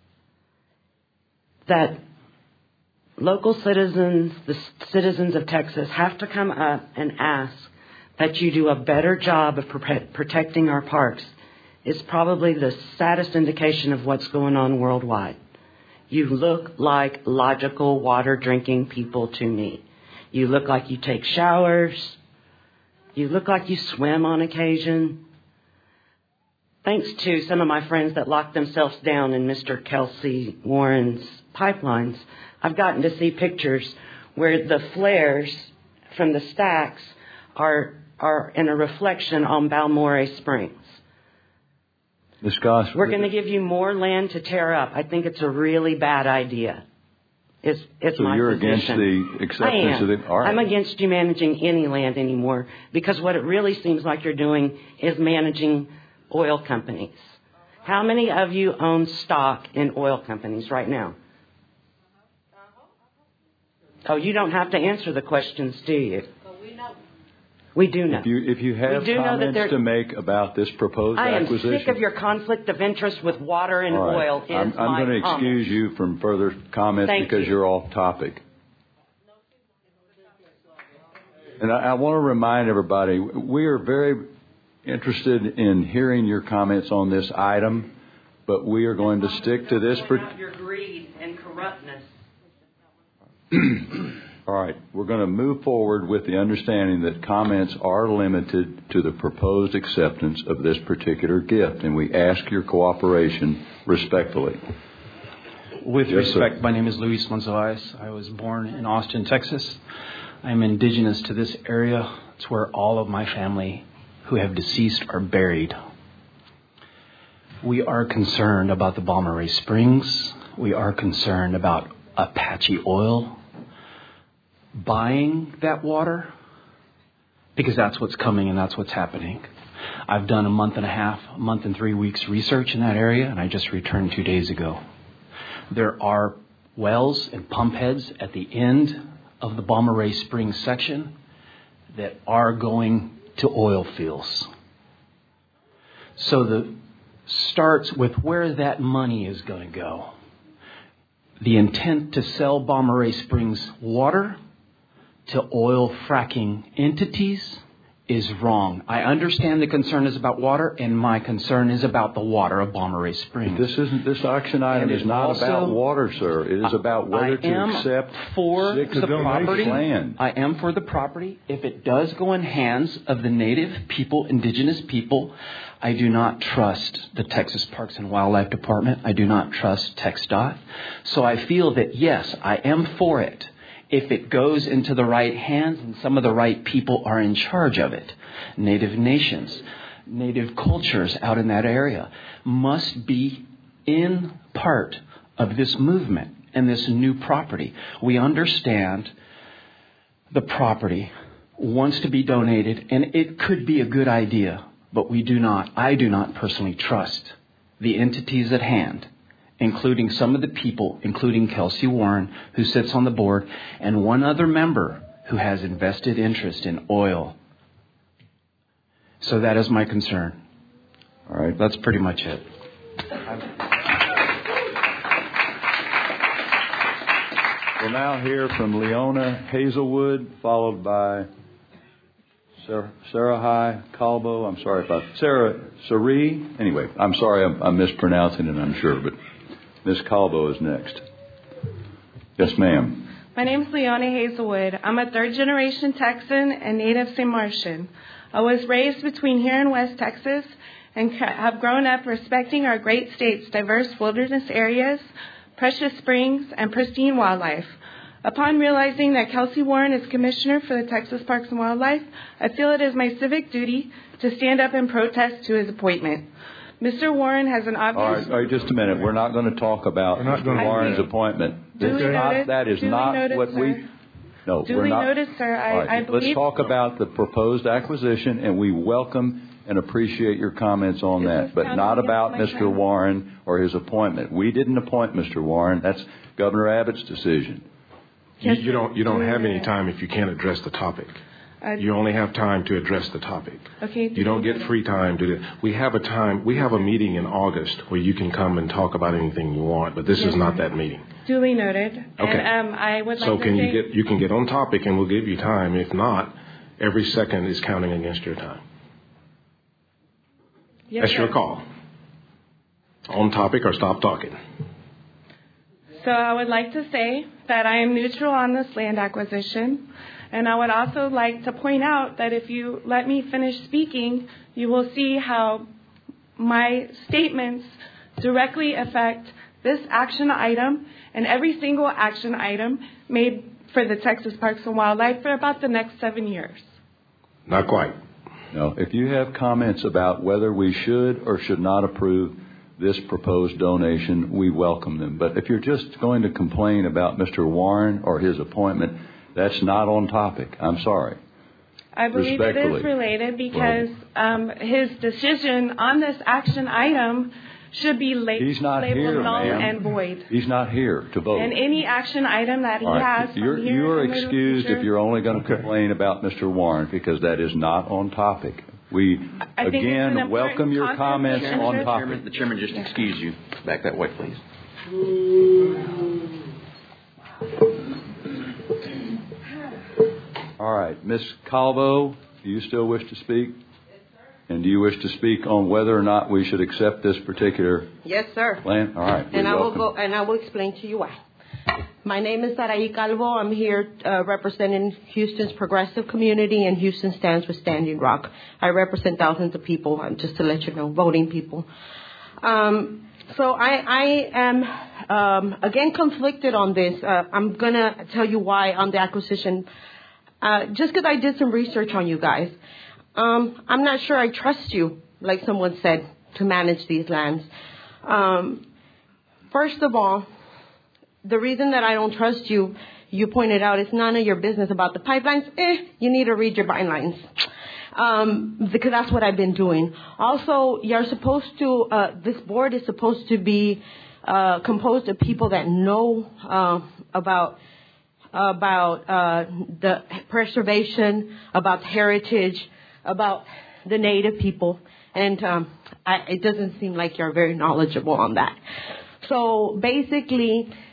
That local citizens, the citizens of Texas, have to come up and ask that you do a better job of protecting our parks is probably the saddest indication of what's going on worldwide. You look like logical water drinking people to me. You look like you take showers. You look like you swim on occasion. Thanks to some of my friends that locked themselves down in Mister Kelsey Warren's pipelines, I've gotten to see pictures where the flares from the stacks are are in a reflection on Balmorhea Springs. Miz Goss, we're going to give you more land to tear up. I think it's a really bad idea. It's, it's so my you're position. against the acceptance I am. of the... All right. I'm against you managing any land anymore, because what it really seems like you're doing is managing oil companies. How many of you own stock in oil companies right now? Oh, you don't have to answer the questions, do you? We do know. If you, if you have comments to make about this proposed I am acquisition... sick of your conflict of interest with water and All right. oil. Is I'm, I'm my going to comment. excuse you from further comments Thank because you. you're off topic. And I, I want to remind everybody, we are very interested in hearing your comments on this item, but we are going to stick to this... About your greed and corruptness. All right, we're going to move forward with the understanding that comments are limited to the proposed acceptance of this particular gift, and we ask your cooperation respectfully. With yes, respect, sir. My name is Luis Monzalez. I was born in Austin, Texas. I'm indigenous to this area. It's where all of my family who have deceased are buried. We are concerned about the Balmorhea Springs. We are concerned about Apache Oil buying that water, because that's what's coming and that's what's happening. I've done a month and a half, a month and three weeks research in that area, and I just returned two days ago. There are wells and pump heads at the end of the Balmorhea Springs section that are going to oil fields. So the starts with where that money is going to go. the intent to sell Bomberay Springs water to oil fracking entities is wrong. I understand the concern is about water, and my concern is about the water of Bomberay Springs. This isn't. This action item And is it not also- about water, sir. It is about whether I to am accept for six the property. land. I am for the property. If it does go in hands of the native people, indigenous people, I do not trust the Texas Parks and Wildlife Department. I do not trust TxDOT. So I feel that, yes, I am for it if it goes into the right hands and some of the right people are in charge of it. Native nations, native cultures out in that area must be in part of this movement and this new property. We understand the property wants to be donated, and it could be a good idea, but we do not, I do not personally trust the entities at hand, including some of the people, including Kelsey Warren, who sits on the board, and one other member who has invested interest in oil. So that is my concern. All right. That's pretty much it. We'll now hear from Leona Hazelwood, followed by Sarah, Sarah High Calbo. I'm sorry if I... Sarah Sari. Anyway, I'm sorry I'm, I'm mispronouncing it, I'm sure, but Miss Calbo is next. Yes, ma'am. My name is Leona Hazelwood. I'm a third-generation Texan and native Saint Martian. I was raised between here and West Texas and have grown up respecting our great state's diverse wilderness areas, precious springs, and pristine wildlife. Upon realizing that Kelsey Warren is Commissioner for the Texas Parks and Wildlife, I feel it is my civic duty to stand up and protest to his appointment. Mister Warren has an obvious... All right, all right, just a minute. We're not going to talk about Mister Warren's appointment. This Duly is not, noted. that is Duly not noted, what sir. we... No, Duly we're not. noted, sir. I, All right, I believe... let's talk about the proposed acquisition, and we welcome and appreciate your comments on that, but not about Mister Warren or his appointment. We didn't appoint Mister Warren. That's Governor Abbott's decision. You, you don't you don't have any time if you can't address the topic. Uh, You only have time to address the topic. Okay. You don't get free time to do. We have a time. We have a meeting in August where you can come and talk about anything you want, but this Yes, is not sir. that meeting. Duly noted. Okay. And um, I would like So to can say... you get you can get on topic and we'll give you time. If not, every second is counting against your time. Yes, That's sir. your call. On topic or stop talking. So I would like to say that I am neutral on this land acquisition. And I would also like to point out that if you let me finish speaking, you will see how my statements directly affect this action item and every single action item made for the Texas Parks and Wildlife for about the next seven years. Not quite. No, if you have comments about whether we should or should not approve this proposed donation, we welcome them. But if you're just going to complain about Mister Warren or his appointment, that's not on topic. I'm sorry. I believe it Respectfully. is related because um, his decision on this action item should be la- He's not labeled here, null ma'am. and void. He's not here to vote. And any action item that he All right. has You're, from here you are in the excused future, if you're only going to complain about Mister Warren, because that is not on topic. We, I think it's an again, important welcome your conflict of comments on interest. topic. The chairman just excused you. Back that way, please. All right. Miz Calvo, do you still wish to speak? And do you wish to speak on whether or not we should accept this particular Yes, sir. plan? All right. And we I will welcome. go and I will explain to you why. My name is Sarai Calvo. I'm here uh, representing Houston's progressive community, and Houston stands for Standing Rock. I represent thousands of people, um, just to let you know, voting people. Um, so I, I am, um, again, conflicted on this. Uh, I'm going to tell you why on the acquisition. Uh, just because I did some research on you guys. Um, I'm not sure I trust you, like someone said, to manage these lands. Um, first of all, the reason that I don't trust you, you pointed out, it's none of your business about the pipelines. Eh, you need to read your bylines. Um, because that's what I've been doing. Also, you're supposed to, uh, this board is supposed to be uh, composed of people that know uh, about about uh, the preservation, about heritage, about the native people. And um, I, it doesn't seem like you're very knowledgeable on that. So basically,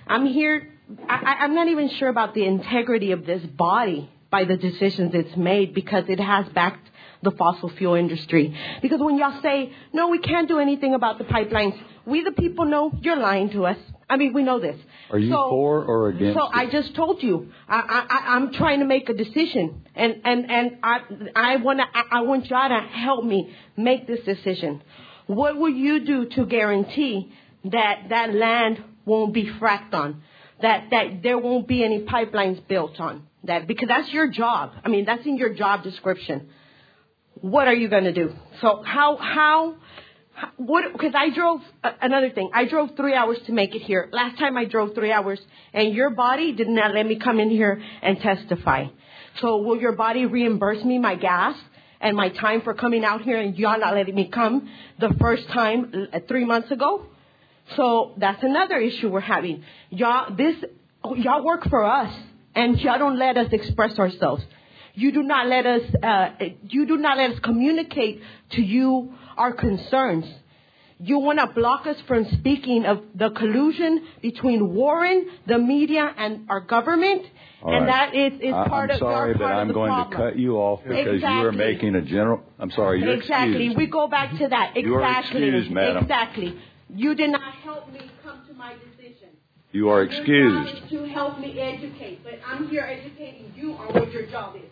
I'm here. I, I'm not even sure about the integrity of this body by the decisions it's made, because it has backed the fossil fuel industry. Because when y'all say, no, we can't do anything about the pipelines, we the people know you're lying to us. I mean, we know this. Are you so, for or against So it? I just told you, I, I, I'm trying to make a decision, and and and I I want to I, I want y'all to help me make this decision. What will you do to guarantee that that land won't be fracked on, that that there won't be any pipelines built on that? Because that's your job. I mean, that's in your job description. What are you going to do? So how how. What? Because I drove, uh, another thing, I drove three hours to make it here. Last time I drove three hours, and your body did not let me come in here and testify. So will your body reimburse me my gas and my time for coming out here, and y'all not letting me come the first time uh, three months ago? So that's another issue we're having. Y'all, this, y'all work for us, and y'all don't let us express ourselves. You do not let us, uh, you do not let us communicate to you our concerns. You want to block us from speaking of the collusion between Warren, the media, and our government. All and right. that is, is I- part I'm of sorry, our but part I'm of the going problem. to cut you off because you are Exactly. making a general. I'm sorry, you're Exactly. excused. We go back to that. Exactly. You are excused, madam. Exactly. You did not help me come to my decision. You are Your excused. job is to help me educate, but I'm here educating you on what your job is.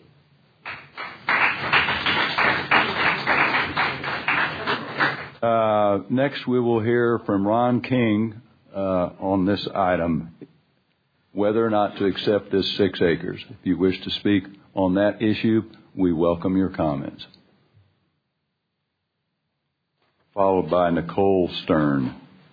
Uh, next, we will hear from Ron King uh, on this item, whether or not to accept this six acres. If you wish to speak on that issue, we welcome your comments. Followed by Nicole Stern.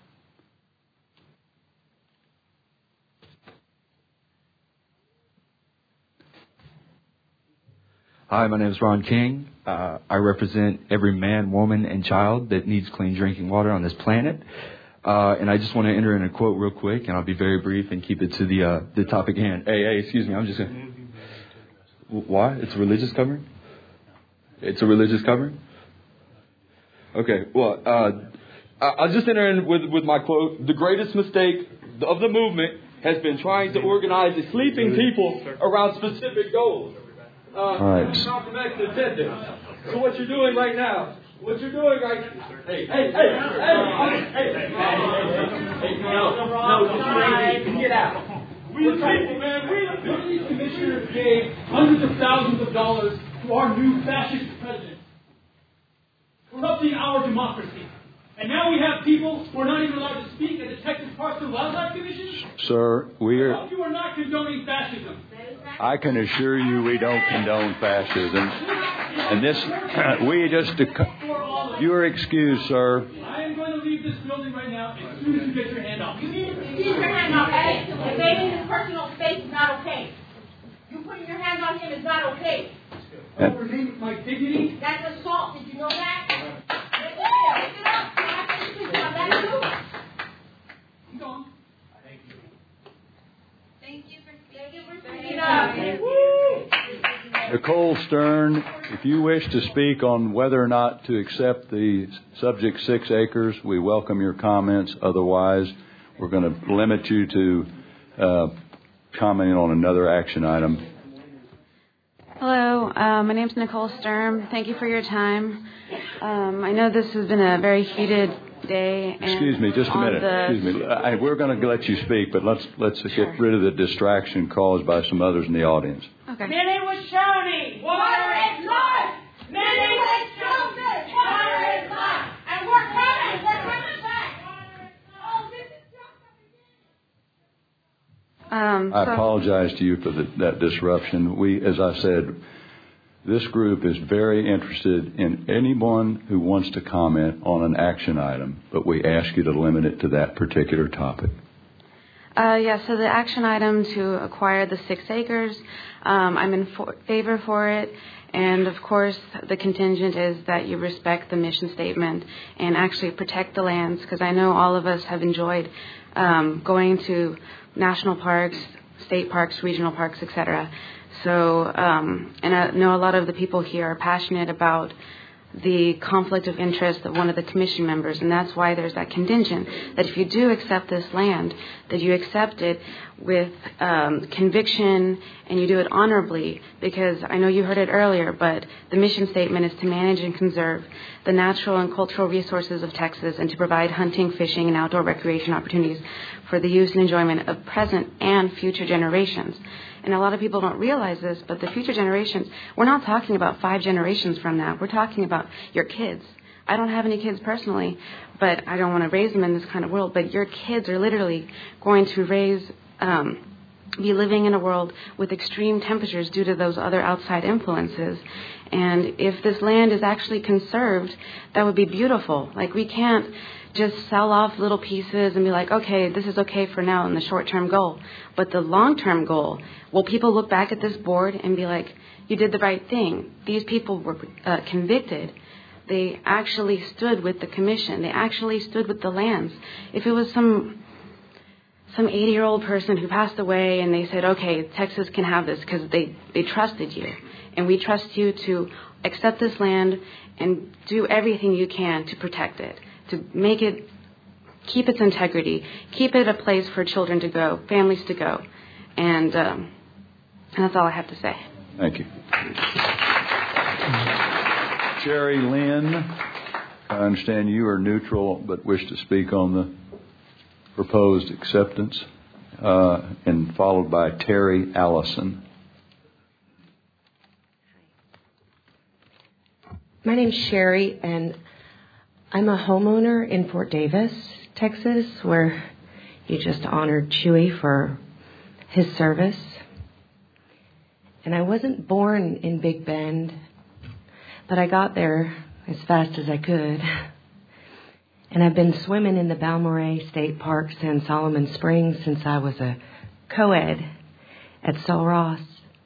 Hi, my name is Ron King. Uh, I represent every man, woman, and child that needs clean drinking water on this planet. Uh, and I just want to enter in a quote real quick, and I'll be very brief and keep it to the uh, the topic at hand. Hey, hey, excuse me, I'm just going to... Why? It's a religious covering? It's a religious covering? Okay, well, uh, I- I'll just enter in with, with my quote. The greatest mistake of the movement has been trying to organize the sleeping people around specific goals. Uh, All right. Malcolm X said this. So what you're doing right now, what you're doing right now, hey, hey, hey, hey, hey, hey, hey, hey, no, no, no, get out. We the people, man, we the people. These commissioners gave hundreds of thousands of dollars to our new fascist president, corrupting our democracy. And now we have people who are not even allowed to speak at the Texas Parks and Wildlife Commission. Sir, we are... You are not condoning fascism. I can assure you we don't condone fascism. And this, we just, you are excused, sir. I am going to leave this building right now as soon as you get your hand off. You need to keep your hand off, okay? Invading his personal space is not okay. You putting your hands on him is not okay. Over my dignity. That's assault. Did you know that? Get it up. Can I have any picture of that too? Keep going. Thank you for speaking up. Nicole Stern, if you wish to speak on whether or not to accept the subject six acres, we welcome your comments. Otherwise, we're going to limit you to uh, commenting on another action item. Hello, uh, my name's Nicole Sturm. Thank you for your time. Um, I know this has been a very heated day. And Excuse me, just a on minute. the- Excuse me. I, we're going to let you speak, but let's let's get rid of the distraction caused by some others in the audience. Okay. Many was shouting, water is life. Many was shouting, water is life. And we're coming, we're coming back. Oh, this is Um, I so- apologize to you for the, that disruption. We, as I said, this group is very interested in anyone who wants to comment on an action item, but we ask you to limit it to that particular topic. Uh, yeah, so the action item to acquire the six acres, um, I'm in for- favor for it. And, of course, the contingent is that you respect the mission statement and actually protect the lands, because I know all of us have enjoyed um, going to national parks, state parks, regional parks, et cetera. So, um, and I know a lot of the people here are passionate about the conflict of interest of one of the commission members, and that's why there's that contingent that if you do accept this land, that you accept it with um, conviction and you do it honorably, because I know you heard it earlier, but the mission statement is to manage and conserve the natural and cultural resources of Texas and to provide hunting, fishing, and outdoor recreation opportunities for the use and enjoyment of present and future generations. And a lot of people don't realize this, but the future generations, we're not talking about five generations from now. We're talking about your kids. I don't have any kids personally, but I don't want to raise them in this kind of world. But your kids are literally going to raise, um, be living in a world with extreme temperatures due to those other outside influences. And if this land is actually conserved, that would be beautiful. Like, we can't just sell off little pieces and be like, okay, this is okay for now in the short-term goal. But the long-term goal, will people look back at this board and be like, you did the right thing? These people were uh, convicted. They actually stood with the commission. They actually stood with the lands. If it was some some eighty-year-old person who passed away and they said, okay, Texas can have this because they, they trusted you. And we trust you to accept this land and do everything you can to protect it, to make it, keep its integrity, keep it a place for children to go, families to go. And, um, and that's all I have to say. Thank you. Sherry Lynn, I understand you are neutral but wish to speak on the proposed acceptance, uh, and followed by Terry Allison. My name's Sherry, and I'm a homeowner in Fort Davis, Texas, where you just honored Chewy for his service. And I wasn't born in Big Bend, but I got there as fast as I could. And I've been swimming in the Balmorhea State Park, San Solomon Springs, since I was a co-ed at Sul Ross.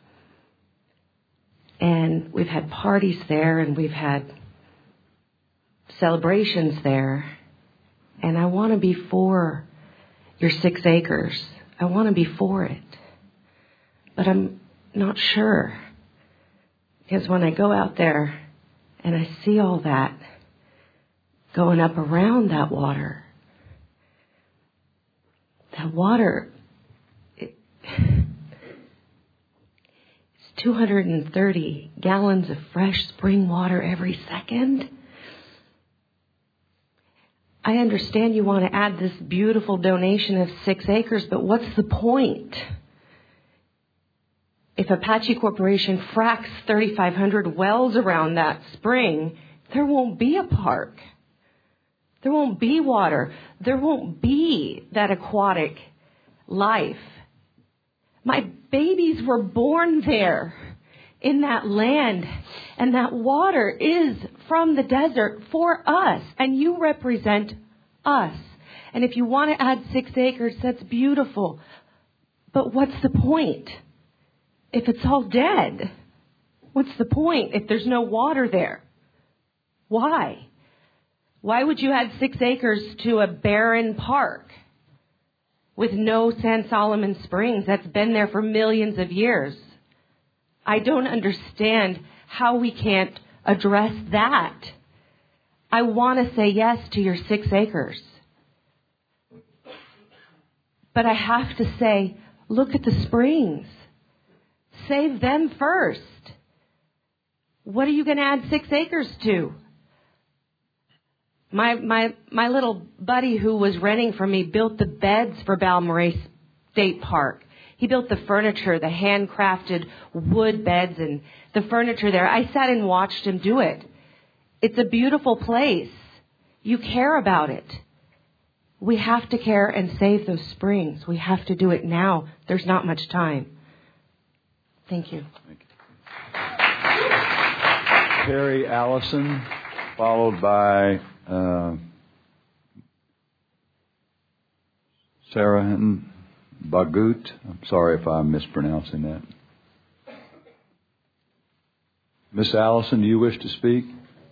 And we've had parties there, and we've had celebrations there. And I want to be for your six acres. I want to be for it. But I'm not sure. Because when I go out there and I see all that going up around that water, that water, it, it's two hundred thirty gallons of fresh spring water every second. I understand you want to add this beautiful donation of six acres, but what's the point? If Apache Corporation fracks thirty-five hundred wells around that spring, there won't be a park. There won't be water. There won't be that aquatic life. My babies were born there in that land, and that water is from the desert for us, and you represent us. And if you want to add six acres, that's beautiful. But what's the point? If it's all dead, what's the point if there's no water there? Why? Why would you add six acres to a barren park with no San Solomon Springs that's been there for millions of years? I don't understand how we can't address that. I want to say yes to your six acres. But I have to say, look at the springs. Save them first. What are you going to add six acres to? My my my little buddy who was renting from me built the beds for Balmorhea State Park. He built the furniture, the handcrafted wood beds and the furniture there. I sat and watched him do it. It's a beautiful place. You care about it. We have to care and save those springs. We have to do it now. There's not much time. Thank you. Thank you. Terry Allison, followed by uh, Sarah Bagut. I'm sorry if I'm mispronouncing that. Miss Allison, do you wish to speak?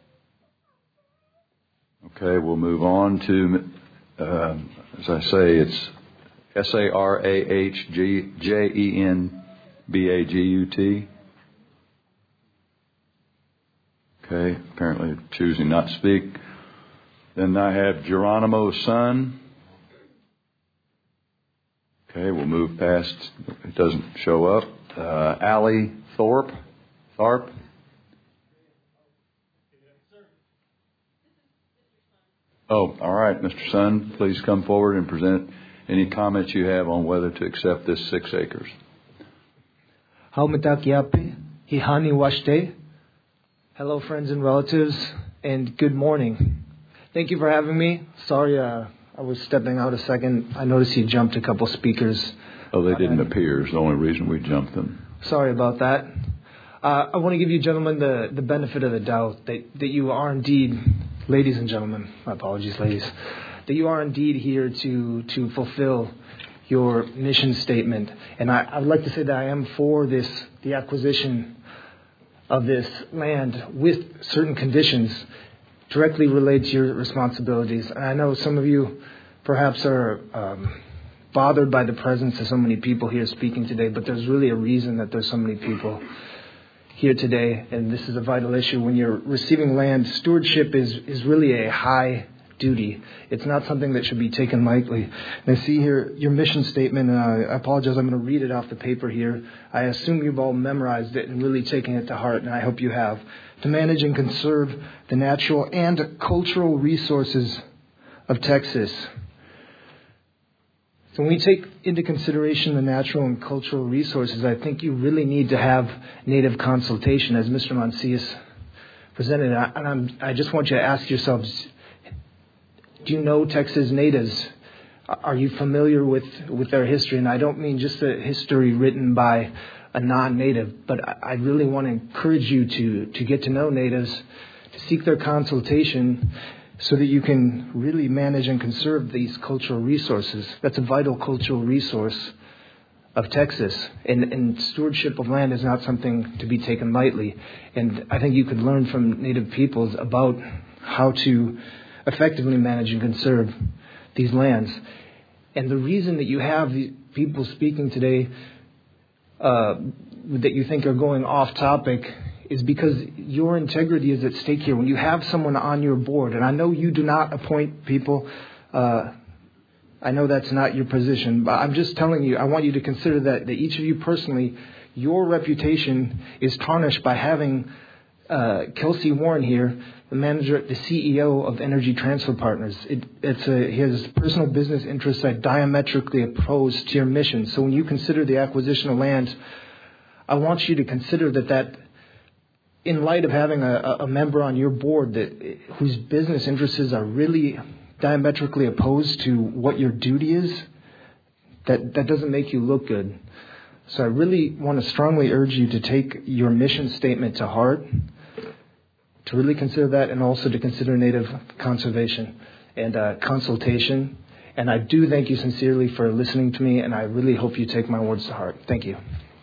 Okay, we'll move on to, uh, as I say, it's S A R A H J E N B A G U T. Okay, apparently choosing not to speak. Then I have Geronimo Sun. Okay, we'll move past. It doesn't show up. Uh, Allie Thorpe. Tharp. Oh, all right, Mister Sun, please come forward and present any comments you have on whether to accept this six acres. Haumatakiape, Hihani Washte. Hello, friends and relatives, and good morning. Thank you for having me. Sorry, uh, I was stepping out a second. I noticed you jumped a couple speakers. Oh, they didn't appear. It's the only reason we jumped them. Sorry about that. Uh, I want to give you gentlemen the, the benefit of the doubt that, that you are indeed, ladies and gentlemen, my apologies, ladies, that you are indeed here to, to fulfill your mission statement. And I, I would like to say that I am for this, the acquisition of this land with certain conditions directly related to your responsibilities. And I know some of you perhaps are um, bothered by the presence of so many people here speaking today, but there's really a reason that there's so many people here today, and this is a vital issue. When you're receiving land, stewardship is, is really a high duty. It's not something that should be taken lightly. And I see here your mission statement, and I apologize, I'm going to read it off the paper here. I assume you've all memorized it and really taken it to heart, and I hope you have. To manage and conserve the natural and cultural resources of Texas. So when we take into consideration the natural and cultural resources, I think you really need to have Native consultation, as Mister Mancias presented. And I'm, I just want you to ask yourselves, do you know Texas natives? Are you familiar with, with their history? And I don't mean just the history written by a non-native, but I really want to encourage you to, to get to know natives, to seek their consultation, so that you can really manage and conserve these cultural resources. That's a vital cultural resource of Texas. And, and stewardship of land is not something to be taken lightly. And I think you could learn from Native peoples about how to effectively manage and conserve these lands. And the reason that you have these people speaking today uh, that you think are going off topic is because your integrity is at stake here. When you have someone on your board, and I know you do not appoint people, uh, I know that's not your position, but I'm just telling you, I want you to consider that, that each of you personally, your reputation is tarnished by having uh, Kelsey Warren here, the manager, the C E O of Energy Transfer Partners. It, it's a, his personal business interests are diametrically opposed to your mission. So when you consider the acquisition of land, I want you to consider that that in light of having a, a member on your board that whose business interests are really diametrically opposed to what your duty is, that, that doesn't make you look good. So I really want to strongly urge you to take your mission statement to heart, to really consider that, and also to consider Native conservation and uh, consultation. And I do thank you sincerely for listening to me, and I really hope you take my words to heart. Thank you.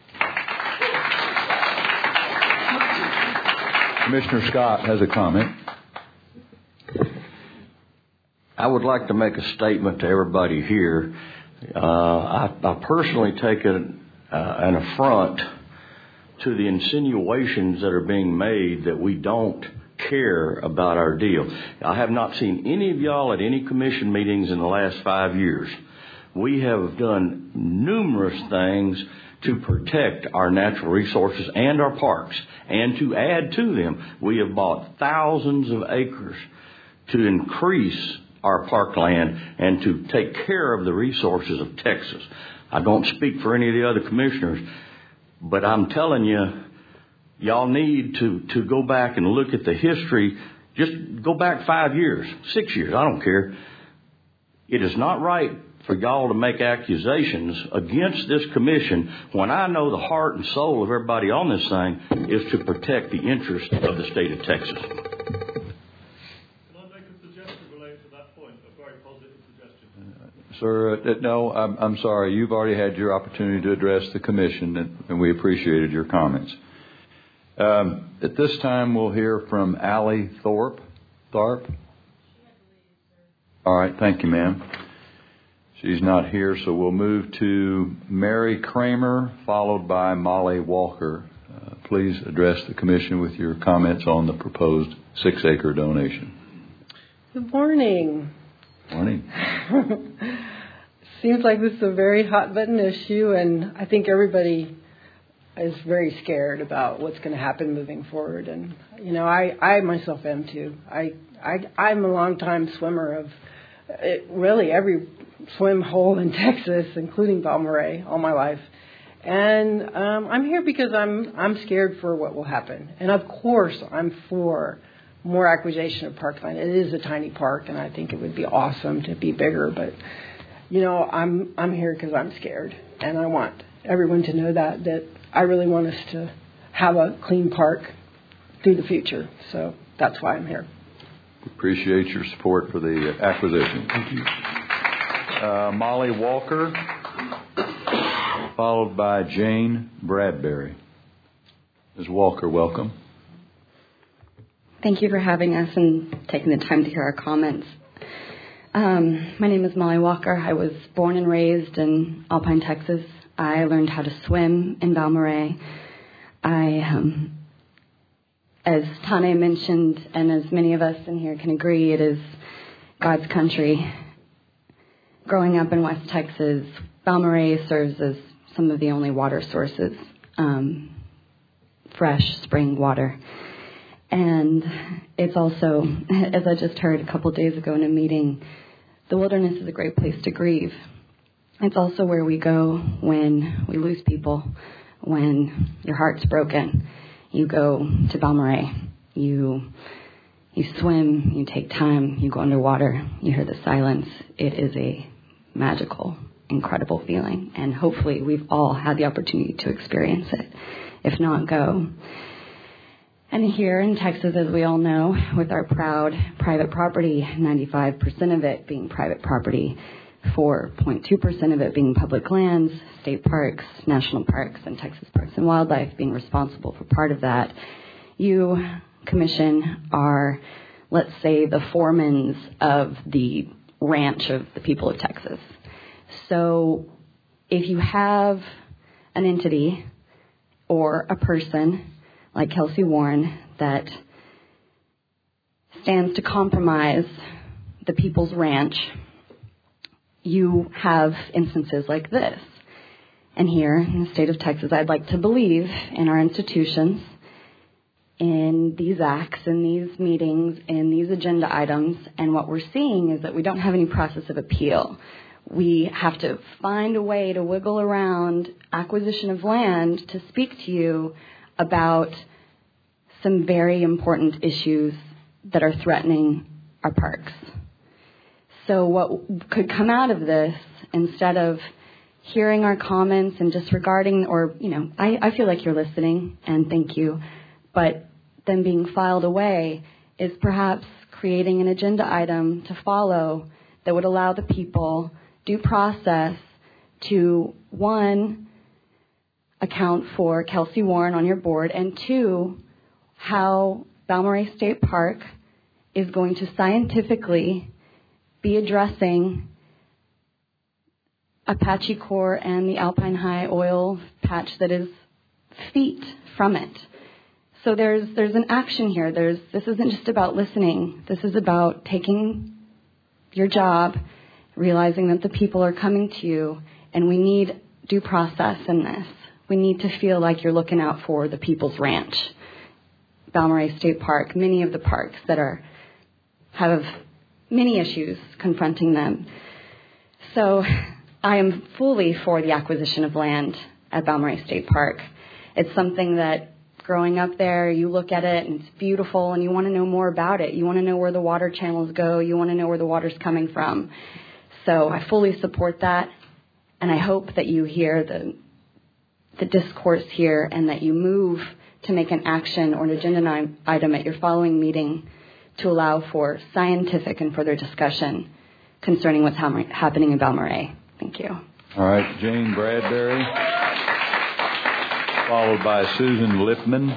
Commissioner Scott has a comment. I would like to make a statement to everybody here. Uh, I, I personally take an, uh, an affront to the insinuations that are being made that we don't care about our deal. I have not seen any of y'all at any commission meetings in the last five years. We have done numerous things to protect our natural resources and our parks. And to add to them, we have bought thousands of acres to increase our parkland and to take care of the resources of Texas. I don't speak for any of the other commissioners, but I'm telling you, y'all need to, to go back and look at the history. Just go back five years, six years, I don't care. It is not right for y'all to make accusations against this commission when I know the heart and soul of everybody on this thing is to protect the interest of the state of Texas. Can I make a suggestion related to that point? A very positive suggestion. Sir, uh, no, I'm, I'm sorry. You've already had your opportunity to address the commission, and, and we appreciated your comments. Um, at this time, we'll hear from Allie Thorpe. Tharp? All right. Thank you, ma'am. She's not here, so we'll move to Mary Kramer, followed by Molly Walker. Uh, please. please address the commission with your comments on the proposed six-acre donation. Good morning. Morning. Seems like this is a very hot-button issue, and I think everybody is very scared about what's going to happen moving forward. And, you know, I, I myself am too. I, I, I'm a long-time swimmer of it, really every swim hole in Texas, including Balmorhea, all my life. And um, I'm here because I'm I'm scared for what will happen. And, of course, I'm for more acquisition of parkland. It is a tiny park, and I think it would be awesome to be bigger. But, you know, I'm I'm here because I'm scared, and I want everyone to know that, that I really want us to have a clean park through the future. So that's why I'm here. Appreciate your support for the acquisition. Thank you. Uh, Molly Walker, followed by Jane Bradbury. Miz Walker, welcome. Thank you for having us and taking the time to hear our comments. Um, my name is Molly Walker. I was born and raised in Alpine, Texas. I learned how to swim in Balmorhea. I, um, as Tane mentioned, and as many of us in here can agree, it is God's country. Growing up in West Texas, Balmorhea serves as some of the only water sources, um, fresh spring water. And it's also, as I just heard a couple of days ago in a meeting, the wilderness is a great place to grieve. It's also where we go when we lose people, when your heart's broken. You go to Balmorhea. You you swim, you take time, you go underwater, you hear the silence. It is a magical, incredible feeling. And hopefully we've all had the opportunity to experience it. If not, go. And here in Texas, as we all know, with our proud private property, ninety-five percent of it being private property, four point two percent of it being public lands, state parks, national parks, and Texas Parks and Wildlife being responsible for part of that, you, Commission, are, let's say, the foremans of the ranch of the people of Texas. So if you have an entity or a person like Kelsey Warren that stands to compromise the people's ranch, you have instances like this. And here in the state of Texas, I'd like to believe in our institutions, in these acts, in these meetings, in these agenda items. And what we're seeing is that we don't have any process of appeal. We have to find a way to wiggle around acquisition of land to speak to you about some very important issues that are threatening our parks. So what could come out of this, instead of hearing our comments and disregarding, or, you know, I, I feel like you're listening, and thank you, but them being filed away, is perhaps creating an agenda item to follow that would allow the people due process to, one, account for Kelsey Warren on your board, and two, how Balmorhea State Park is going to scientifically be addressing Apache Corps and the Alpine High oil patch that is feet from it. So there's there's an action here. There's this isn't just about listening. This is about taking your job, realizing that the people are coming to you, and we need due process in this. We need to feel like you're looking out for the people's ranch. Balmorhea State Park, many of the parks that are have many issues confronting them. So I am fully for the acquisition of land at Balmorhea State Park. It's something that growing up there, you look at it and it's beautiful and you want to know more about it. You want to know where the water channels go. You want to know where the water's coming from. So I fully support that, and I hope that you hear the the discourse here and that you move to make an action or an agenda item at your following meeting to allow for scientific and further discussion concerning what's ha- happening in Balmorhea. Thank you. All right, Jane Bradbury, followed by Susan Lipman.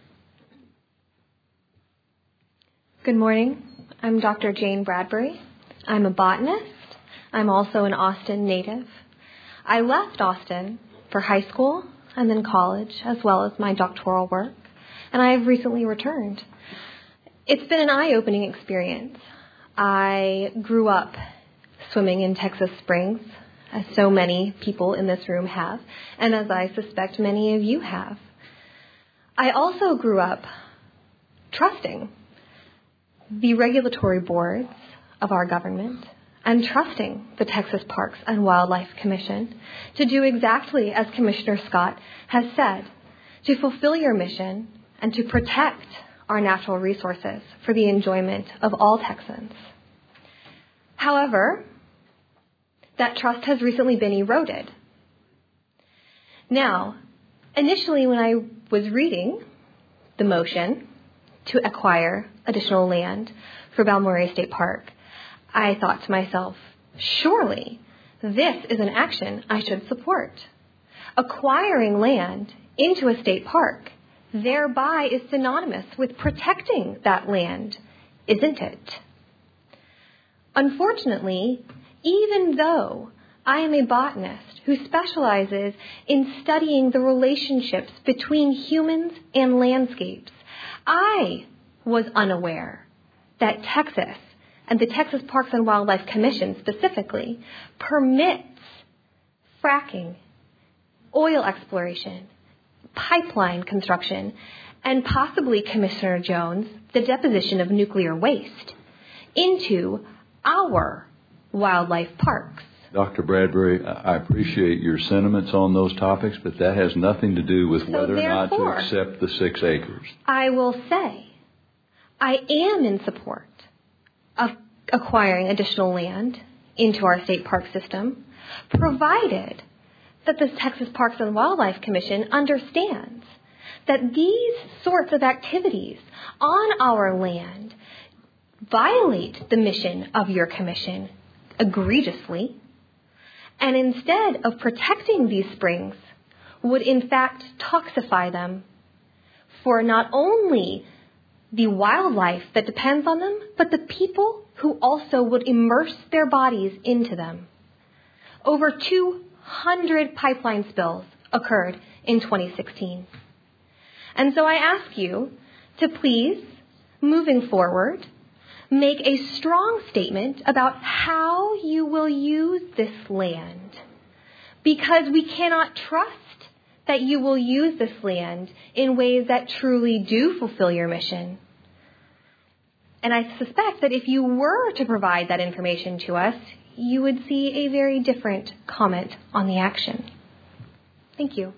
Good morning. I'm Doctor Jane Bradbury. I'm a botanist. I'm also an Austin native. I left Austin for high school, and then college, as well as my doctoral work, and I have recently returned. It's been an eye-opening experience. I grew up swimming in Texas Springs, as so many people in this room have, and as I suspect many of you have. I also grew up trusting the regulatory boards of our government and trusting the Texas Parks and Wildlife Commission to do exactly as Commissioner Scott has said, to fulfill your mission and to protect our natural resources for the enjoyment of all Texans. However, that trust has recently been eroded. Now, initially when I was reading the motion to acquire additional land for Balmorhea State Park, I thought to myself, surely this is an action I should support. Acquiring land into a state park thereby is synonymous with protecting that land, isn't it? Unfortunately, even though I am a botanist who specializes in studying the relationships between humans and landscapes, I was unaware that Texas, and the Texas Parks and Wildlife Commission specifically, permits fracking, oil exploration, pipeline construction, and possibly, Commissioner Jones, the deposition of nuclear waste into our wildlife parks. Doctor Bradbury, I appreciate your sentiments on those topics, but that has nothing to do with So whether or not to therefore, accept the six acres. I will say I am in support of acquiring additional land into our state park system, provided that the Texas Parks and Wildlife Commission understands that these sorts of activities on our land violate the mission of your commission egregiously, and instead of protecting these springs, would in fact toxify them for not only the wildlife that depends on them, but the people who also would immerse their bodies into them. Over two hundred pipeline spills occurred in twenty sixteen. And so I ask you to please, moving forward, make a strong statement about how you will use this land, because we cannot trust that you will use this land in ways that truly do fulfill your mission. And I suspect that if you were to provide that information to us, you would see a very different comment on the action. Thank you.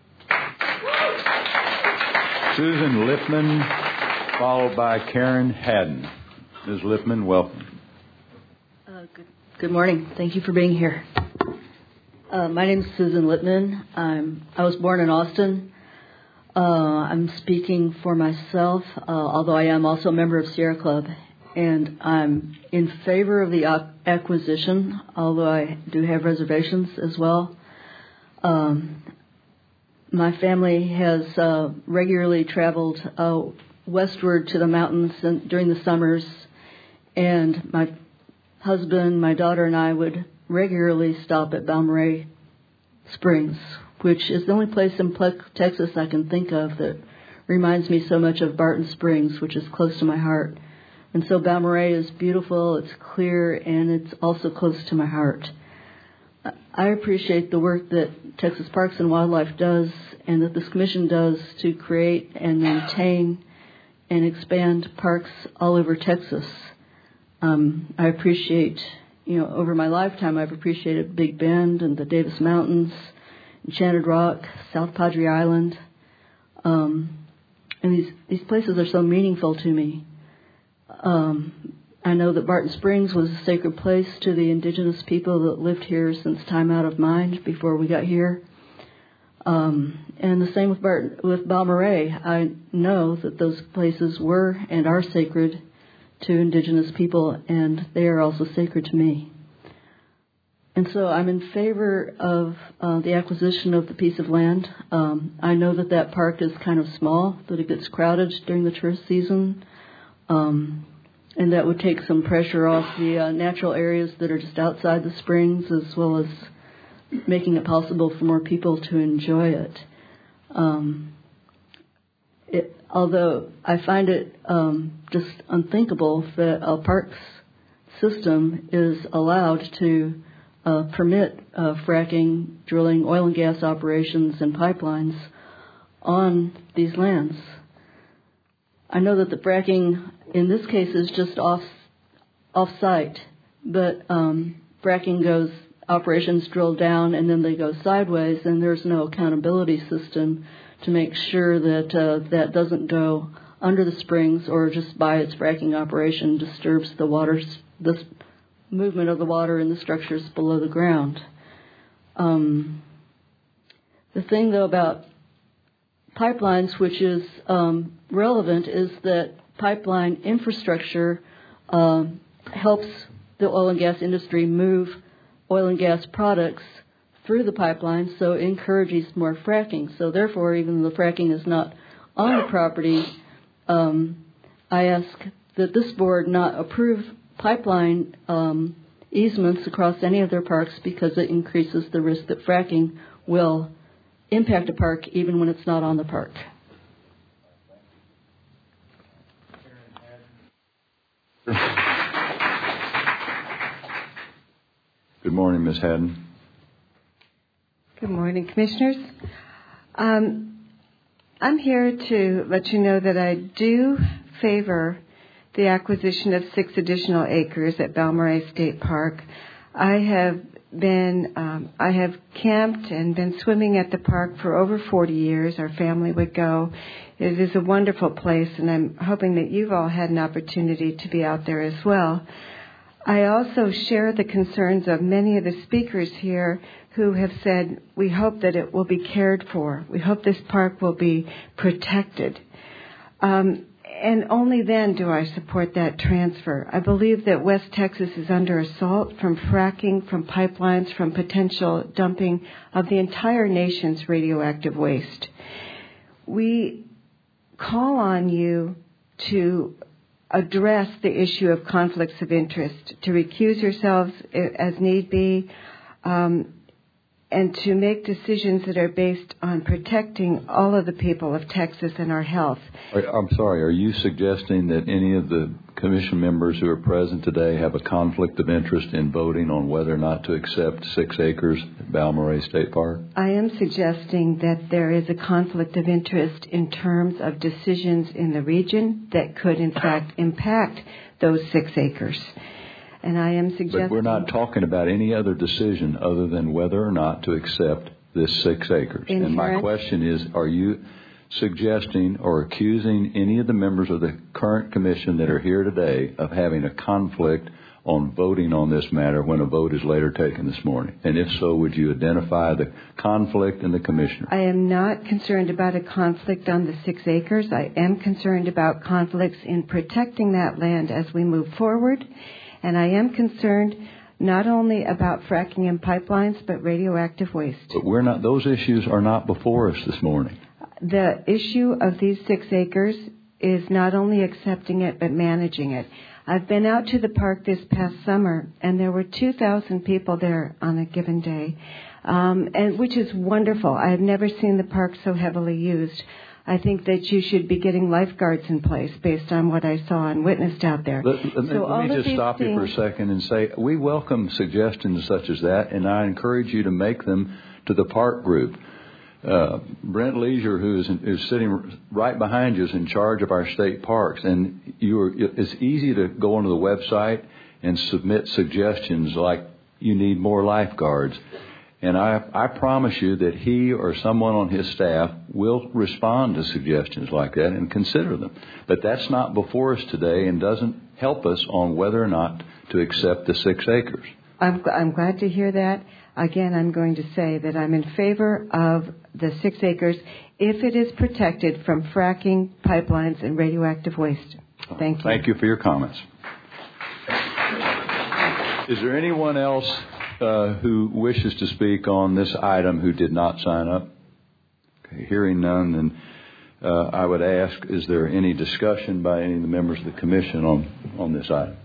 Susan Lippman, followed by Karen Haddon. Miz Lippman, welcome. Uh, good, good morning. Thank you for being here. Uh, my name is Susan Lippman. I'm, I was born in Austin. Uh, I'm speaking for myself, uh, although I am also a member of Sierra Club. And I'm in favor of the acquisition, although I do have reservations as well. Um, my family has uh, regularly traveled uh, westward to the mountains in, during the summers, and my husband, my daughter, and I would regularly stop at Balmorhea Springs, which is the only place in Texas I can think of that reminds me so much of Barton Springs, which is close to my heart. And so Balmorhea is beautiful, it's clear, and it's also close to my heart. I appreciate the work that Texas Parks and Wildlife does and that this commission does to create and maintain and expand parks all over Texas. Um, I appreciate, you know, over my lifetime, I've appreciated Big Bend and the Davis Mountains, Enchanted Rock, South Padre Island. Um, and these, these places are so meaningful to me. Um, I know that Barton Springs was a sacred place to the indigenous people that lived here since time out of mind before we got here. Um, and the same with Barton, with Balmorhea. I know that those places were and are sacred to indigenous people, and they are also sacred to me. And so I'm in favor of uh, the acquisition of the piece of land. Um, I know that that park is kind of small, that it gets crowded during the tourist season. Um, and that would take some pressure off the uh, natural areas that are just outside the springs, as well as making it possible for more people to enjoy it. Um, it, although I find it um, just unthinkable that a parks system is allowed to uh, permit uh, fracking, drilling, oil and gas operations, and pipelines on these lands. I know that the fracking in this case is just off off-site, but um, fracking goes, operations drill down and then they go sideways, and there's no accountability system to make sure that uh, that doesn't go under the springs or just by its fracking operation disturbs the water, the movement of the water in the structures below the ground. Um, the thing, though, about pipelines, which is um, relevant, is that pipeline infrastructure uh, helps the oil and gas industry move oil and gas products through the pipeline, so it encourages more fracking. So therefore, even though the fracking is not on the property, um, I ask that this board not approve pipeline um, easements across any of their parks because it increases the risk that fracking will impact a park even when it's not on the park. Good morning, Miz Haddon. Good morning, Commissioners. Um, I'm here to let you know that I do favor the acquisition of six additional acres at Balmorhea State Park. I have been, um, I have camped and been swimming at the park for over forty years. Our family would go. It is a wonderful place, and I'm hoping that you've all had an opportunity to be out there as well. I also share the concerns of many of the speakers here who have said, we hope that it will be cared for. We hope this park will be protected. Um, and only then do I support that transfer. I believe that West Texas is under assault from fracking, from pipelines, from potential dumping of the entire nation's radioactive waste. We call on you to address the issue of conflicts of interest, to recuse yourselves as need be, um, and to make decisions that are based on protecting all of the people of Texas and our health. I'm sorry, are you suggesting that any of the commission members who are present today have a conflict of interest in voting on whether or not to accept six acres at Balmorhea State Park? I am suggesting that there is a conflict of interest in terms of decisions in the region that could, in fact, impact those six acres. And I am suggesting... But we're not talking about any other decision other than whether or not to accept this six acres. Inherent. And my question is, are you suggesting or accusing any of the members of the current commission that are here today of having a conflict on voting on this matter when a vote is later taken this morning? And if so, would you identify the conflict in the commissioner? I am not concerned about a conflict on the six acres. I am concerned about conflicts in protecting that land as we move forward. And I am concerned not only about fracking and pipelines, but radioactive waste. But we're not; those issues are not before us this morning. The issue of these six acres is not only accepting it, but managing it. I've been out to the park this past summer, and there were two thousand people there on a given day, um, and which is wonderful. I have never seen the park so heavily used. I think that you should be getting lifeguards in place based on what I saw and witnessed out there. Let, let, so let me just stop things... you for a second and say we welcome suggestions such as that, and I encourage you to make them to the park group. Uh, Brent Leisure, who is, is sitting right behind you, is in charge of our state parks, and you are, it's easy to go onto the website and submit suggestions like you need more lifeguards. And I, I promise you that he or someone on his staff will respond to suggestions like that and consider them. But that's not before us today and doesn't help us on whether or not to accept the six acres. I'm, I'm glad to hear that. Again, I'm going to say that I'm in favor of the six acres if it is protected from fracking, pipelines, and radioactive waste. Thank you. Thank you for your comments. Is there anyone else uh, who wishes to speak on this item who did not sign up? Okay, hearing none, then uh, I would ask, is there any discussion by any of the members of the commission on, on this item?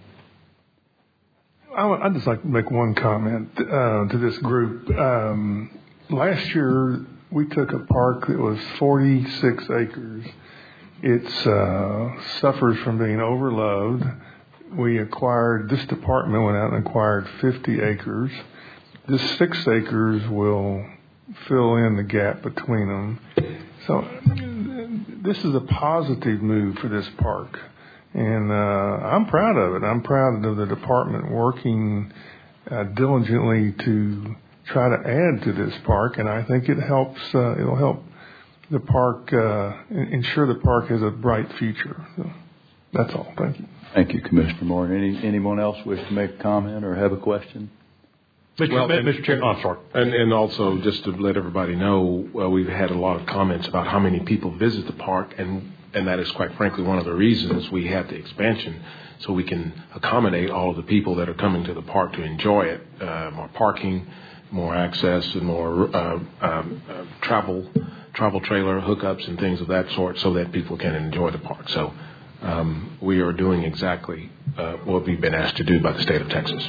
I would, I'd just like to make one comment uh, to this group. Um, last year, we took a park that was forty-six acres. It uh, suffers from being overloaded. We acquired, this department went out and acquired fifty acres. This six acres will fill in the gap between them. So this is a positive move for this park. And uh, I'm proud of it. I'm proud of the department working uh, diligently to try to add to this park. And I think it helps, uh, it'll help the park, uh, ensure the park has a bright future. So that's all. Thank you. Thank you, Commissioner Moore. Any, anyone else wish to make a comment or have a question? Mister Well, Mister Chair, oh, I'm sorry. And, and also, just to let everybody know, uh, we've had a lot of comments about how many people visit the park, and, and that is quite frankly one of the reasons we have the expansion, so we can accommodate all of the people that are coming to the park to enjoy it. Uh, more parking, more access, and more uh, um, uh, travel, travel trailer hookups and things of that sort, so that people can enjoy the park. So um, we are doing exactly uh, what we've been asked to do by the state of Texas.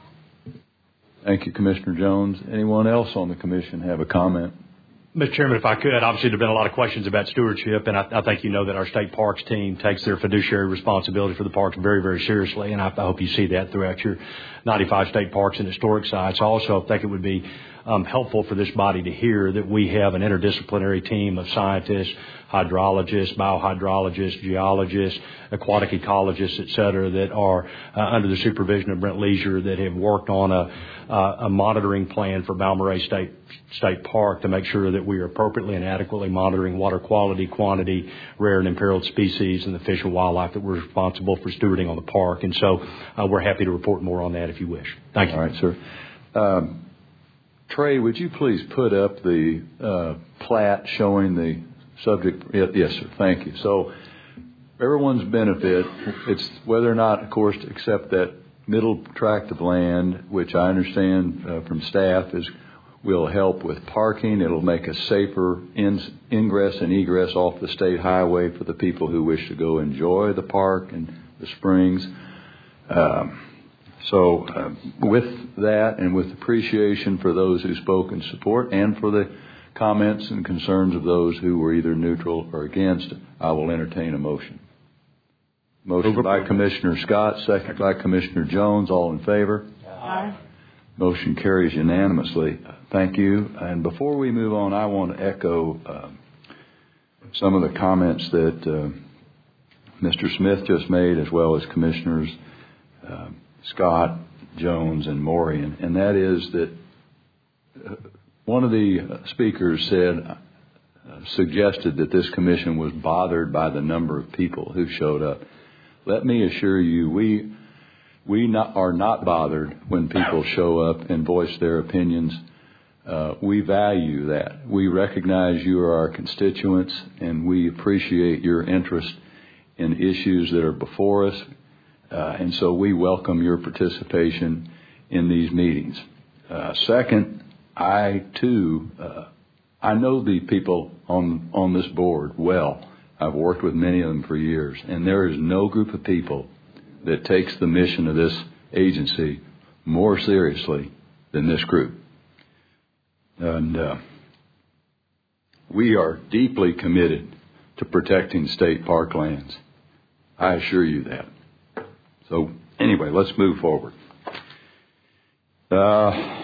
Thank you, Commissioner Jones. Anyone else on the commission have a comment? Mister Chairman, if I could, obviously there have been a lot of questions about stewardship, and I, I think you know that our state parks team takes their fiduciary responsibility for the parks very, very seriously, and I, I hope you see that throughout your ninety-five state parks and historic sites. I also think it would be um, helpful for this body to hear that we have an interdisciplinary team of scientists, hydrologists, biohydrologists, geologists, aquatic ecologists, et cetera, that are uh, under the supervision of Brent Leisure that have worked on a, uh, a monitoring plan for Balmorhea State State Park to make sure that we are appropriately and adequately monitoring water quality, quantity, rare and imperiled species, and the fish and wildlife that we're responsible for stewarding on the park. And so uh, we're happy to report more on that if you wish. Thank you. All right, sir. Um, Trey, would you please put up the uh, plat showing the subject? Yes, sir. Thank you. So everyone's benefit, it's whether or not, of course, to accept that middle tract of land, which I understand uh, from staff is will help with parking. It'll make a safer in, ingress and egress off the state highway for the people who wish to go enjoy the park and the springs. Um, so uh, with that and with appreciation for those who spoke in support and for the comments and concerns of those who were either neutral or against, I will entertain a motion. Motion by Commissioner Scott, second by Commissioner Jones. All in favor? Aye. Motion carries unanimously. Thank you. And before we move on, I want to echo uh, some of the comments that uh, Mister Smith just made, as well as Commissioners uh, Scott, Jones, and Morian. And that is that uh, one of the speakers said, uh, suggested that this commission was bothered by the number of people who showed up. Let me assure you, we we not, are not bothered when people show up and voice their opinions. Uh, we value that. We recognize you are our constituents, and we appreciate your interest in issues that are before us. Uh, and so we welcome your participation in these meetings. Uh, second, I too, uh, I know the people on on this board well. I've worked with many of them for years, and there is no group of people that takes the mission of this agency more seriously than this group. And uh, we are deeply committed to protecting state parklands. I assure you that. So anyway, let's move forward. Uh,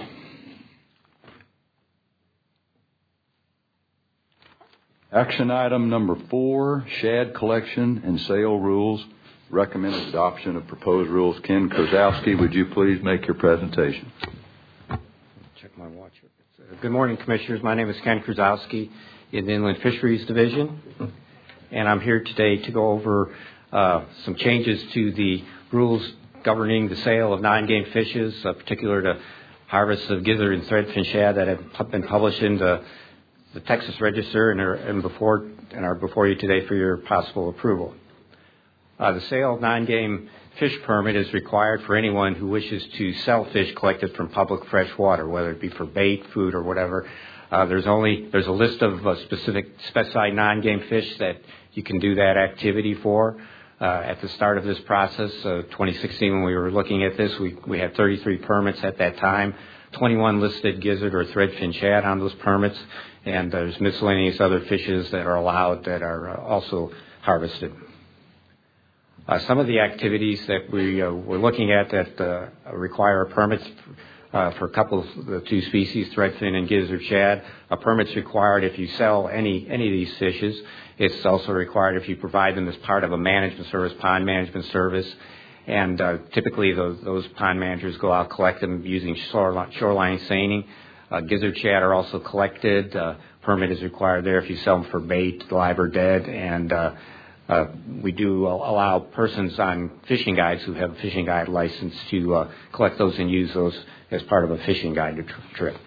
action item number four, shad collection and sale rules. Recommended adoption of proposed rules. Ken Kozowski, would you please make your presentation? Check my watch. Good morning, Commissioners. My name is Ken Kruzowski in the Inland Fisheries Division, and I'm here today to go over uh, some changes to the rules governing the sale of non-game fishes, uh, particular to harvests of gizzard and threadfin shad that have been published in the, the Texas Register and are, and, before, and are before you today for your possible approval. Uh, the sale of non-game fish permit is required for anyone who wishes to sell fish collected from public fresh water, whether it be for bait, food, or whatever. Uh, there's only there's a list of uh, specific specified non-game fish that you can do that activity for. Uh, at the start of this process, uh, twenty sixteen, when we were looking at this, we, we had thirty-three permits at that time. twenty-one listed gizzard or threadfin shad on those permits, and there's miscellaneous other fishes that are allowed that are uh, also harvested. Uh, some of the activities that we uh, were looking at that uh, require permits uh, for a couple of the two species, threadfin and gizzard shad. A permit's required if you sell any any of these fishes. It's also required if you provide them as part of a management service, pond management service. And uh, typically those, those pond managers go out, collect them using shoreline, shoreline seining. Uh, gizzard shad are also collected. Uh, permit is required there if you sell them for bait, live or dead. And uh, uh, we do allow persons on fishing guides who have a fishing guide license to uh, collect those and use those as part of a fishing guide trip.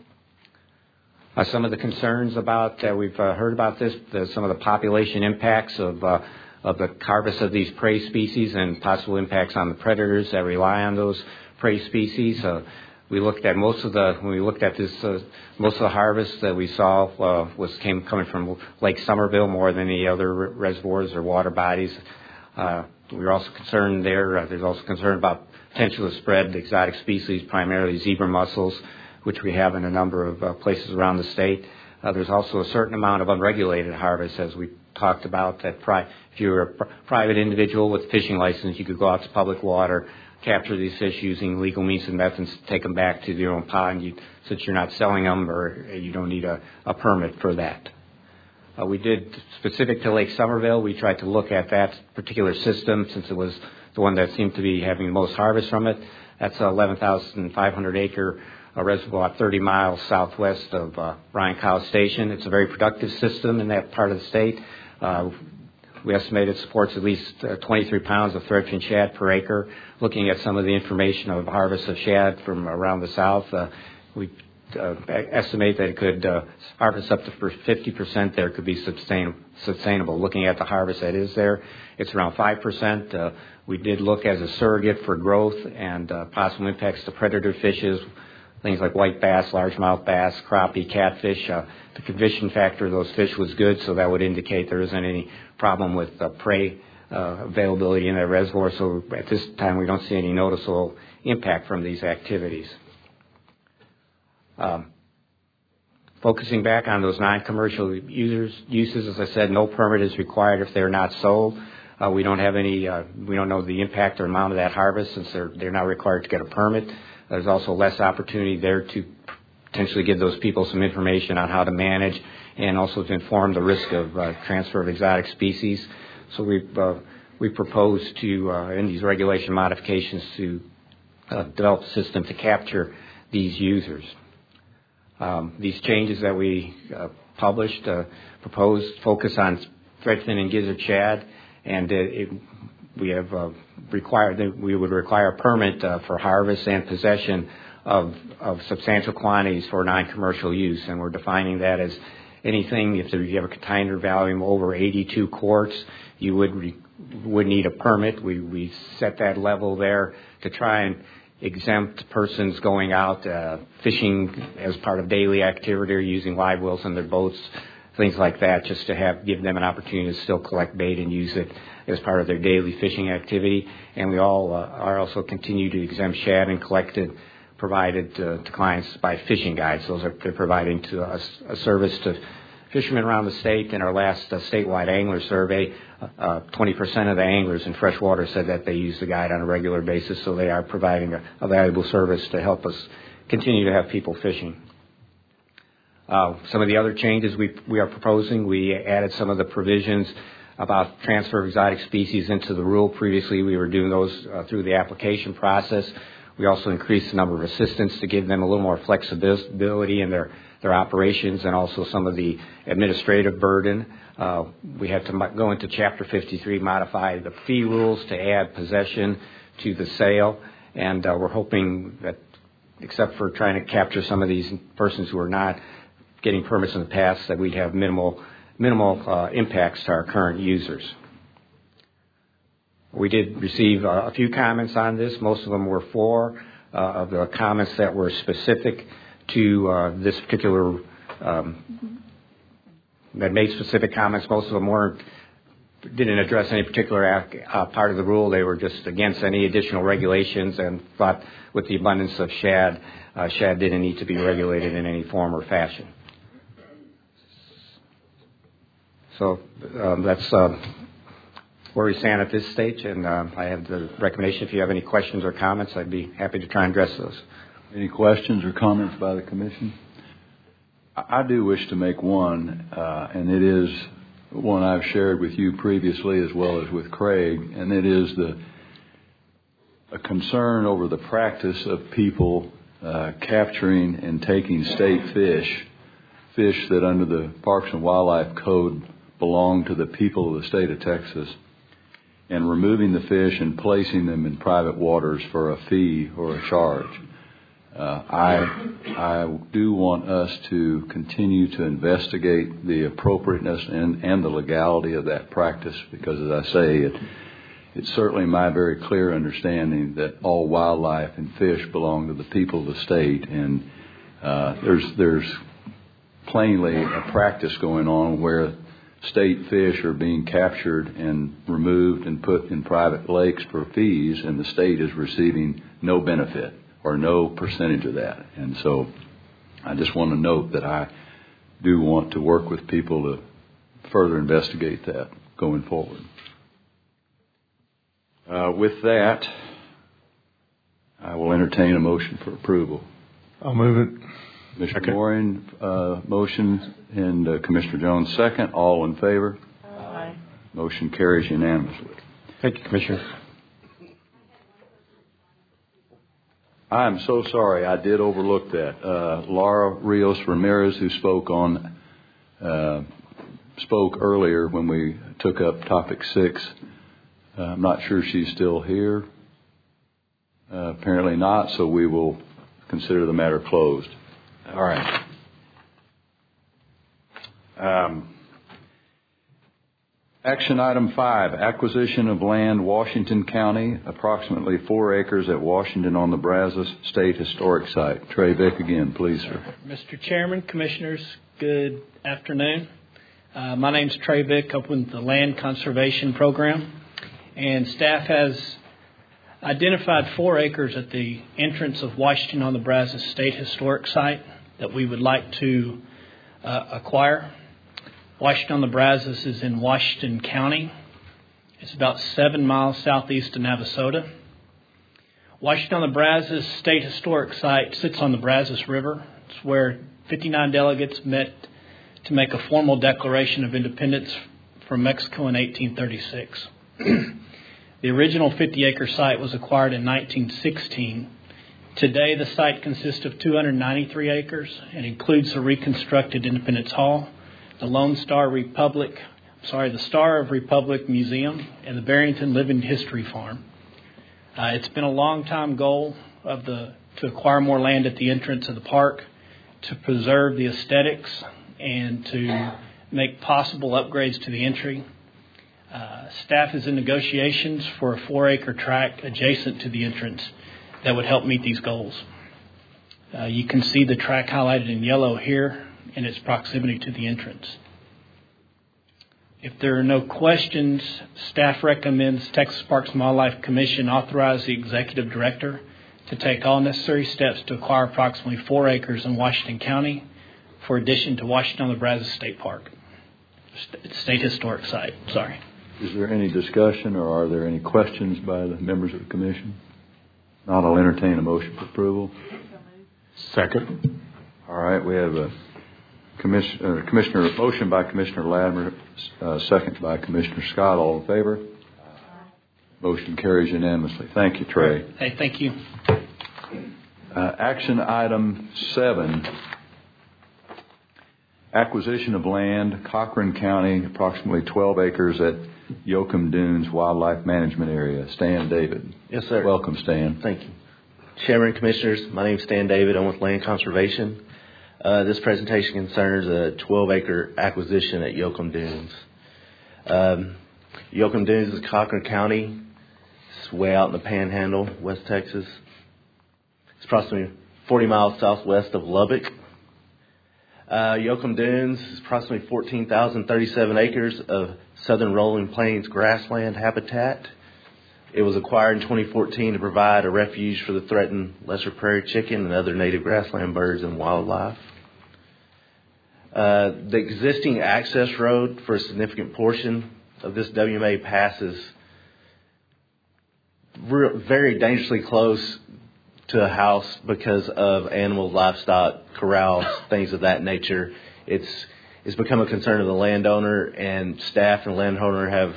Uh, some of the concerns about uh, we've uh, heard about this, the, some of the population impacts of uh, of the harvest of these prey species and possible impacts on the predators that rely on those prey species. Uh, we looked at most of the when we looked at this, uh, most of the harvest that we saw uh, was came coming from Lake Somerville more than any other reservoirs or water bodies. Uh, we were also concerned there. Uh, there's also concern about potential to spread exotic species, primarily zebra mussels, which we have in a number of uh, places around the state. Uh, there's also a certain amount of unregulated harvest, as we talked about, that pri- if you're a pr- private individual with a fishing license, you could go out to public water, capture these fish using legal means and methods, take them back to your own pond, you, since you're not selling them or you don't need a, a permit for that. Uh, we did, specific to Lake Somerville, we tried to look at that particular system since it was the one that seemed to be having the most harvest from it. That's an eleven thousand five hundred acre a reservoir thirty miles southwest of uh, Bryan Cow Station. It's a very productive system in that part of the state. Uh, we estimate it supports at least uh, twenty-three pounds of threadfin shad per acre. Looking at some of the information of harvest of shad from around the south, uh, we uh, estimate that it could uh, harvest up to fifty percent there could be sustain- sustainable. Looking at the harvest that is there, it's around five percent. Uh, we did look as a surrogate for growth and uh, possible impacts to predator fishes, things like white bass, largemouth bass, crappie, catfish. Uh, the conviction factor of those fish was good, so that would indicate there isn't any problem with uh, prey uh, availability in that reservoir. So at this time, we don't see any noticeable impact from these activities. Um, focusing back on those non-commercial users, uses, as I said, no permit is required if they're not sold. Uh, we don't have any, uh, we don't know the impact or amount of that harvest since they're, they're not required to get a permit. There's also less opportunity there to potentially give those people some information on how to manage and also to inform the risk of uh, transfer of exotic species. So we've, uh, we propose to, uh, in these regulation modifications, to uh, develop a system to capture these users. Um, these changes that we uh, published, uh, proposed, focus on threadfin and gizzard shad, and it, it we have uh, required that we would require a permit uh, for harvest and possession of, of substantial quantities for non-commercial use, and we're defining that as anything if you have a container volume over eighty-two quarts, you would re, would need a permit. We we set that level there to try and exempt persons going out uh, fishing as part of daily activity or using live wells in their boats, things like that, just to have give them an opportunity to still collect bait and use it as part of their daily fishing activity. And we all uh, are also continue to exempt shad and collected, provided uh, to clients by fishing guides. Those are they're providing to us a service to fishermen around the state. In our last uh, statewide angler survey, uh, twenty percent of the anglers in freshwater said that they use the guide on a regular basis, so they are providing a, a valuable service to help us continue to have people fishing. Uh, some of the other changes we we are proposing, we added some of the provisions about transfer of exotic species into the rule. Previously, we were doing those uh, through the application process. We also increased the number of assistants to give them a little more flexibility in their, their operations and also some of the administrative burden. Uh, we had to go into Chapter fifty-three, modify the fee rules to add possession to the sale, and uh, we're hoping that, except for trying to capture some of these persons who are not getting permits in the past, that we'd have minimal minimal uh, impacts to our current users. We did receive uh, a few comments on this. Most of them were for uh, of the comments that were specific to uh, this particular, um, that made specific comments. Most of them weren't didn't address any particular uh, part of the rule. They were just against any additional regulations and thought with the abundance of shad, uh, shad didn't need to be regulated in any form or fashion. So um, that's uh, where we stand at this stage, and uh, I have the recommendation. If you have any questions or comments, I'd be happy to try and address those. Any questions or comments by the Commission? I do wish to make one, uh, and it is one I've shared with you previously as well as with Craig, and it is the a concern over the practice of people uh, capturing and taking state fish, fish that under the Parks and Wildlife Code belong to the people of the state of Texas, and removing the fish and placing them in private waters for a fee or a charge. Uh, I I do want us to continue to investigate the appropriateness and, and the legality of that practice, because, as I say, it, it's certainly my very clear understanding that all wildlife and fish belong to the people of the state, and uh, there's there's plainly a practice going on where state fish are being captured and removed and put in private lakes for fees, and the state is receiving no benefit or no percentage of that. And so I just want to note that I do want to work with people to further investigate that going forward. Uh, with that, I will entertain a motion for approval. I'll move it. Commissioner okay. Moran, uh, motion, and uh, Commissioner Jones, second. All in favor? Aye. Motion carries unanimously. Thank you, Commissioner. I'm so sorry. I did overlook that. Uh, Laura Rios Ramirez, who spoke on uh, spoke earlier when we took up topic six. Uh, I'm not sure she's still here. Uh, apparently not. So we will consider the matter closed. All right. Um, Action item five, acquisition of land, Washington County, approximately four acres at Washington on the Brazos State Historic Site. Trey Vick again, please, sir. Mister Chairman, Commissioners, good afternoon. Uh, my name is Trey Vick, up with the Land Conservation Program, and staff has identified four acres at the entrance of Washington on the Brazos State Historic Site that we would like to uh, acquire. Washington on the Brazos is in Washington County. It's about seven miles southeast of Navasota. Washington on the Brazos State Historic Site sits on the Brazos River. It's where fifty-nine delegates met to make a formal declaration of independence from Mexico in eighteen thirty-six. The original fifty-acre site was acquired in nineteen sixteen. Today, the site consists of two hundred ninety-three acres and includes the reconstructed Independence Hall, the Lone Star Republic, sorry, the Star of Republic Museum, and the Barrington Living History Farm. Uh, it's been a long time goal of the to acquire more land at the entrance of the park, to preserve the aesthetics, and to make possible upgrades to the entry. Uh, staff is in negotiations for a four-acre tract adjacent to the entrance that would help meet these goals. Uh, you can see the tract highlighted in yellow here in its proximity to the entrance. If there are no questions, staff recommends Texas Parks and Wildlife Commission authorize the executive director to take all necessary steps to acquire approximately four acres in Washington County for addition to Washington on the Brazos State Park, State Historic Site. Sorry. Is there any discussion or are there any questions by the members of the commission? Not, I'll entertain a motion for approval. Second. All right, we have a Commissioner, Commissioner motion by Commissioner Latimer, uh, second by Commissioner Scott. All in favor? Motion carries unanimously. Thank you, Trey. Hey, thank you. Uh, action item seven, acquisition of land, Cochran County, approximately twelve acres at Yoakum Dunes Wildlife Management Area. Stan David. Yes, sir. Welcome, Stan. Thank you. Chairman, Commissioners, my name is Stan David. I'm with Land Conservation. Uh, this presentation concerns a twelve-acre acquisition at Yoakum Dunes. Um, Yoakum Dunes is Cochran County. It's way out in the Panhandle, West Texas. It's approximately forty miles southwest of Lubbock. Uh, Yoakum Dunes is approximately fourteen thousand thirty-seven acres of southern rolling plains grassland habitat. It was acquired in twenty fourteen to provide a refuge for the threatened lesser prairie chicken and other native grassland birds and wildlife. Uh, the existing access road for a significant portion of this W M A passes re- very dangerously close to a house because of animal, livestock, corrals, things of that nature. It's it's become a concern of the landowner, and staff and landowner have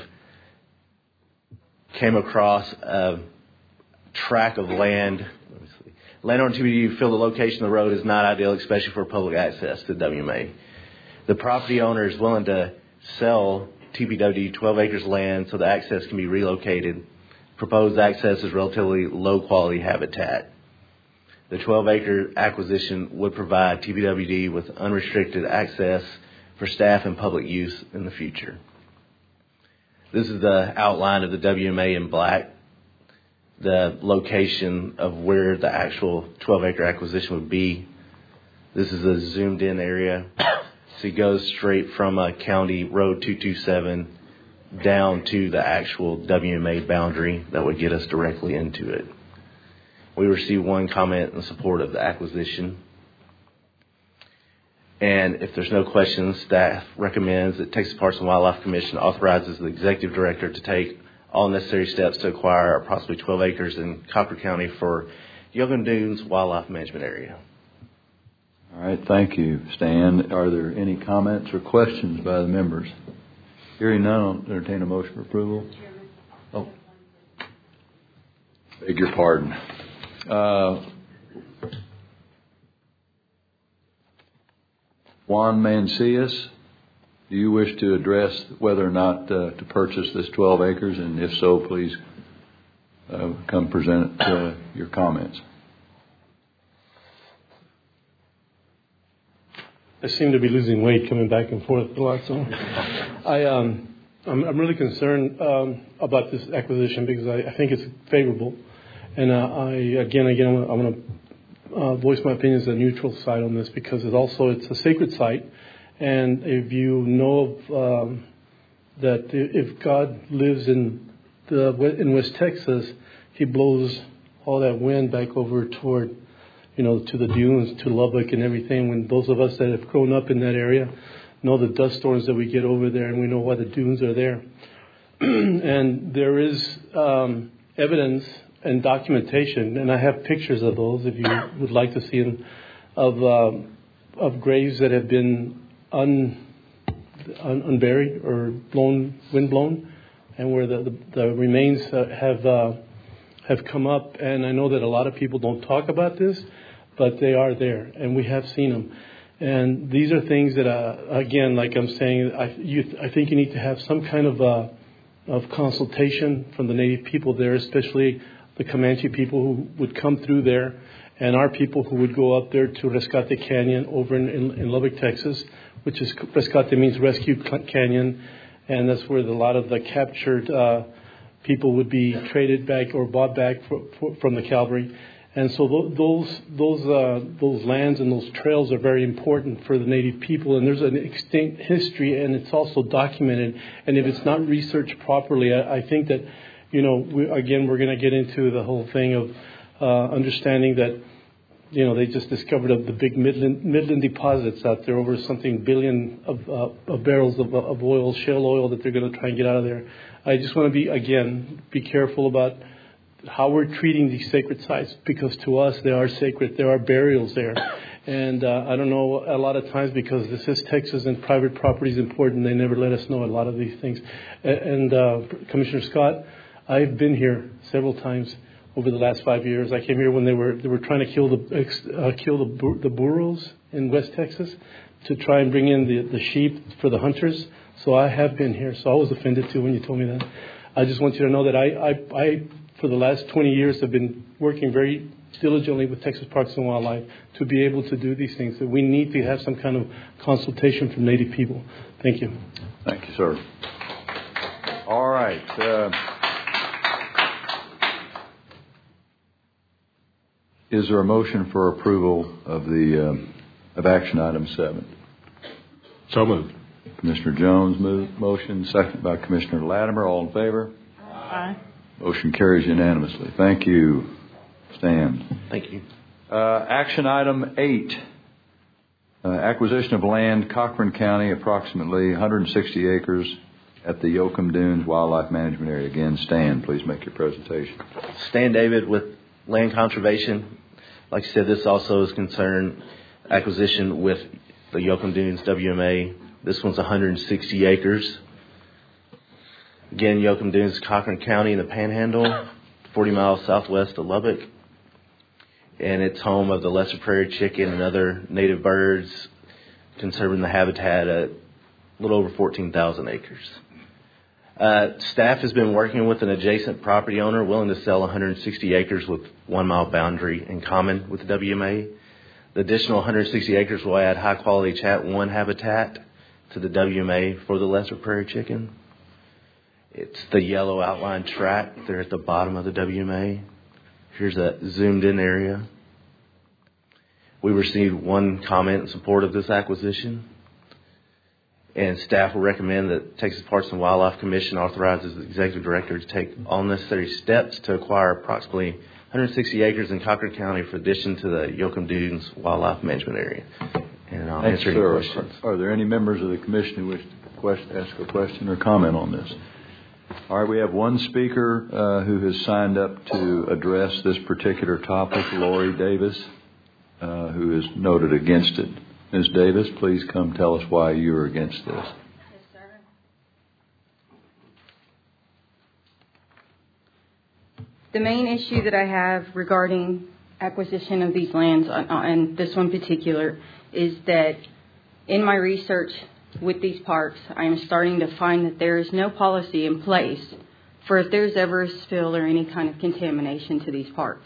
came across a tract of land. Let me see. Landowner and T B D feel the location of the road is not ideal, especially for public access to W M A. The property owner is willing to sell T B W twelve acres of land so the access can be relocated. Proposed access is relatively low quality habitat. The twelve acre acquisition would provide T B W D with unrestricted access for staff and public use in the future. This is the outline of the W M A in black, the location of where the actual twelve acre acquisition would be. This is a zoomed in area. So it goes straight from uh, County Road two two seven down to the actual W M A boundary that would get us directly into it. We received one comment in support of the acquisition. And if there's no questions, staff recommends that Texas Parks and Wildlife Commission authorizes the executive director to take all necessary steps to acquire approximately twelve acres in Copper County for Yoakum Dunes Wildlife Management Area. All right, thank you, Stan. Are there any comments or questions by the members? Hearing none, I'll entertain a motion for approval. Oh, beg your pardon. Uh, Juan Mancias, do you wish to address whether or not uh, to purchase this twelve acres? And if so, please uh, come present uh, your comments. I seem to be losing weight coming back and forth a lot, so I, um, I'm, I'm really concerned um, about this acquisition because I, I think it's favorable. And uh, I again, again, I'm going to uh, voice my opinion as a neutral side on this because it's also it's a sacred site, and if you know of, um, that if God lives in the in West Texas, He blows all that wind back over toward, you know, to the dunes, to Lubbock and everything. When those of us that have grown up in that area know the dust storms that we get over there, and we know why the dunes are there. And there is um, evidence and documentation, and I have pictures of those if you would like to see them, of um, of graves that have been un, un, unburied or blown, wind blown, and where the the, the remains uh, have uh, have come up. And I know that a lot of people don't talk about this, but they are there, and we have seen them. And these are things that, uh, again, like I'm saying, I, you, I think you need to have some kind of uh, of consultation from the Native people there, especially the Comanche people who would come through there, and our people who would go up there to Rescate Canyon over in, in, in Lubbock, Texas, which is Rescate means Rescue Canyon, and that's where the, a lot of the captured uh, people would be traded back or bought back for, for, from the Calvary. And so those those uh, those lands and those trails are very important for the Native people, and there's an extinct history, and it's also documented. And if it's not researched properly, I, I think that, you know, we, again, we're going to get into the whole thing of uh, understanding that, you know, they just discovered the big Midland Midland deposits out there, over something billion of, uh, of barrels of, of oil, shale oil, that they're going to try and get out of there. I just want to be, again, be careful about how we're treating these sacred sites, because to us they are sacred. There are burials there. And uh, I don't know, a lot of times, because this is Texas and private property is important, they never let us know a lot of these things. And uh, Commissioner Scott, I've been here several times over the last five years. I came here when they were they were trying to kill the uh, kill the bur- the burros in West Texas to try and bring in the, the sheep for the hunters. So I have been here. So I was offended too when you told me that. I just want you to know that I I, I for the last twenty years have been working very diligently with Texas Parks and Wildlife to be able to do these things. That we need to have some kind of consultation from Native people. Thank you. Thank you, sir. All right. Uh, is there a motion for approval of the um, of action item seven? So moved. Commissioner Jones move, motion, second by Commissioner Latimer. All in favor? Aye. Motion carries unanimously. Thank you, Stan. Thank you. Uh, action item eight. Uh, acquisition of land, Cochran County, approximately one hundred sixty acres at the Yoakum Dunes Wildlife Management Area. Again, Stan, please make your presentation. Stan David with Land Conservation. Like I said, this also is concerned acquisition with the Yoakum Dunes W M A. This one's one hundred sixty acres. Again, Yoakum Dunes, Cochran County in the Panhandle, forty miles southwest of Lubbock. And it's home of the lesser prairie chicken and other native birds, conserving the habitat at a little over fourteen thousand acres. Uh, staff has been working with an adjacent property owner willing to sell one hundred sixty acres with one mile boundary in common with the W M A. The additional one hundred sixty acres will add high quality Chat one habitat to the W M A for the lesser prairie chicken. It's the yellow outlined tract there at the bottom of the W M A. Here's a zoomed in area. We received one comment in support of this acquisition. And staff will recommend that Texas Parks and Wildlife Commission authorizes the executive director to take all necessary steps to acquire approximately one hundred sixty acres in Cochran County for addition to the Yoakum Dunes Wildlife Management Area. And I'll Thanks, answer any sir. questions. Are there any members of the commission who wish to question, ask a question or comment on this? All right, we have one speaker uh, who has signed up to address this particular topic, Lori Davis, uh, who is noted against it. Miz Davis, please come tell us why you are against this. Yes, sir. The main issue that I have regarding acquisition of these lands, and this one in particular, is that in my research with these parks, I am starting to find that there is no policy in place for if there's ever a spill or any kind of contamination to these parks.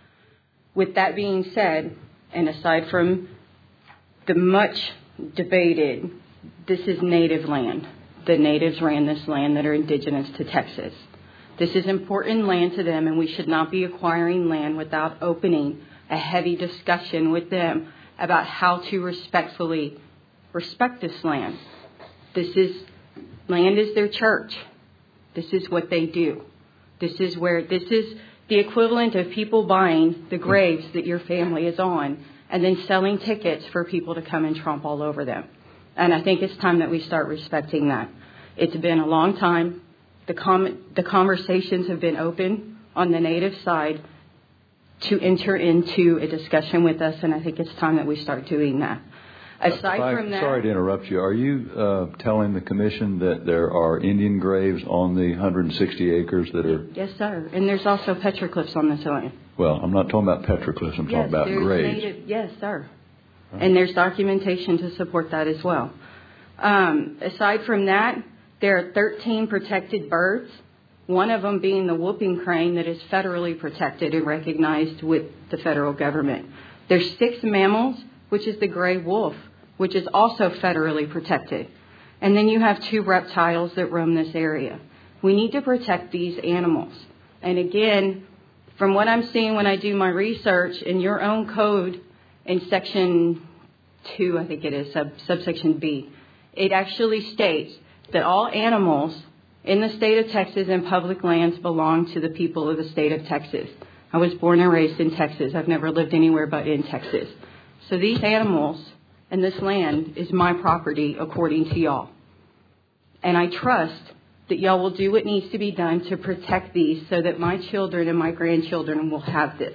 With that being said, and aside from the much debated, this is native land. The natives ran this land that are indigenous to Texas. This is important land to them, and we should not be acquiring land without opening a heavy discussion with them about how to respectfully respect this land. This is, land is their church. This is what they do. This is where, this is the equivalent of people buying the graves that your family is on and then selling tickets for people to come and tromp all over them. And I think it's time that we start respecting that. It's been a long time. The com- the conversations have been open on the native side to enter into a discussion with us, and I think it's time that we start doing that. Aside I, from that, sorry to interrupt you. Are you uh, telling the commission that there are Indian graves on the one hundred sixty acres that are? Yes, sir. And there's also petroglyphs on this land. Well, I'm not talking about petroglyphs. I'm yes, talking about there's graves. Native, yes, sir. Right. And there's documentation to support that as well. Um, aside from that, there are thirteen protected birds, one of them being the whooping crane that is federally protected and recognized with the federal government. There's six mammals, which is the gray wolf, which is also federally protected. And then you have two reptiles that roam this area. We need to protect these animals. And again, from what I'm seeing when I do my research in your own code in section two, I think it is, sub, subsection B, it actually states that all animals in the state of Texas and public lands belong to the people of the state of Texas. I was born and raised in Texas. I've never lived anywhere but in Texas. So these animals and this land is my property according to y'all. And I trust that y'all will do what needs to be done to protect these so that my children and my grandchildren will have this.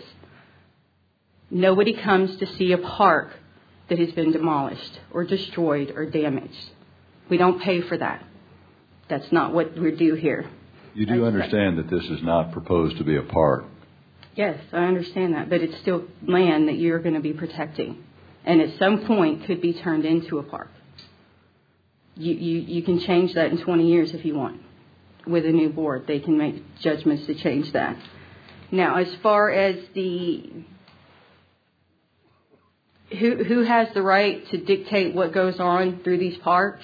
Nobody comes to see a park that has been demolished or destroyed or damaged. We don't pay for that. That's not what we do here. You do understand that this is not proposed to be a park. Yes, I understand that, but it's still land that you're going to be protecting. And at some point could be turned into a park. You, you, you can change that in twenty years if you want. With a new board, they can make judgments to change that. Now, as far as the who who has the right to dictate what goes on through these parks,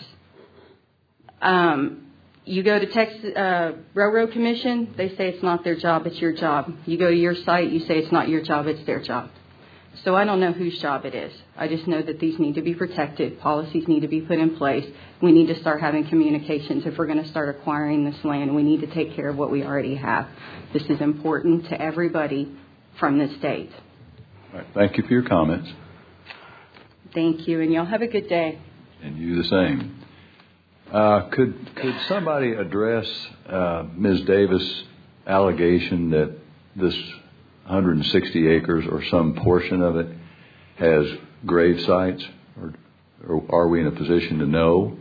um, you go to Texas uh, Railroad Commission, they say it's not their job, it's your job. You go to your site, you say it's not your job, it's their job. So I don't know whose job it is. I just know that these need to be protected. Policies need to be put in place. We need to start having communications. If we're going to start acquiring this land, we need to take care of what we already have. This is important to everybody from the state. All right. Thank you for your comments. Thank you, and y'all have a good day. And you the same. Uh, could could somebody address uh, Miz Davis' allegation that this one hundred sixty acres or some portion of it has grave sites, or, or are we in a position to know?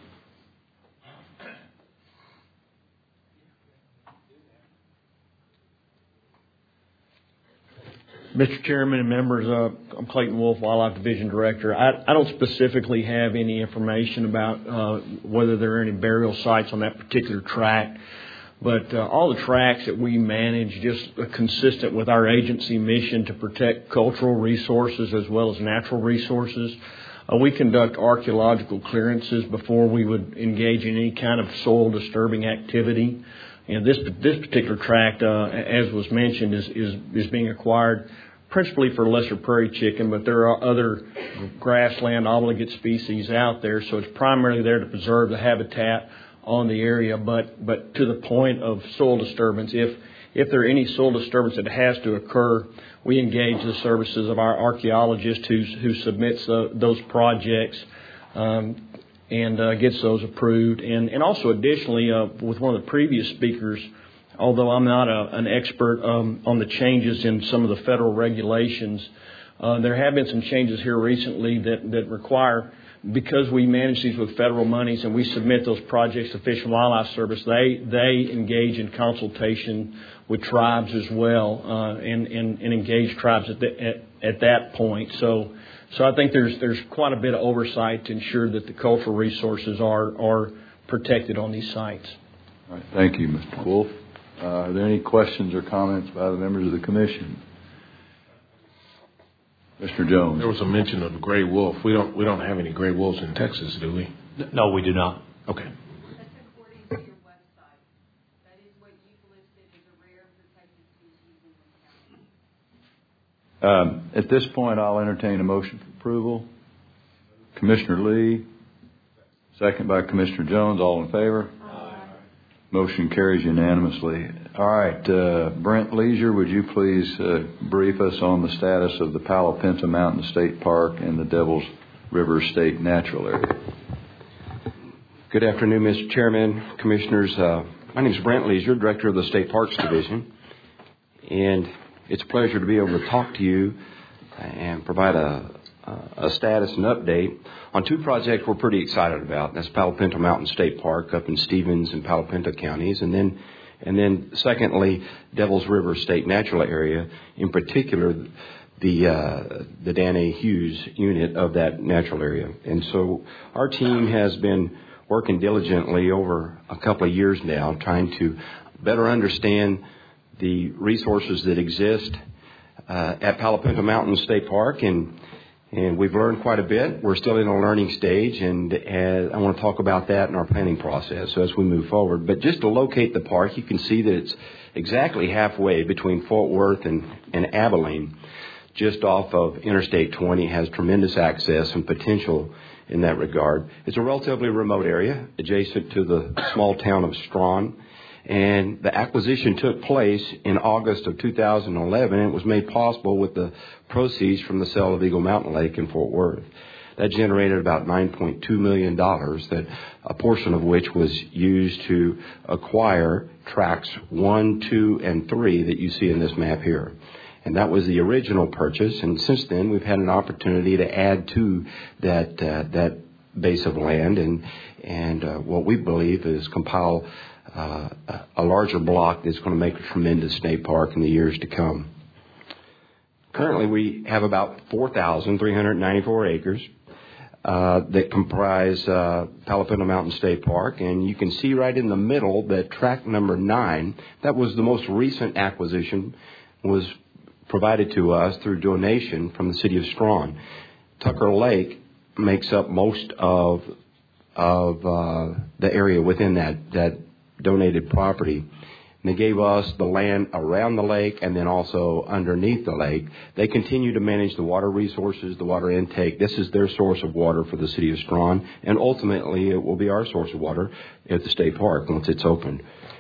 Mister Chairman and members, uh, I'm Clayton Wolf, Wildlife Division Director. I, I don't specifically have any information about uh, whether there are any burial sites on that particular tract, but uh, all the tracts that we manage just are consistent with our agency mission to protect cultural resources as well as natural resources. Uh, we conduct archaeological clearances before we would engage in any kind of soil disturbing activity. And this this particular tract, uh, as was mentioned, is, is is being acquired principally for lesser prairie chicken, but there are other grassland obligate species out there, so it's primarily there to preserve the habitat on the area. But but to the point of soil disturbance, if if there are any soil disturbance that has to occur, we engage the services of our archaeologist who who submits uh, those projects. Um, and uh, gets those approved. And, and also additionally, uh, with one of the previous speakers, although I'm not a, an expert um, on the changes in some of the federal regulations, uh, there have been some changes here recently that, that require, because we manage these with federal monies and we submit those projects to Fish and Wildlife Service, they they engage in consultation with tribes as well uh, and, and, and engage tribes at, the, at, at that point. So So I think there's there's quite a bit of oversight to ensure that the cultural resources are are protected on these sites. All right, thank you, Mister Wolf. Uh, are there any questions or comments by the members of the commission? Mister Jones. There was a mention of the gray wolf. We don't we don't have any gray wolves in Texas, do we? No, we do not. Okay. Um, at this point, I'll entertain a motion for approval. Commissioner Lee, second by Commissioner Jones. All in favor? Aye. Motion carries unanimously. All right, uh, Brent Leisure, would you please uh, brief us on the status of the Palo Pinto Mountain State Park and the Devils River State Natural Area? Good afternoon, Mister Chairman, Commissioners. Uh, my name is Brent Leisure, Director of the State Parks Division, and it's a pleasure to be able to talk to you and provide a, a status and update on two projects we're pretty excited about. That's Palo Pinto Mountain State Park up in Stevens and Palo Pinto counties, and then and then secondly, Devils River State Natural Area, in particular the uh, the Dan A. Hughes unit of that natural area. And so our team has been working diligently over a couple of years now, trying to better understand the resources that exist uh, at Palo Pinto Mountain State Park, and and we've learned quite a bit. We're still in a learning stage, and uh, I want to talk about that in our planning process so as we move forward. But just to locate the park, you can see that it's exactly halfway between Fort Worth and, and Abilene, just off of Interstate twenty, has tremendous access and potential in that regard. It's a relatively remote area adjacent to the small town of Strawn. And the acquisition took place in August of two thousand eleven, and it was made possible with the proceeds from the sale of Eagle Mountain Lake in Fort Worth. That generated about nine point two million dollars, that a portion of which was used to acquire tracts one, two, and three that you see in this map here. And that was the original purchase, and since then we've had an opportunity to add to that uh, that base of land, and and uh, what we believe is compile Uh, a larger block that's going to make a tremendous state park in the years to come. Currently, we have about four thousand three hundred ninety-four acres uh, that comprise uh, Palo Pinto Mountain State Park, and you can see right in the middle that tract number nine, that was the most recent acquisition, was provided to us through donation from the city of Strawn. Tucker Lake makes up most of of uh, the area within that that donated property. and they gave us the land around the lake and then also underneath the lake. They continue to manage the water resources, the water intake. This is their source of water for the city of Strawn, and ultimately it will be our source of water at the state park once it's opened.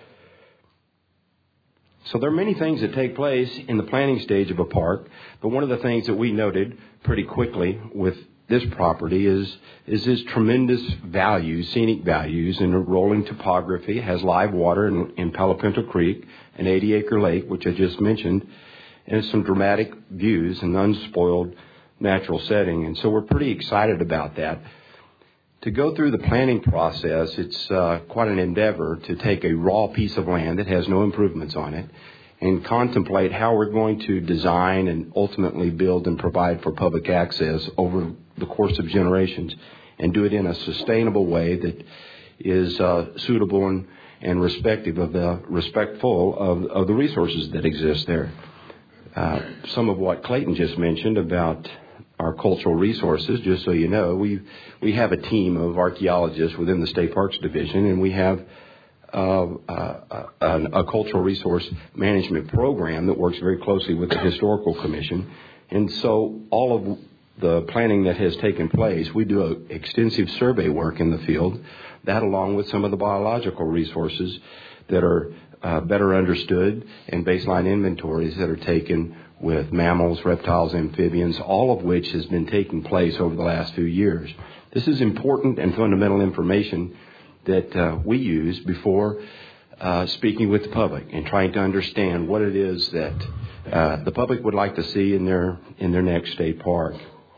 So there are many things that take place in the planning stage of a park, but one of the things that we noted pretty quickly with this property is is its tremendous values, scenic values, in a rolling topography. It has live water in, in Palo Pinto Creek, an eighty-acre lake, which I just mentioned, and some dramatic views and unspoiled natural setting. And so we're pretty excited about that. To go through the planning process, it's uh, quite an endeavor to take a raw piece of land that has no improvements on it and contemplate how we're going to design and ultimately build and provide for public access over the course of generations, and do it in a sustainable way that is uh, suitable and, and respective of the respectful of, of the resources that exist there. Uh, some of what Clayton just mentioned about our cultural resources, just so you know, we we have a team of archaeologists within the State Parks Division, and we have uh, uh, a, a cultural resource management program that works very closely with the Historical Commission. And so all of the planning that has taken place, we do a extensive survey work in the field, that along with some of the biological resources that are uh, better understood, and baseline inventories that are taken with mammals, reptiles, amphibians, all of which has been taking place over the last few years. This is important and fundamental information that uh, we use before uh, speaking with the public and trying to understand what it is that uh, the public would like to see in their in their next state park.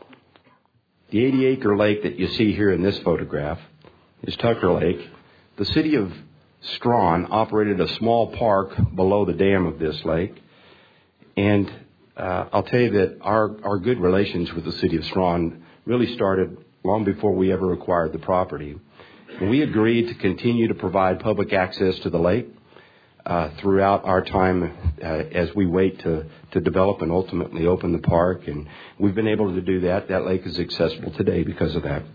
The eighty-acre lake that you see here in this photograph is Tucker Lake. The city of Strawn operated a small park below the dam of this lake, and Uh, I'll tell you that our, our good relations with the city of Strawn really started long before we ever acquired the property. And we agreed to continue to provide public access to the lake uh, throughout our time uh, as we wait to, to develop and ultimately open the park. And we've been able to do that. That lake is accessible today because of that.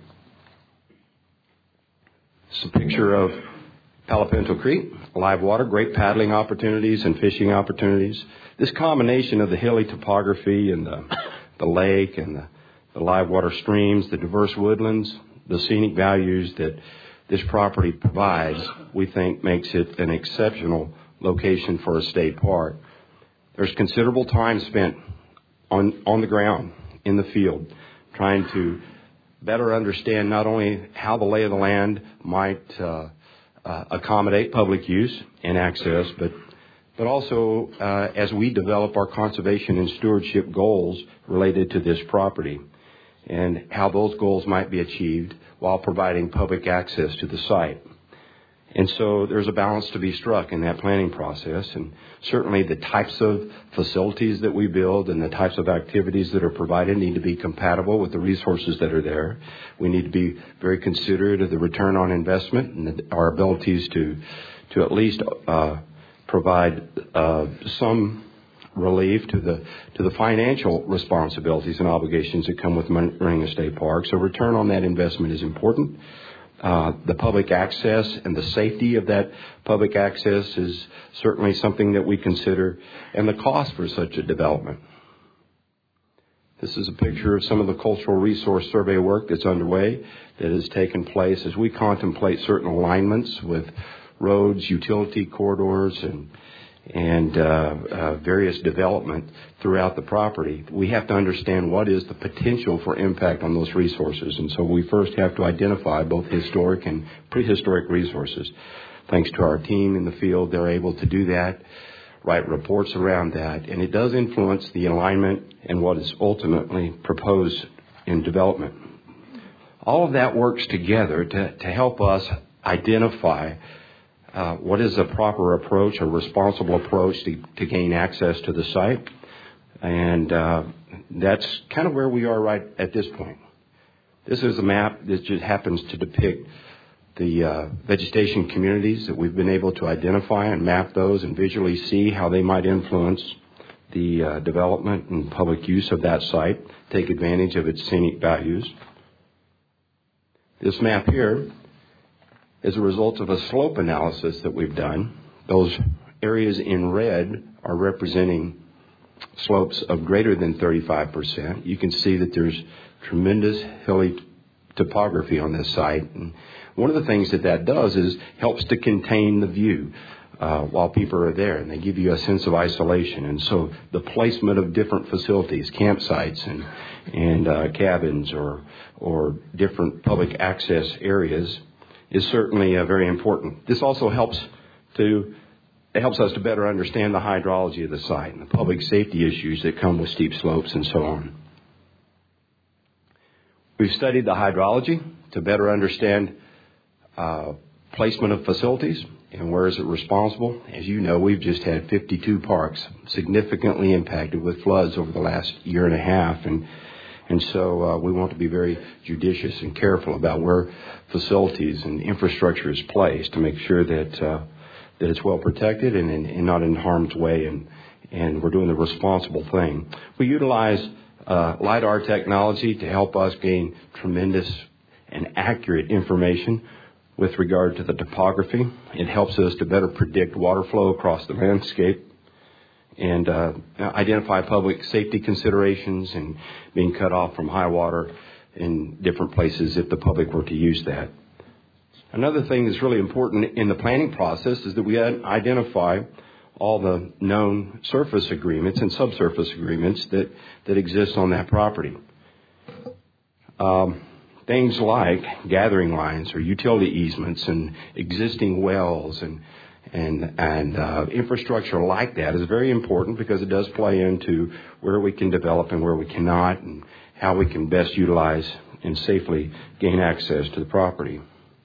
It's a picture of Palo Pinto Creek, live water, great paddling opportunities and fishing opportunities. This combination of the hilly topography and the, the lake and the, the live water streams, the diverse woodlands, the scenic values that this property provides, we think makes it an exceptional location for a state park. There's considerable time spent on, on the ground, in the field, trying to better understand not only how the lay of the land might uh, uh, accommodate public use and access, but but also uh, as we develop our conservation and stewardship goals related to this property and how those goals might be achieved while providing public access to the site. And so there's a balance to be struck in that planning process, and certainly the types of facilities that we build and the types of activities that are provided need to be compatible with the resources that are there. We need to be very considerate of the return on investment and the, our abilities to, to at least uh, provide uh, some relief to the to the financial responsibilities and obligations that come with running a state park. So return on that investment is important. Uh, the public access and the safety of that public access is certainly something that we consider, and the cost for such a development. This is a picture of some of the cultural resource survey work that's underway that has taken place as we contemplate certain alignments with roads, utility corridors, and and uh, uh, various development throughout the property. We have to understand what is the potential for impact on those resources. And so we first have to identify both historic and prehistoric resources. Thanks to our team in the field, they're able to do that, write reports around that, and it does influence the alignment and what is ultimately proposed in development. All of that works together to, to help us identify Uh, what is a proper approach, a responsible approach to, to gain access to the site. And uh, that's kind of where we are right at this point. This is a map that just happens to depict the uh, vegetation communities that we've been able to identify and map those and visually see how they might influence the uh, development and public use of that site, take advantage of its scenic values. This map here is a result of a slope analysis that we've done. Those areas in red are representing slopes of greater than thirty-five percent. You can see that there's tremendous hilly topography on this site. And one of the things that that does is helps to contain the view uh, while people are there, and they give you a sense of isolation. And so the placement of different facilities, campsites and and uh, cabins or or different public access areas is certainly uh, very important. This also helps to it helps us to better understand the hydrology of the site and the public safety issues that come with steep slopes and so on. We've studied the hydrology to better understand uh, placement of facilities and where is it responsible. As you know, we've just had fifty-two parks significantly impacted with floods over the last year and a half, and and so uh, we want to be very judicious and careful about where facilities and infrastructure is placed to make sure that uh, that it's well protected and, and, and not in harm's way, and and we're doing the responsible thing. We utilize Uh, LiDAR technology to help us gain tremendous and accurate information with regard to the topography. It helps us to better predict water flow across the landscape and uh, identify public safety considerations and being cut off from high water in different places if the public were to use that. Another thing that's really important in the planning process is that we identify all the known surface agreements and subsurface agreements that, that exist on that property. Um, things like gathering lines or utility easements and existing wells and and and uh, infrastructure like that is very important because it does play into where we can develop and where we cannot, and how we can best utilize and safely gain access to the property.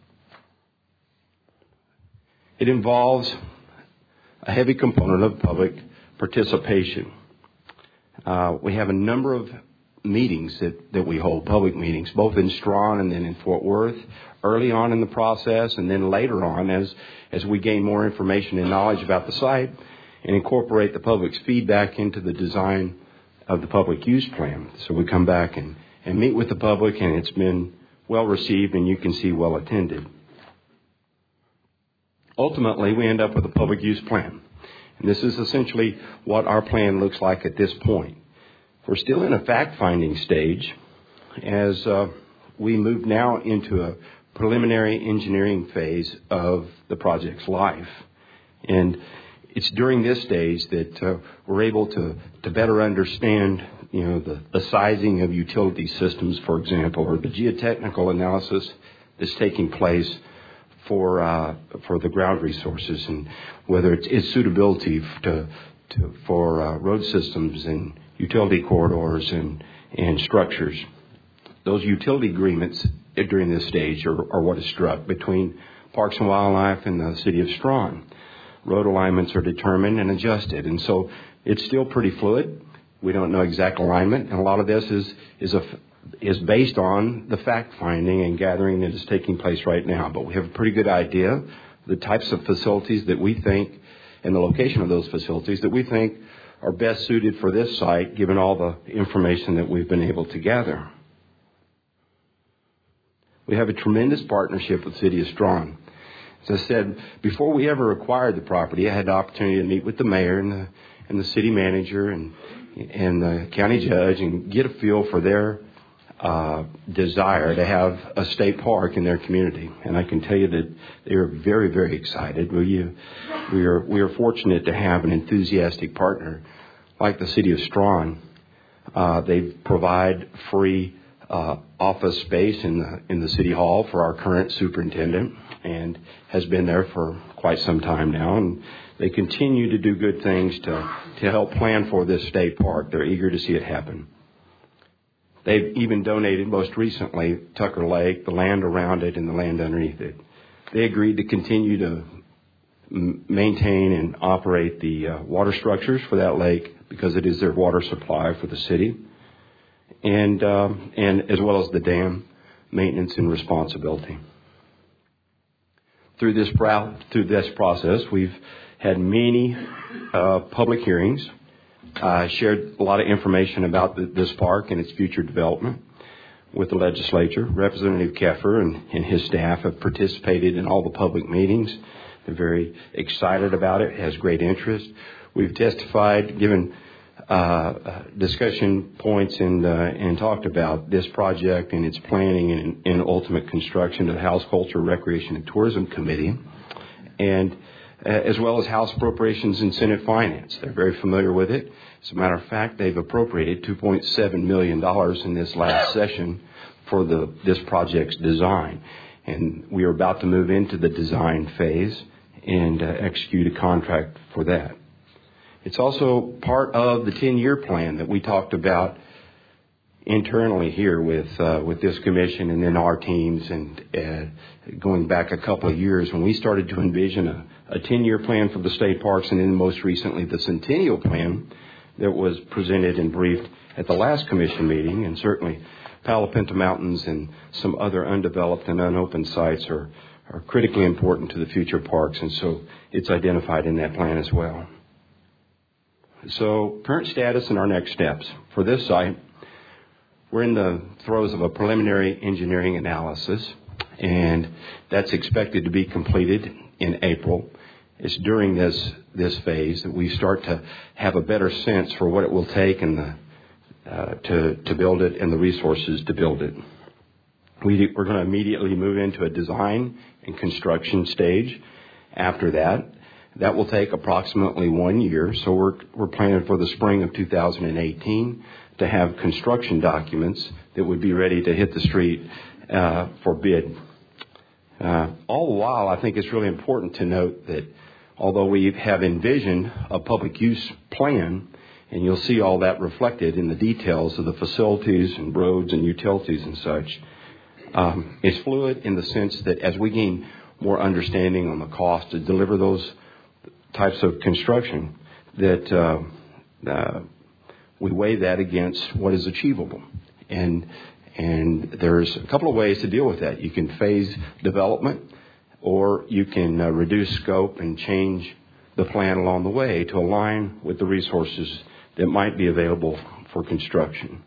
It involves a heavy component of public participation. Uh, we have a number of meetings that, that we hold, public meetings, both in Strawn and then in Fort Worth, early on in the process, and then later on as, as we gain more information and knowledge about the site and incorporate the public's feedback into the design of the public use plan. So we come back and, and meet with the public, and it's been well received, and you can see well attended. Ultimately, we end up with a public use plan. And this is essentially what our plan looks like at this point. We're still in a fact-finding stage as uh, we move now into a preliminary engineering phase of the project's life. And it's during this stage that uh, we're able to, to better understand, you know, the, the sizing of utility systems, for example, or the geotechnical analysis that's taking place for uh, for the ground resources, and whether it's, it's suitability to, to for uh, road systems and utility corridors and and structures. Those utility agreements during this stage are, are what is struck between Parks and Wildlife and the City of Strawn. Road alignments are determined and adjusted, and so it's still pretty fluid. We don't know exact alignment, and a lot of this is is a is based on the fact-finding and gathering that is taking place right now. But we have a pretty good idea of the types of facilities that we think, and the location of those facilities that we think are best suited for this site, given all the information that we've been able to gather. We have a tremendous partnership with the City of Strawn. As I said, before we ever acquired the property, I had the opportunity to meet with the mayor and the, and the city manager and, and the county judge and get a feel for their Uh, desire to have a state park in their community, and I can tell you that they are very, very excited. We, we are we are fortunate to have an enthusiastic partner like the City of Strawn. Uh, they provide free uh, office space in the in the city hall for our current superintendent, and has been there for quite some time now. And they continue to do good things to to help plan for this state park. They're eager to see it happen. They've even donated, most recently, Tucker Lake, the land around it and the land underneath it. They agreed to continue to m- maintain and operate the uh, water structures for that lake because it is their water supply for the city, and um, and as well as the dam maintenance and responsibility. Through this pro- through this process, we've had many uh, public hearings. Uh, shared a lot of information about the, this park and its future development with the legislature. Representative Keffer and, and his staff have participated in all the public meetings. They're very excited about it, has great interest. We've testified, given uh, discussion points, and uh, and talked about this project and its planning and, and ultimate construction to the House Culture, Recreation, and Tourism Committee, and uh, as well as House Appropriations and Senate Finance. They're very familiar with it. As a matter of fact, they've appropriated two point seven million dollars in this last session for the this project's design. And we are about to move into the design phase and uh, execute a contract for that. It's also part of the ten-year plan that we talked about internally here with uh, with this commission and then our teams, and uh, going back a couple of years when we started to envision a, a ten-year plan for the state parks, and then most recently the centennial plan that was presented and briefed at the last commission meeting. And certainly Palo Pinto Mountains and some other undeveloped and unopened sites are, are critically important to the future parks, and so it's identified in that plan as well. So current status and our next steps. For this site, we're in the throes of a preliminary engineering analysis, and that's expected to be completed in April. It's during this this phase that we start to have a better sense for what it will take and the uh, to to build it and the resources to build it. We, we're going to immediately move into a design and construction stage. After that, that will take approximately one year. So we're we're planning for the spring of two thousand eighteen to have construction documents that would be ready to hit the street uh, for bid. Uh, all the while, I think it's really important to note that although we have envisioned a public use plan, and you'll see all that reflected in the details of the facilities and roads and utilities and such, um, it's fluid in the sense that as we gain more understanding on the cost to deliver those types of construction, that uh, uh, we weigh that against what is achievable. And and there's a couple of ways to deal with that. You can phase development, or you can uh, reduce scope and change the plan along the way to align with the resources that might be available for construction.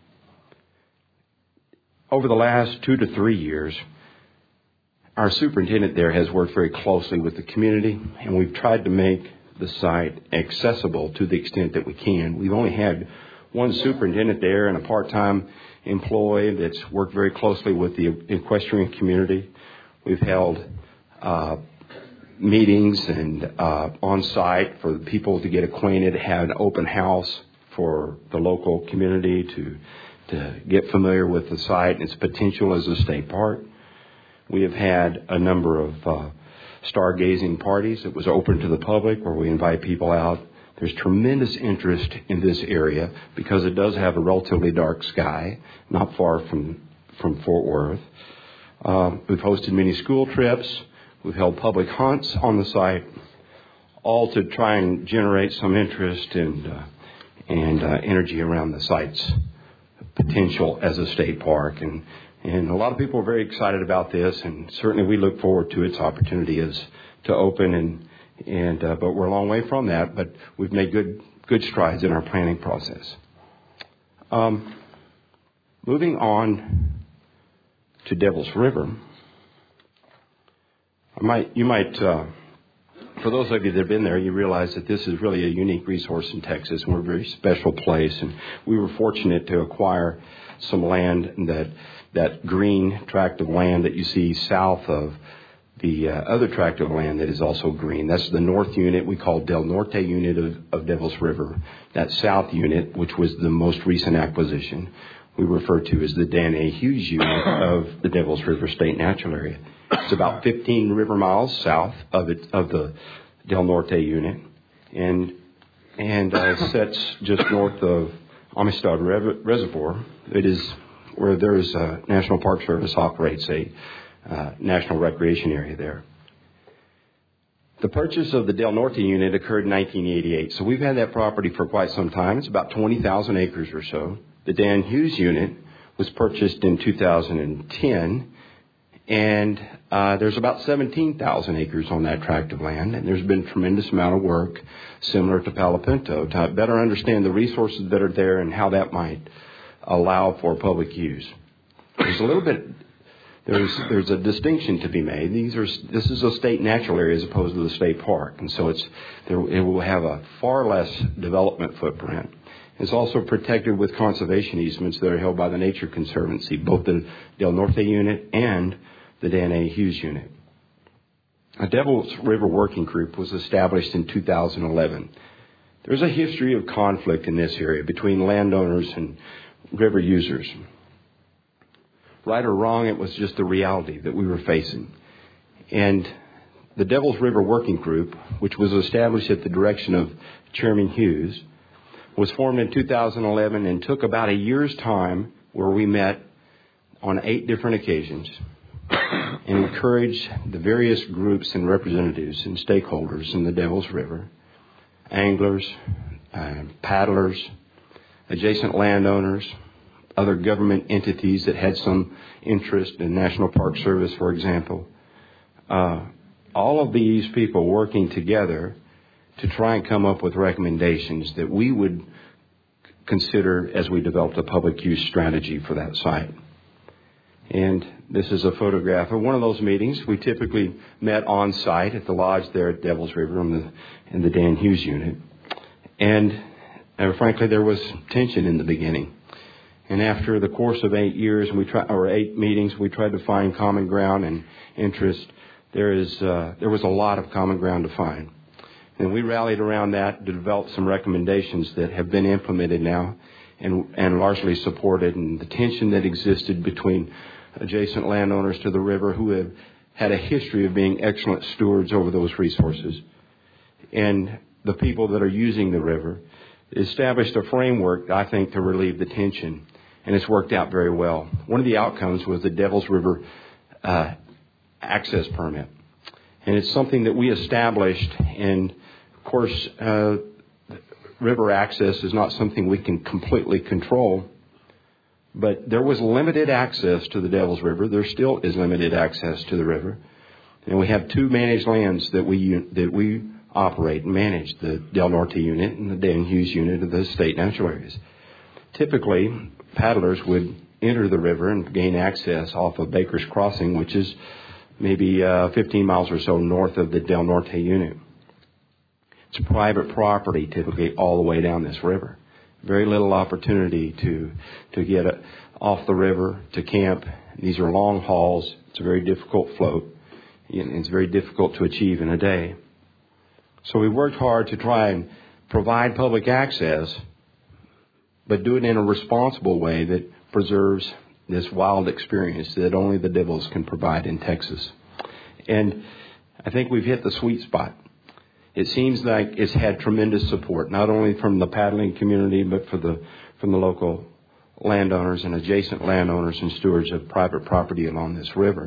Over the last two to three years, our superintendent there has worked very closely with the community, and we've tried to make the site accessible to the extent that we can. We've only had one superintendent there and a part-time employee that's worked very closely with the equestrian community. We've held uh, meetings and uh, on site for people to get acquainted, had an open house for the local community to to get familiar with the site and its potential as a state park. We have had a number of uh, stargazing parties that was open to the public where we invite people out. There's tremendous interest in this area because it does have a relatively dark sky, not far from, from Fort Worth. Um, we've hosted many school trips. We've held public hunts on the site, all to try and generate some interest and, uh, and uh, energy around the site's potential as a state park. And, and a lot of people are very excited about this, and certainly we look forward to its opportunity as to open. And, and uh, but we're a long way from that, but we've made good good strides in our planning process. Um, moving on to Devil's River, I might you might uh, for those of you that have been there, you realize that this is really a unique resource in Texas, and we're a very special place. And we were fortunate to acquire some land, that that green tract of land that you see south of the uh, other tract of land that is also green. That's the north unit we call Del Norte unit of, of Devil's River. That south unit, which was the most recent acquisition, we refer to as the Dan A. Hughes unit of the Devil's River State Natural Area. It's about fifteen river miles south of it, of the Del Norte unit, and and uh, sits just north of Amistad Reservoir. It is where there's uh, National Park Service operates a uh, national recreation area there. The purchase of the Del Norte unit occurred in nineteen eighty-eight, so we've had that property for quite some time. It's about twenty thousand acres or so. The Dan Hughes unit was purchased in two thousand ten, and uh, there's about seventeen thousand acres on that tract of land, and there's been a tremendous amount of work, similar to Palo Pinto, to better understand the resources that are there and how that might allow for public use. There's a little bit there's there's a distinction to be made. These are this is a state natural area as opposed to the state park, and so it's there, it will have a far less development footprint. It's also protected with conservation easements that are held by the Nature Conservancy, both the Del Norte unit and the Dan A. Hughes unit. A Devils River Working Group was established in two thousand eleven. There's a history of conflict in this area between landowners and river users. Right or wrong, it was just the reality that we were facing. And the Devils River Working Group, which was established at the direction of Chairman Hughes, was formed in two thousand eleven and took about a year's time, where we met on eight different occasions and encouraged the various groups and representatives and stakeholders in the Devils River, anglers, uh, paddlers, adjacent landowners, other government entities that had some interest in National Park Service, for example. Uh, all of these people working together to try and come up with recommendations that we would consider as we developed a public use strategy for that site. And this is a photograph of one of those meetings. We typically met on site at the lodge there at Devils River in the, in the Dan Hughes unit. And uh, frankly, there was tension in the beginning. And after the course of eight years, we try, or eight meetings, we tried to find common ground and interest. There is uh, there was a lot of common ground to find. And we rallied around that to develop some recommendations that have been implemented now and, and largely supported. And the tension that existed between adjacent landowners to the river who have had a history of being excellent stewards over those resources and the people that are using the river established a framework, I think, to relieve the tension. And it's worked out very well. One of the outcomes was the Devils River uh, access permit. And it's something that we established. And, of course, uh, river access is not something we can completely control. But there was limited access to the Devils River. There still is limited access to the river. And we have two managed lands that we that we operate and manage, the Del Norte unit and the Dan Hughes unit of the state natural areas. Typically, paddlers would enter the river and gain access off of Baker's Crossing, which is maybe uh, fifteen miles or so north of the Del Norte unit. It's private property, typically, all the way down this river. Very little opportunity to to get uh, off the river, to camp. These are long hauls. It's a very difficult float. It's very difficult to achieve in a day. So we worked hard to try and provide public access, but do it in a responsible way that preserves this wild experience that only the Devils can provide in Texas. And I think we've hit the sweet spot. It seems like it's had tremendous support, not only from the paddling community, but for the from the local landowners and adjacent landowners and stewards of private property along this river.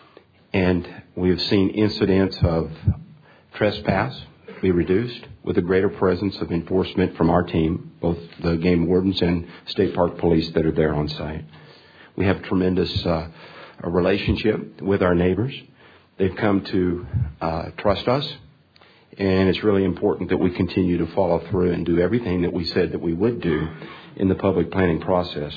And we have seen incidents of trespass be reduced with a greater presence of enforcement from our team, both the game wardens and state park police that are there on site. We have tremendous uh, a relationship with our neighbors. They've come to uh, trust us. And it's really important that we continue to follow through and do everything that we said that we would do in the public planning process.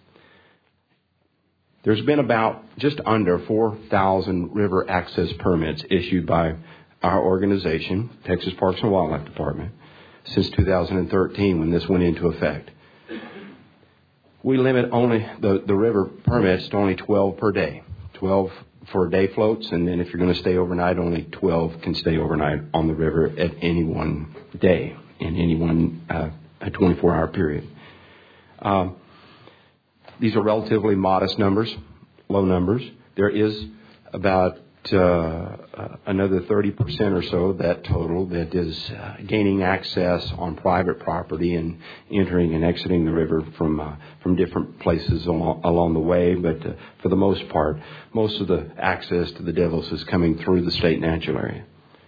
There's been about just under four thousand river access permits issued by our organization, Texas Parks and Wildlife Department, since two thousand thirteen when this went into effect. We limit only the, the river permits to only twelve per day, twelve for day floats, and then if you're going to stay overnight, only twelve can stay overnight on the river at any one day, in any one uh, a twenty-four hour period. Um, these are relatively modest numbers, low numbers. There is about uh, uh, another thirty percent or so of that total that is uh, gaining access on private property and entering and exiting the river from uh, from different places along, along the way. But uh, for the most part, most of the access to the Devils is coming through the state natural area.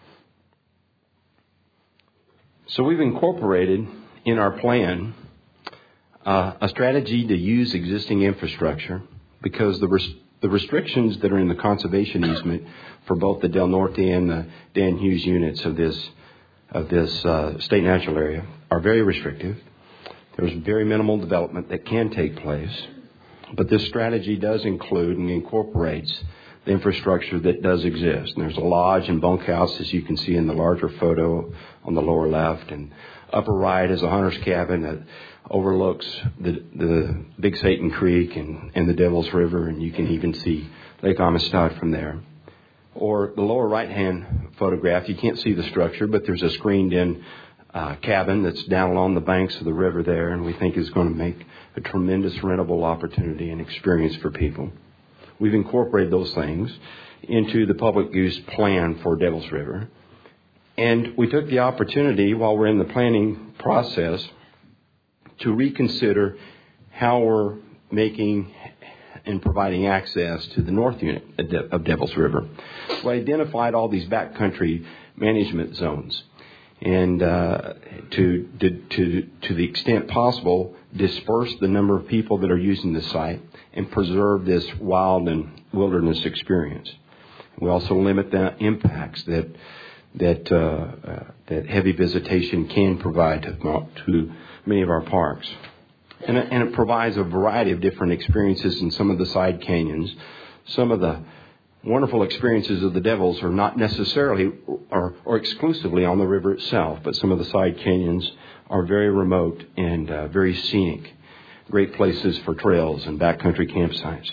So we've incorporated in our plan uh, a strategy to use existing infrastructure because the res- the restrictions that are in the conservation easement for both the Del Norte and the Dan Hughes units of this of this uh, state natural area are very restrictive. There's very minimal development that can take place. But this strategy does include and incorporates the infrastructure that does exist. And there's a lodge and bunkhouse, as you can see in the larger photo on the lower left. And upper right is a hunter's cabin that overlooks the, the Big Satan Creek and, and the Devil's River. And you can even see Lake Amistad from there. Or the lower right-hand photograph, you can't see the structure, but there's a screened-in uh, cabin that's down along the banks of the river there, and we think is going to make a tremendous rentable opportunity and experience for people. We've incorporated those things into the public use plan for Devil's River. And we took the opportunity while we're in the planning process to reconsider how we're making and providing access to the north unit of Devil's River. We identified all these backcountry management zones and uh, to, to, to, to the extent possible, disperse the number of people that are using the site and preserve this wild and wilderness experience. We also limit the impacts that that uh, uh, that heavy visitation can provide to, to many of our parks. And it, and it provides a variety of different experiences in some of the side canyons. Some of the wonderful experiences of the Devils are not necessarily or, or exclusively on the river itself, but some of the side canyons are very remote and uh, very scenic. Great places for trails and backcountry campsites.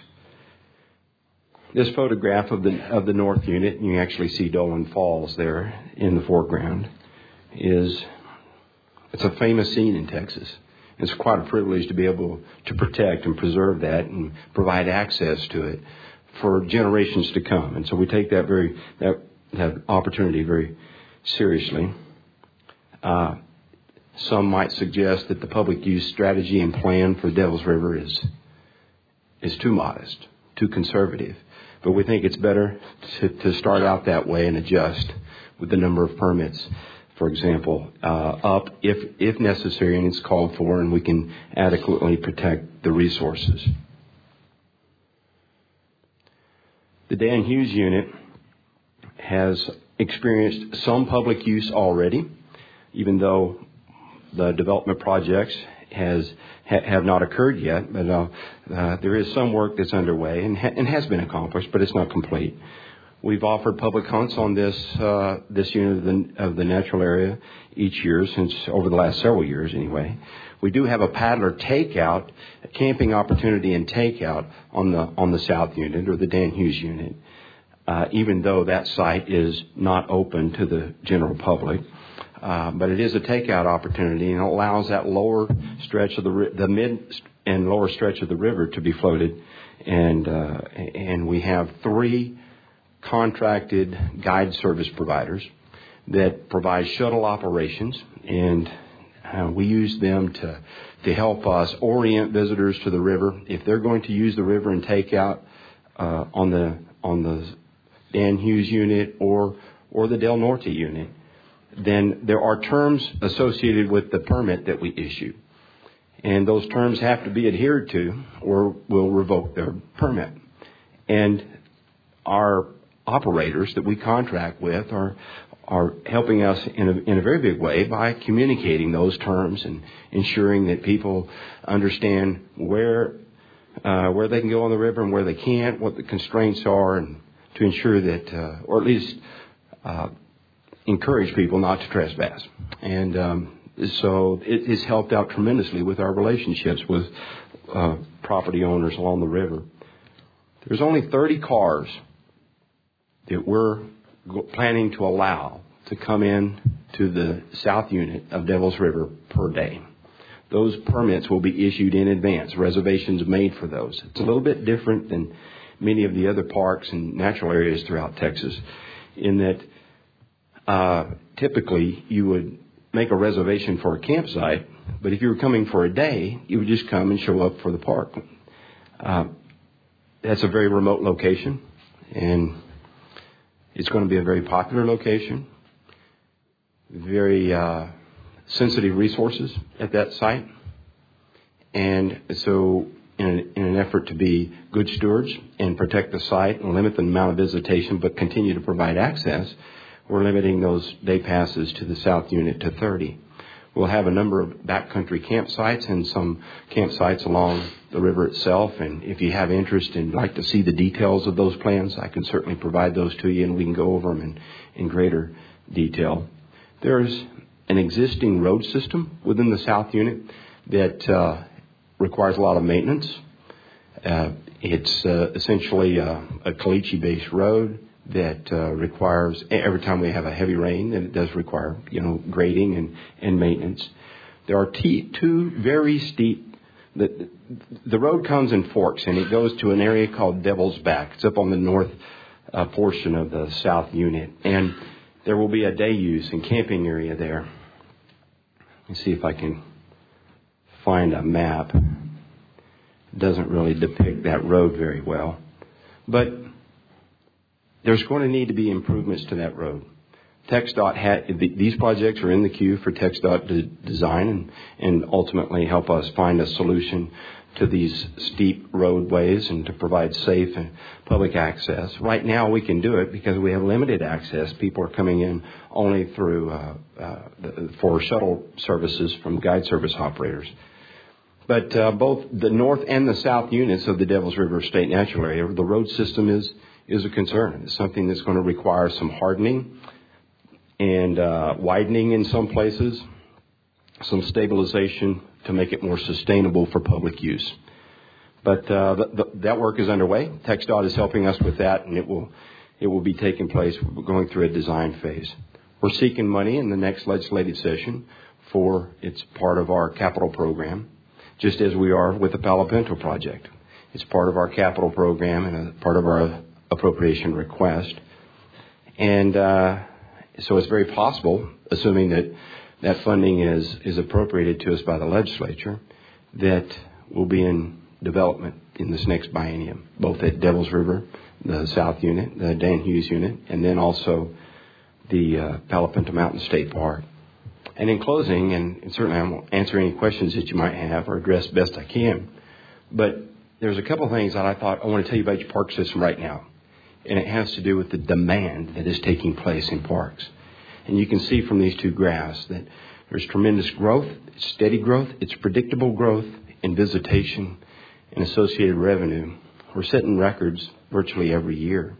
This photograph of the of the north unit, and you actually see Dolan Falls there in the foreground, is it's a famous scene in Texas. It's quite a privilege to be able to protect and preserve that and provide access to it for generations to come. And so we take that very that, that opportunity very seriously. Uh, some might suggest that the public use strategy and plan for Devil's River is is too modest, too conservative. But we think it's better to, to start out that way and adjust with the number of permits, for example, uh, up if if necessary and it's called for, and we can adequately protect the resources. The Dan Hughes unit has experienced some public use already, even though the development projects has ha, have not occurred yet. But uh, uh, there is some work that's underway and, ha, and has been accomplished, but it's not complete. We've offered public hunts on this uh, this unit of the, of the natural area each year since over the last several years anyway. We do have a paddler takeout, a camping opportunity and takeout on the on the south unit or the Dan Hughes unit, uh, even though that site is not open to the general public. Uh, but it is a takeout opportunity and it allows that lower stretch of the the mid and lower stretch of the river to be floated, and uh, and we have three contracted guide service providers that provide shuttle operations, and uh, we use them to to help us orient visitors to the river if they're going to use the river and take out uh, on the on the Dan Hughes unit or or the Del Norte unit. Then there are terms associated with the permit that we issue, and those terms have to be adhered to, or we'll revoke their permit. And our operators that we contract with are are helping us in a, in a very big way by communicating those terms and ensuring that people understand where uh, where they can go on the river and where they can't, what the constraints are, and to ensure that, uh, or at least uh, encourage people not to trespass. And um, so it has helped out tremendously with our relationships with uh, property owners along the river. There's only thirty cars that we're planning to allow to come in to the south unit of Devil's River per day. Those permits will be issued in advance, reservations made for those. It's a little bit different than many of the other parks and natural areas throughout Texas in that uh, typically you would make a reservation for a campsite, but if you were coming for a day, you would just come and show up for the park. Uh, that's a very remote location, and it's going to be a very popular location, very uh, sensitive resources at that site. And so in an, in an effort to be good stewards and protect the site and limit the amount of visitation but continue to provide access, we're limiting those day passes to the south unit to thirty. We'll have a number of backcountry campsites and some campsites along the river itself. And if you have interest and like to see the details of those plans, I can certainly provide those to you, and we can go over them in, in greater detail. There's an existing road system within the South Unit that uh, requires a lot of maintenance. Uh, it's uh, essentially a, a caliche-based road that uh, requires, every time we have a heavy rain, then it does require, you know, grading and, and maintenance. There are t- two very steep, the, the road comes in forks, and it goes to an area called Devil's Back. It's up on the north uh, portion of the South Unit. And there will be a day use and camping area there. Let me see if I can find a map. It doesn't really depict that road very well. But there's going to need to be improvements to that road. TxDOT had, these projects are in the queue for TxDOT to design and, and ultimately help us find a solution to these steep roadways and to provide safe and public access. Right now we can do it because we have limited access. People are coming in only through uh, uh, the, for shuttle services from guide service operators. But uh, both the north and the south units of the Devils River State Natural Area, the road system is is a concern. It's something that's going to require some hardening and uh, widening in some places, some stabilization to make it more sustainable for public use. But uh, the, the, that work is underway. TxDOT is helping us with that, and it will it will be taking place. We're going through a design phase. We're seeking money in the next legislative session for it's part of our capital program, just as we are with the Palo Pinto project. It's part of our capital program and a part of our appropriation request. And uh, so it's very possible, assuming that that funding is, is appropriated to us by the legislature, that we'll be in development in this next biennium, both at Devils River, the South Unit, the Dan Hughes Unit, and then also the uh, Palo Pinto Mountain State Park. And in closing, and, and certainly I won't answer any questions that you might have or address best I can, but there's a couple of things that I thought I want to tell you about your park system right now. And it has to do with the demand that is taking place in parks. And you can see from these two graphs that there's tremendous growth, it's steady growth, it's predictable growth in visitation and associated revenue. We're setting records virtually every year.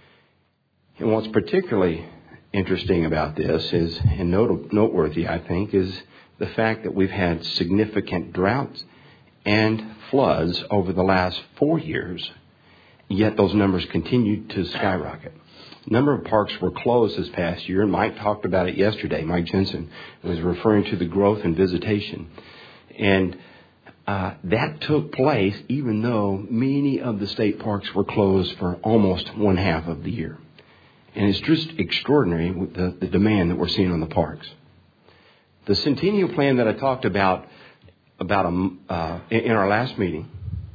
And what's particularly interesting about this is, and note- noteworthy, I think, is the fact that we've had significant droughts and floods over the last four years, yet those numbers continued to skyrocket. A number of parks were closed this past year, and Mike talked about it yesterday. Mike Jensen was referring to the growth in visitation. And uh, that took place even though many of the state parks were closed for almost one half of the year. And it's just extraordinary with the, the demand that we're seeing on the parks. The Centennial Plan that I talked about about a, uh, in our last meeting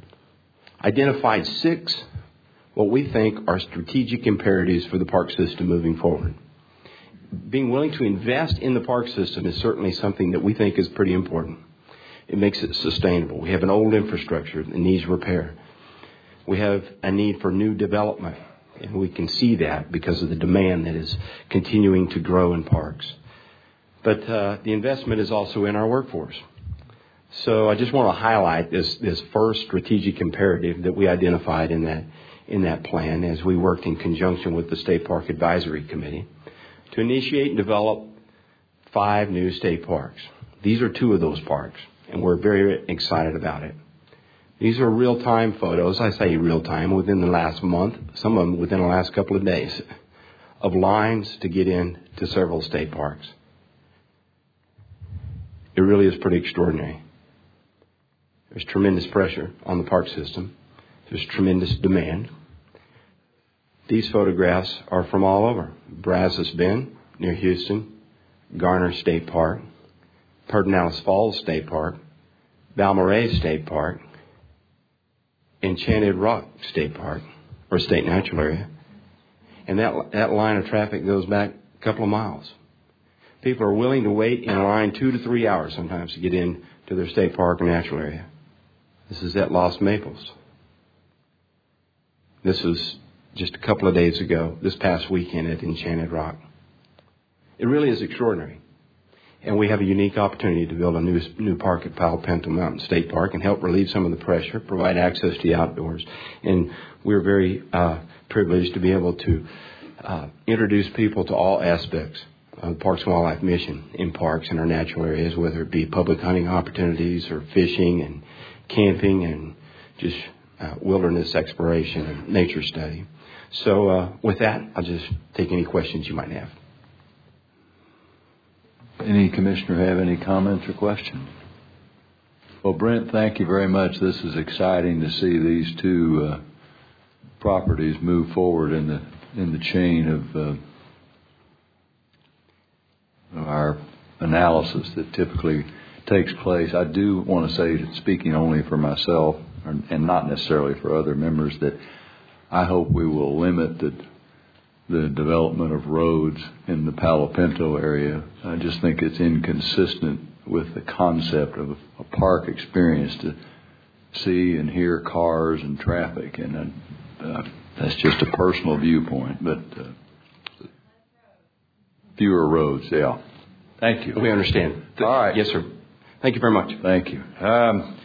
identified six what we think are strategic imperatives for the park system moving forward. Being willing to invest in the park system is certainly something that we think is pretty important. It makes it sustainable. We have an old infrastructure that needs repair. We have a need for new development, and we can see that because of the demand that is continuing to grow in parks. But uh, the investment is also in our workforce. So I just want to highlight this, this first strategic imperative that we identified in that in that plan as we worked in conjunction with the State Park Advisory Committee to initiate and develop five new state parks. These are two of those parks, and we're very excited about it. These are real-time photos. I say real-time, within the last month, some of them within the last couple of days, of lines to get in to several state parks. It really is pretty extraordinary. There's tremendous pressure on the park system. There's tremendous demand. These photographs are from all over. Brazos Bend, near Houston, Garner State Park, Pedernales Falls State Park, Balmorhea State Park, Enchanted Rock State Park, or State Natural Area. And that, that line of traffic goes back a couple of miles. People are willing to wait in a line two to three hours sometimes to get in to their state park or natural area. This is at Lost Maples. This was just a couple of days ago, this past weekend at Enchanted Rock. It really is extraordinary. And we have a unique opportunity to build a new new park at Palo Pinto Mountain State Park and help relieve some of the pressure, provide access to the outdoors. And we're very uh, privileged to be able to uh, introduce people to all aspects of the Parks and Wildlife mission in parks in our natural areas, whether it be public hunting opportunities or fishing and camping and just uh, wilderness exploration and nature study. So uh, with that, I'll just take any questions you might have. Any commissioner have any comments or questions? Well, Brent, thank you very much. This is exciting to see these two uh, properties move forward in the in the chain of, uh, of our analysis that typically takes place. I do want to say, speaking only for myself and not necessarily for other members, that I hope we will limit the the development of roads in the Palo Pinto area. I just think it's inconsistent with the concept of a park experience to see and hear cars and traffic, and uh, that's just a personal viewpoint, but uh, fewer roads, yeah. Thank you. We understand. All right. Yes, sir. Thank you very much. Thank you. Um,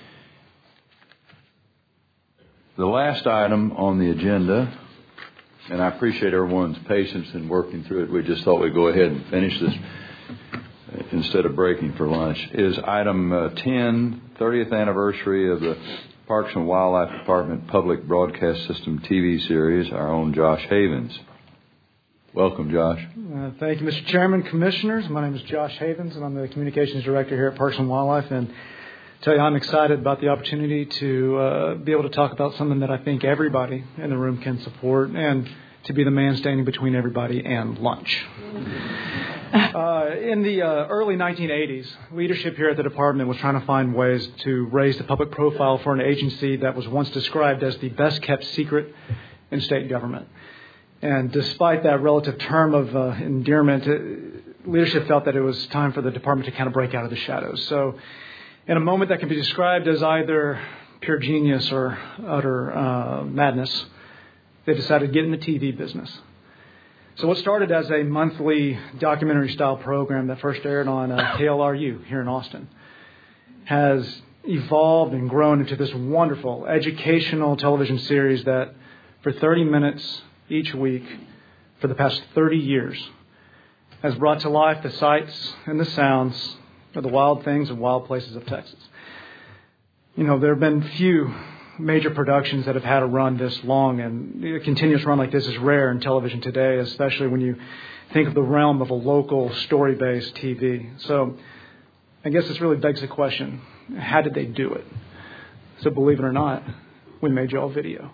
the last item on the agenda, and I appreciate everyone's patience in working through it. We just thought we'd go ahead and finish this instead of breaking for lunch, is item uh, ten, thirtieth anniversary of the Parks and Wildlife Department Public Broadcast System T V series, our own Josh Havens. Welcome, Josh. Uh, thank you, Mister Chairman, Commissioners. My name is Josh Havens, and I'm the Communications Director here at Parks and Wildlife. And I tell you, I'm excited about the opportunity to uh, be able to talk about something that I think everybody in the room can support, and to be the man standing between everybody and lunch. Uh, in the uh, early nineteen eighties, leadership here at the department was trying to find ways to raise the public profile for an agency that was once described as the best-kept secret in state government. And despite that relative term of uh, endearment, uh, leadership felt that it was time for the department to kind of break out of the shadows. So in a moment that can be described as either pure genius or utter uh, madness, they decided to get in the T V business. So what started as a monthly documentary-style program that first aired on uh, K L R U here in Austin has evolved and grown into this wonderful educational television series that for thirty minutes each week for the past thirty years has brought to life the sights and the sounds of the wild things and wild places of Texas. You know, there have been few major productions that have had a run this long, and a continuous run like this is rare in television today, especially when you think of the realm of a local story-based T V. So I guess this really begs the question, how did they do it? So believe it or not, we made you all video.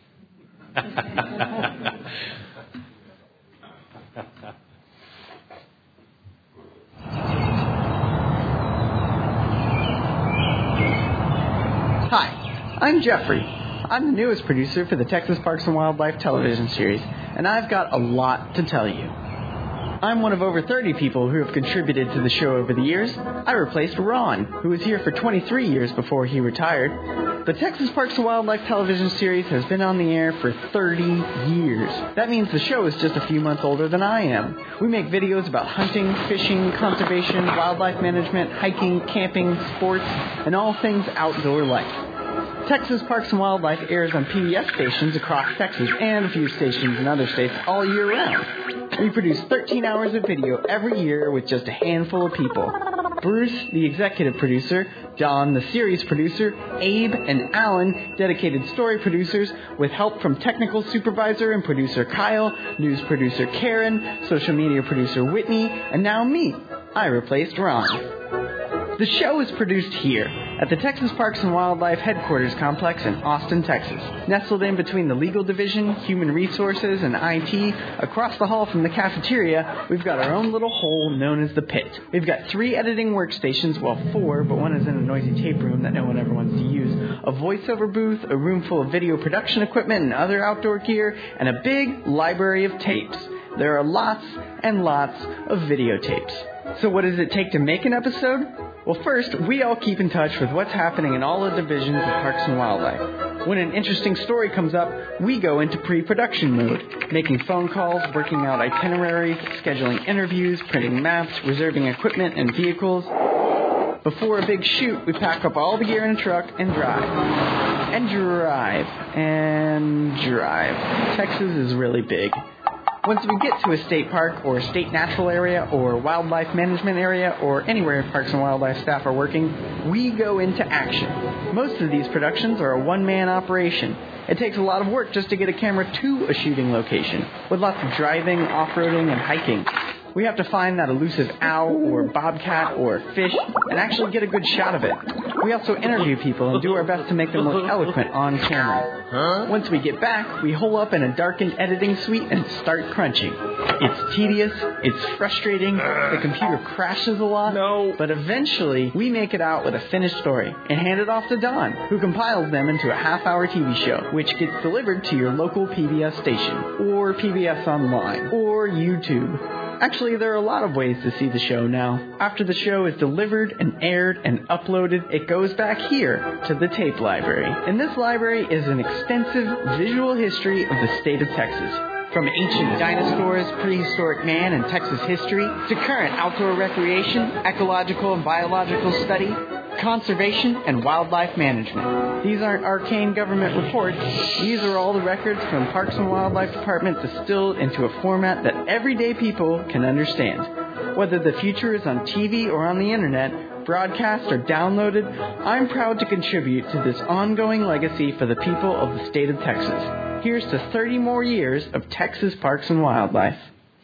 Hi, I'm Jeffrey. I'm the newest producer for the Texas Parks and Wildlife television series, and I've got a lot to tell you. I'm one of over thirty people who have contributed to the show over the years. I replaced Ron, who was here for twenty-three years before he retired. The Texas Parks and Wildlife television series has been on the air for thirty years. That means the show is just a few months older than I am. We make videos about hunting, fishing, conservation, wildlife management, hiking, camping, sports, and all things outdoor life. Texas Parks and Wildlife airs on P B S stations across Texas and a few stations in other states all year round. We produce thirteen hours of video every year with just a handful of people. Bruce, the executive producer, John, the series producer, Abe, and Alan, dedicated story producers, with help from technical supervisor and producer Kyle, news producer Karen, social media producer Whitney, and now me. I replaced Ron. The show is produced here at the Texas Parks and Wildlife Headquarters Complex in Austin, Texas. Nestled in between the Legal Division, Human Resources, and I T, across the hall from the cafeteria, we've got our own little hole known as the Pit. We've got three editing workstations, well, four, but one is in a noisy tape room that no one ever wants to use, a voiceover booth, a room full of video production equipment and other outdoor gear, and a big library of tapes. There are lots and lots of videotapes. So what does it take to make an episode? Well, first, we all keep in touch with what's happening in all the divisions of Parks and Wildlife. When an interesting story comes up, we go into pre-production mode, making phone calls, working out itineraries, scheduling interviews, printing maps, reserving equipment and vehicles. Before a big shoot, we pack up all the gear in a truck and drive. And drive. And drive. Texas is really big. Once we get to a state park or a state natural area or wildlife management area or anywhere Parks and Wildlife staff are working, we go into action. Most of these productions are a one-man operation. It takes a lot of work just to get a camera to a shooting location, with lots of driving, off-roading, and hiking. We have to find that elusive owl or bobcat or fish and actually get a good shot of it. We also interview people and do our best to make them look eloquent on camera. Huh? Once we get back, we hole up in a darkened editing suite and start crunching. It's tedious, it's frustrating, the computer crashes a lot, no. But eventually we make it out with a finished story and hand it off to Don, who compiles them into a half-hour T V show, which gets delivered to your local P B S station, or P B S Online, or YouTube. Actually, there are a lot of ways to see the show now. After the show is delivered and aired and uploaded, it goes back here to the tape library. And this library is an extensive visual history of the state of Texas. From ancient dinosaurs, prehistoric man, and Texas history, to current outdoor recreation, ecological and biological study, conservation, and wildlife management. These aren't arcane government reports. These are all the records from Parks and Wildlife Department distilled into a format that everyday people can understand. Whether the future is on T V or on the internet, broadcast or downloaded, I'm proud to contribute to this ongoing legacy for the people of the state of Texas. Here's to thirty more years of Texas Parks and Wildlife.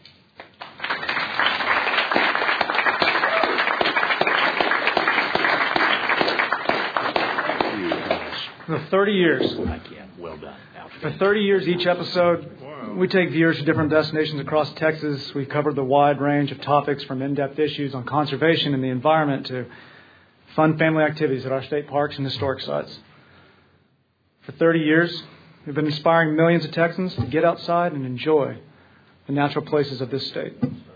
For thirty years. Well done. For thirty years each episode, we take viewers to different destinations across Texas. We've covered the wide range of topics from in-depth issues on conservation and the environment to fun family activities at our state parks and historic sites. For thirty years, we've been inspiring millions of Texans to get outside and enjoy the natural places of this state.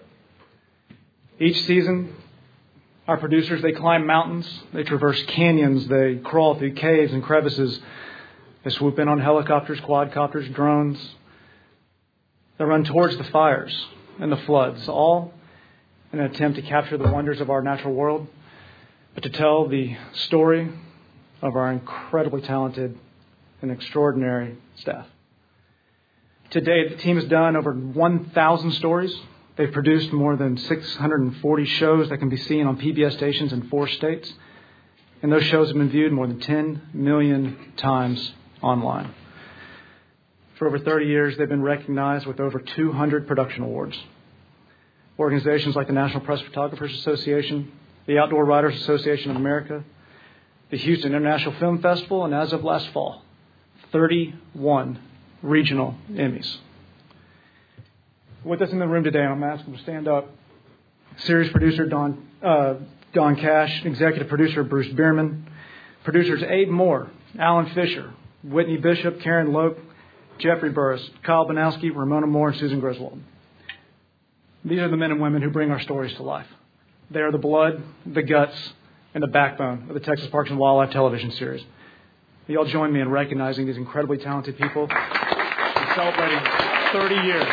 Each season, our producers, they climb mountains, they traverse canyons, they crawl through caves and crevices, they swoop in on helicopters, quadcopters, drones. They run towards the fires and the floods, all in an attempt to capture the wonders of our natural world, but to tell the story of our incredibly talented and extraordinary staff. To date, the team has done over one thousand stories. They've produced more than six hundred forty shows that can be seen on P B S stations in four states. And those shows have been viewed more than ten million times online. For over thirty years, they've been recognized with over two hundred production awards. Organizations like the National Press Photographers Association, the Outdoor Writers Association of America, the Houston International Film Festival, and as of last fall, thirty-one regional Emmys. With us in the room today, I'm going to ask him to stand up. Series producer Don uh, Don Cash, executive producer Bruce Bierman, producers Abe Moore, Alan Fisher, Whitney Bishop, Karen Lope, Jeffrey Burris, Kyle Banowski, Ramona Moore, and Susan Griswold. These are the men and women who bring our stories to life. They are the blood, the guts, and the backbone of the Texas Parks and Wildlife television series. You all join me in recognizing these incredibly talented people and celebrating thirty years.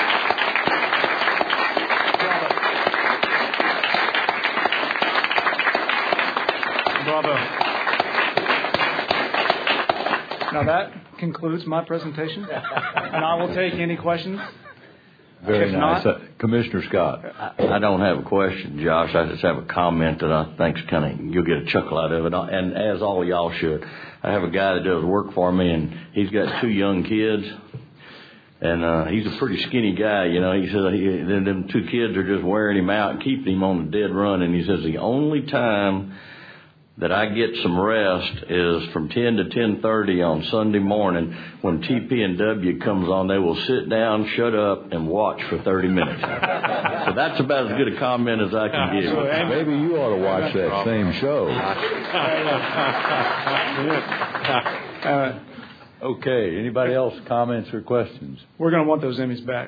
Bravo. Now that concludes my presentation, and I will take any questions. Very if nice. Not, Uh, Commissioner Scott. I, I don't have a question, Josh. I just have a comment that I think's kind of, you'll get a chuckle out of it, and as all of y'all should. I have a guy that does work for me, and he's got two young kids, and uh, he's a pretty skinny guy, you know. He says he, them, them two kids are just wearing him out and keeping him on the dead run, and he says the only time that I get some rest is from ten to ten thirty on Sunday morning when T P and W comes on. They will sit down, shut up, and watch for thirty minutes. So that's about as good a comment as I can give. Maybe you ought to watch that same show. uh, okay. Anybody else comments or questions? We're going to want those Emmys back.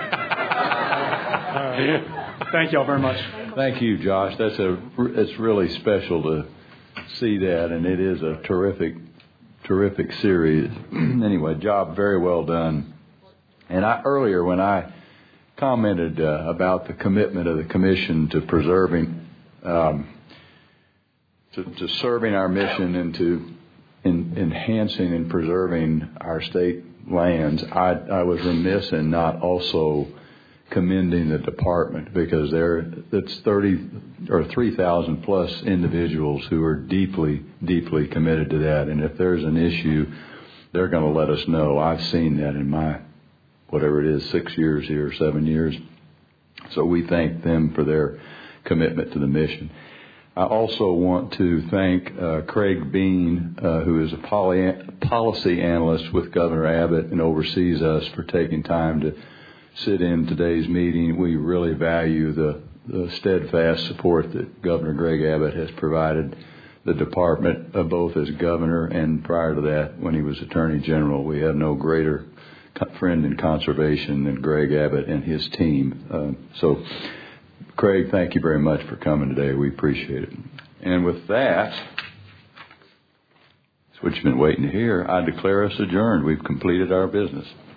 uh, thank you all very much. Thank you, Josh. That's a. It's really special to see that, and it is a terrific, terrific series. Anyway, job very well done. And I earlier when I commented uh, about the commitment of the commission to preserving, um, to, to serving our mission and to in, enhancing and preserving our state lands, I, I was remiss in not also commending the department, because there it's thirty or three thousand plus individuals who are deeply, deeply committed to that. And if there's an issue, they're going to let us know. I've seen that in my, whatever it is, six years here, seven years. So we thank them for their commitment to the mission. I also want to thank uh, Craig Bean, uh, who is a poly- policy analyst with Governor Abbott and oversees us, for taking time to sit in today's meeting. We really value the, the steadfast support that Governor Greg Abbott has provided the department, uh, both as governor and prior to that when he was Attorney General. We have no greater friend in conservation than Greg Abbott and his team. Uh, so, Craig, thank you very much for coming today. We appreciate it. And with that, that's what you've been waiting to hear. I declare us adjourned. We've completed our business.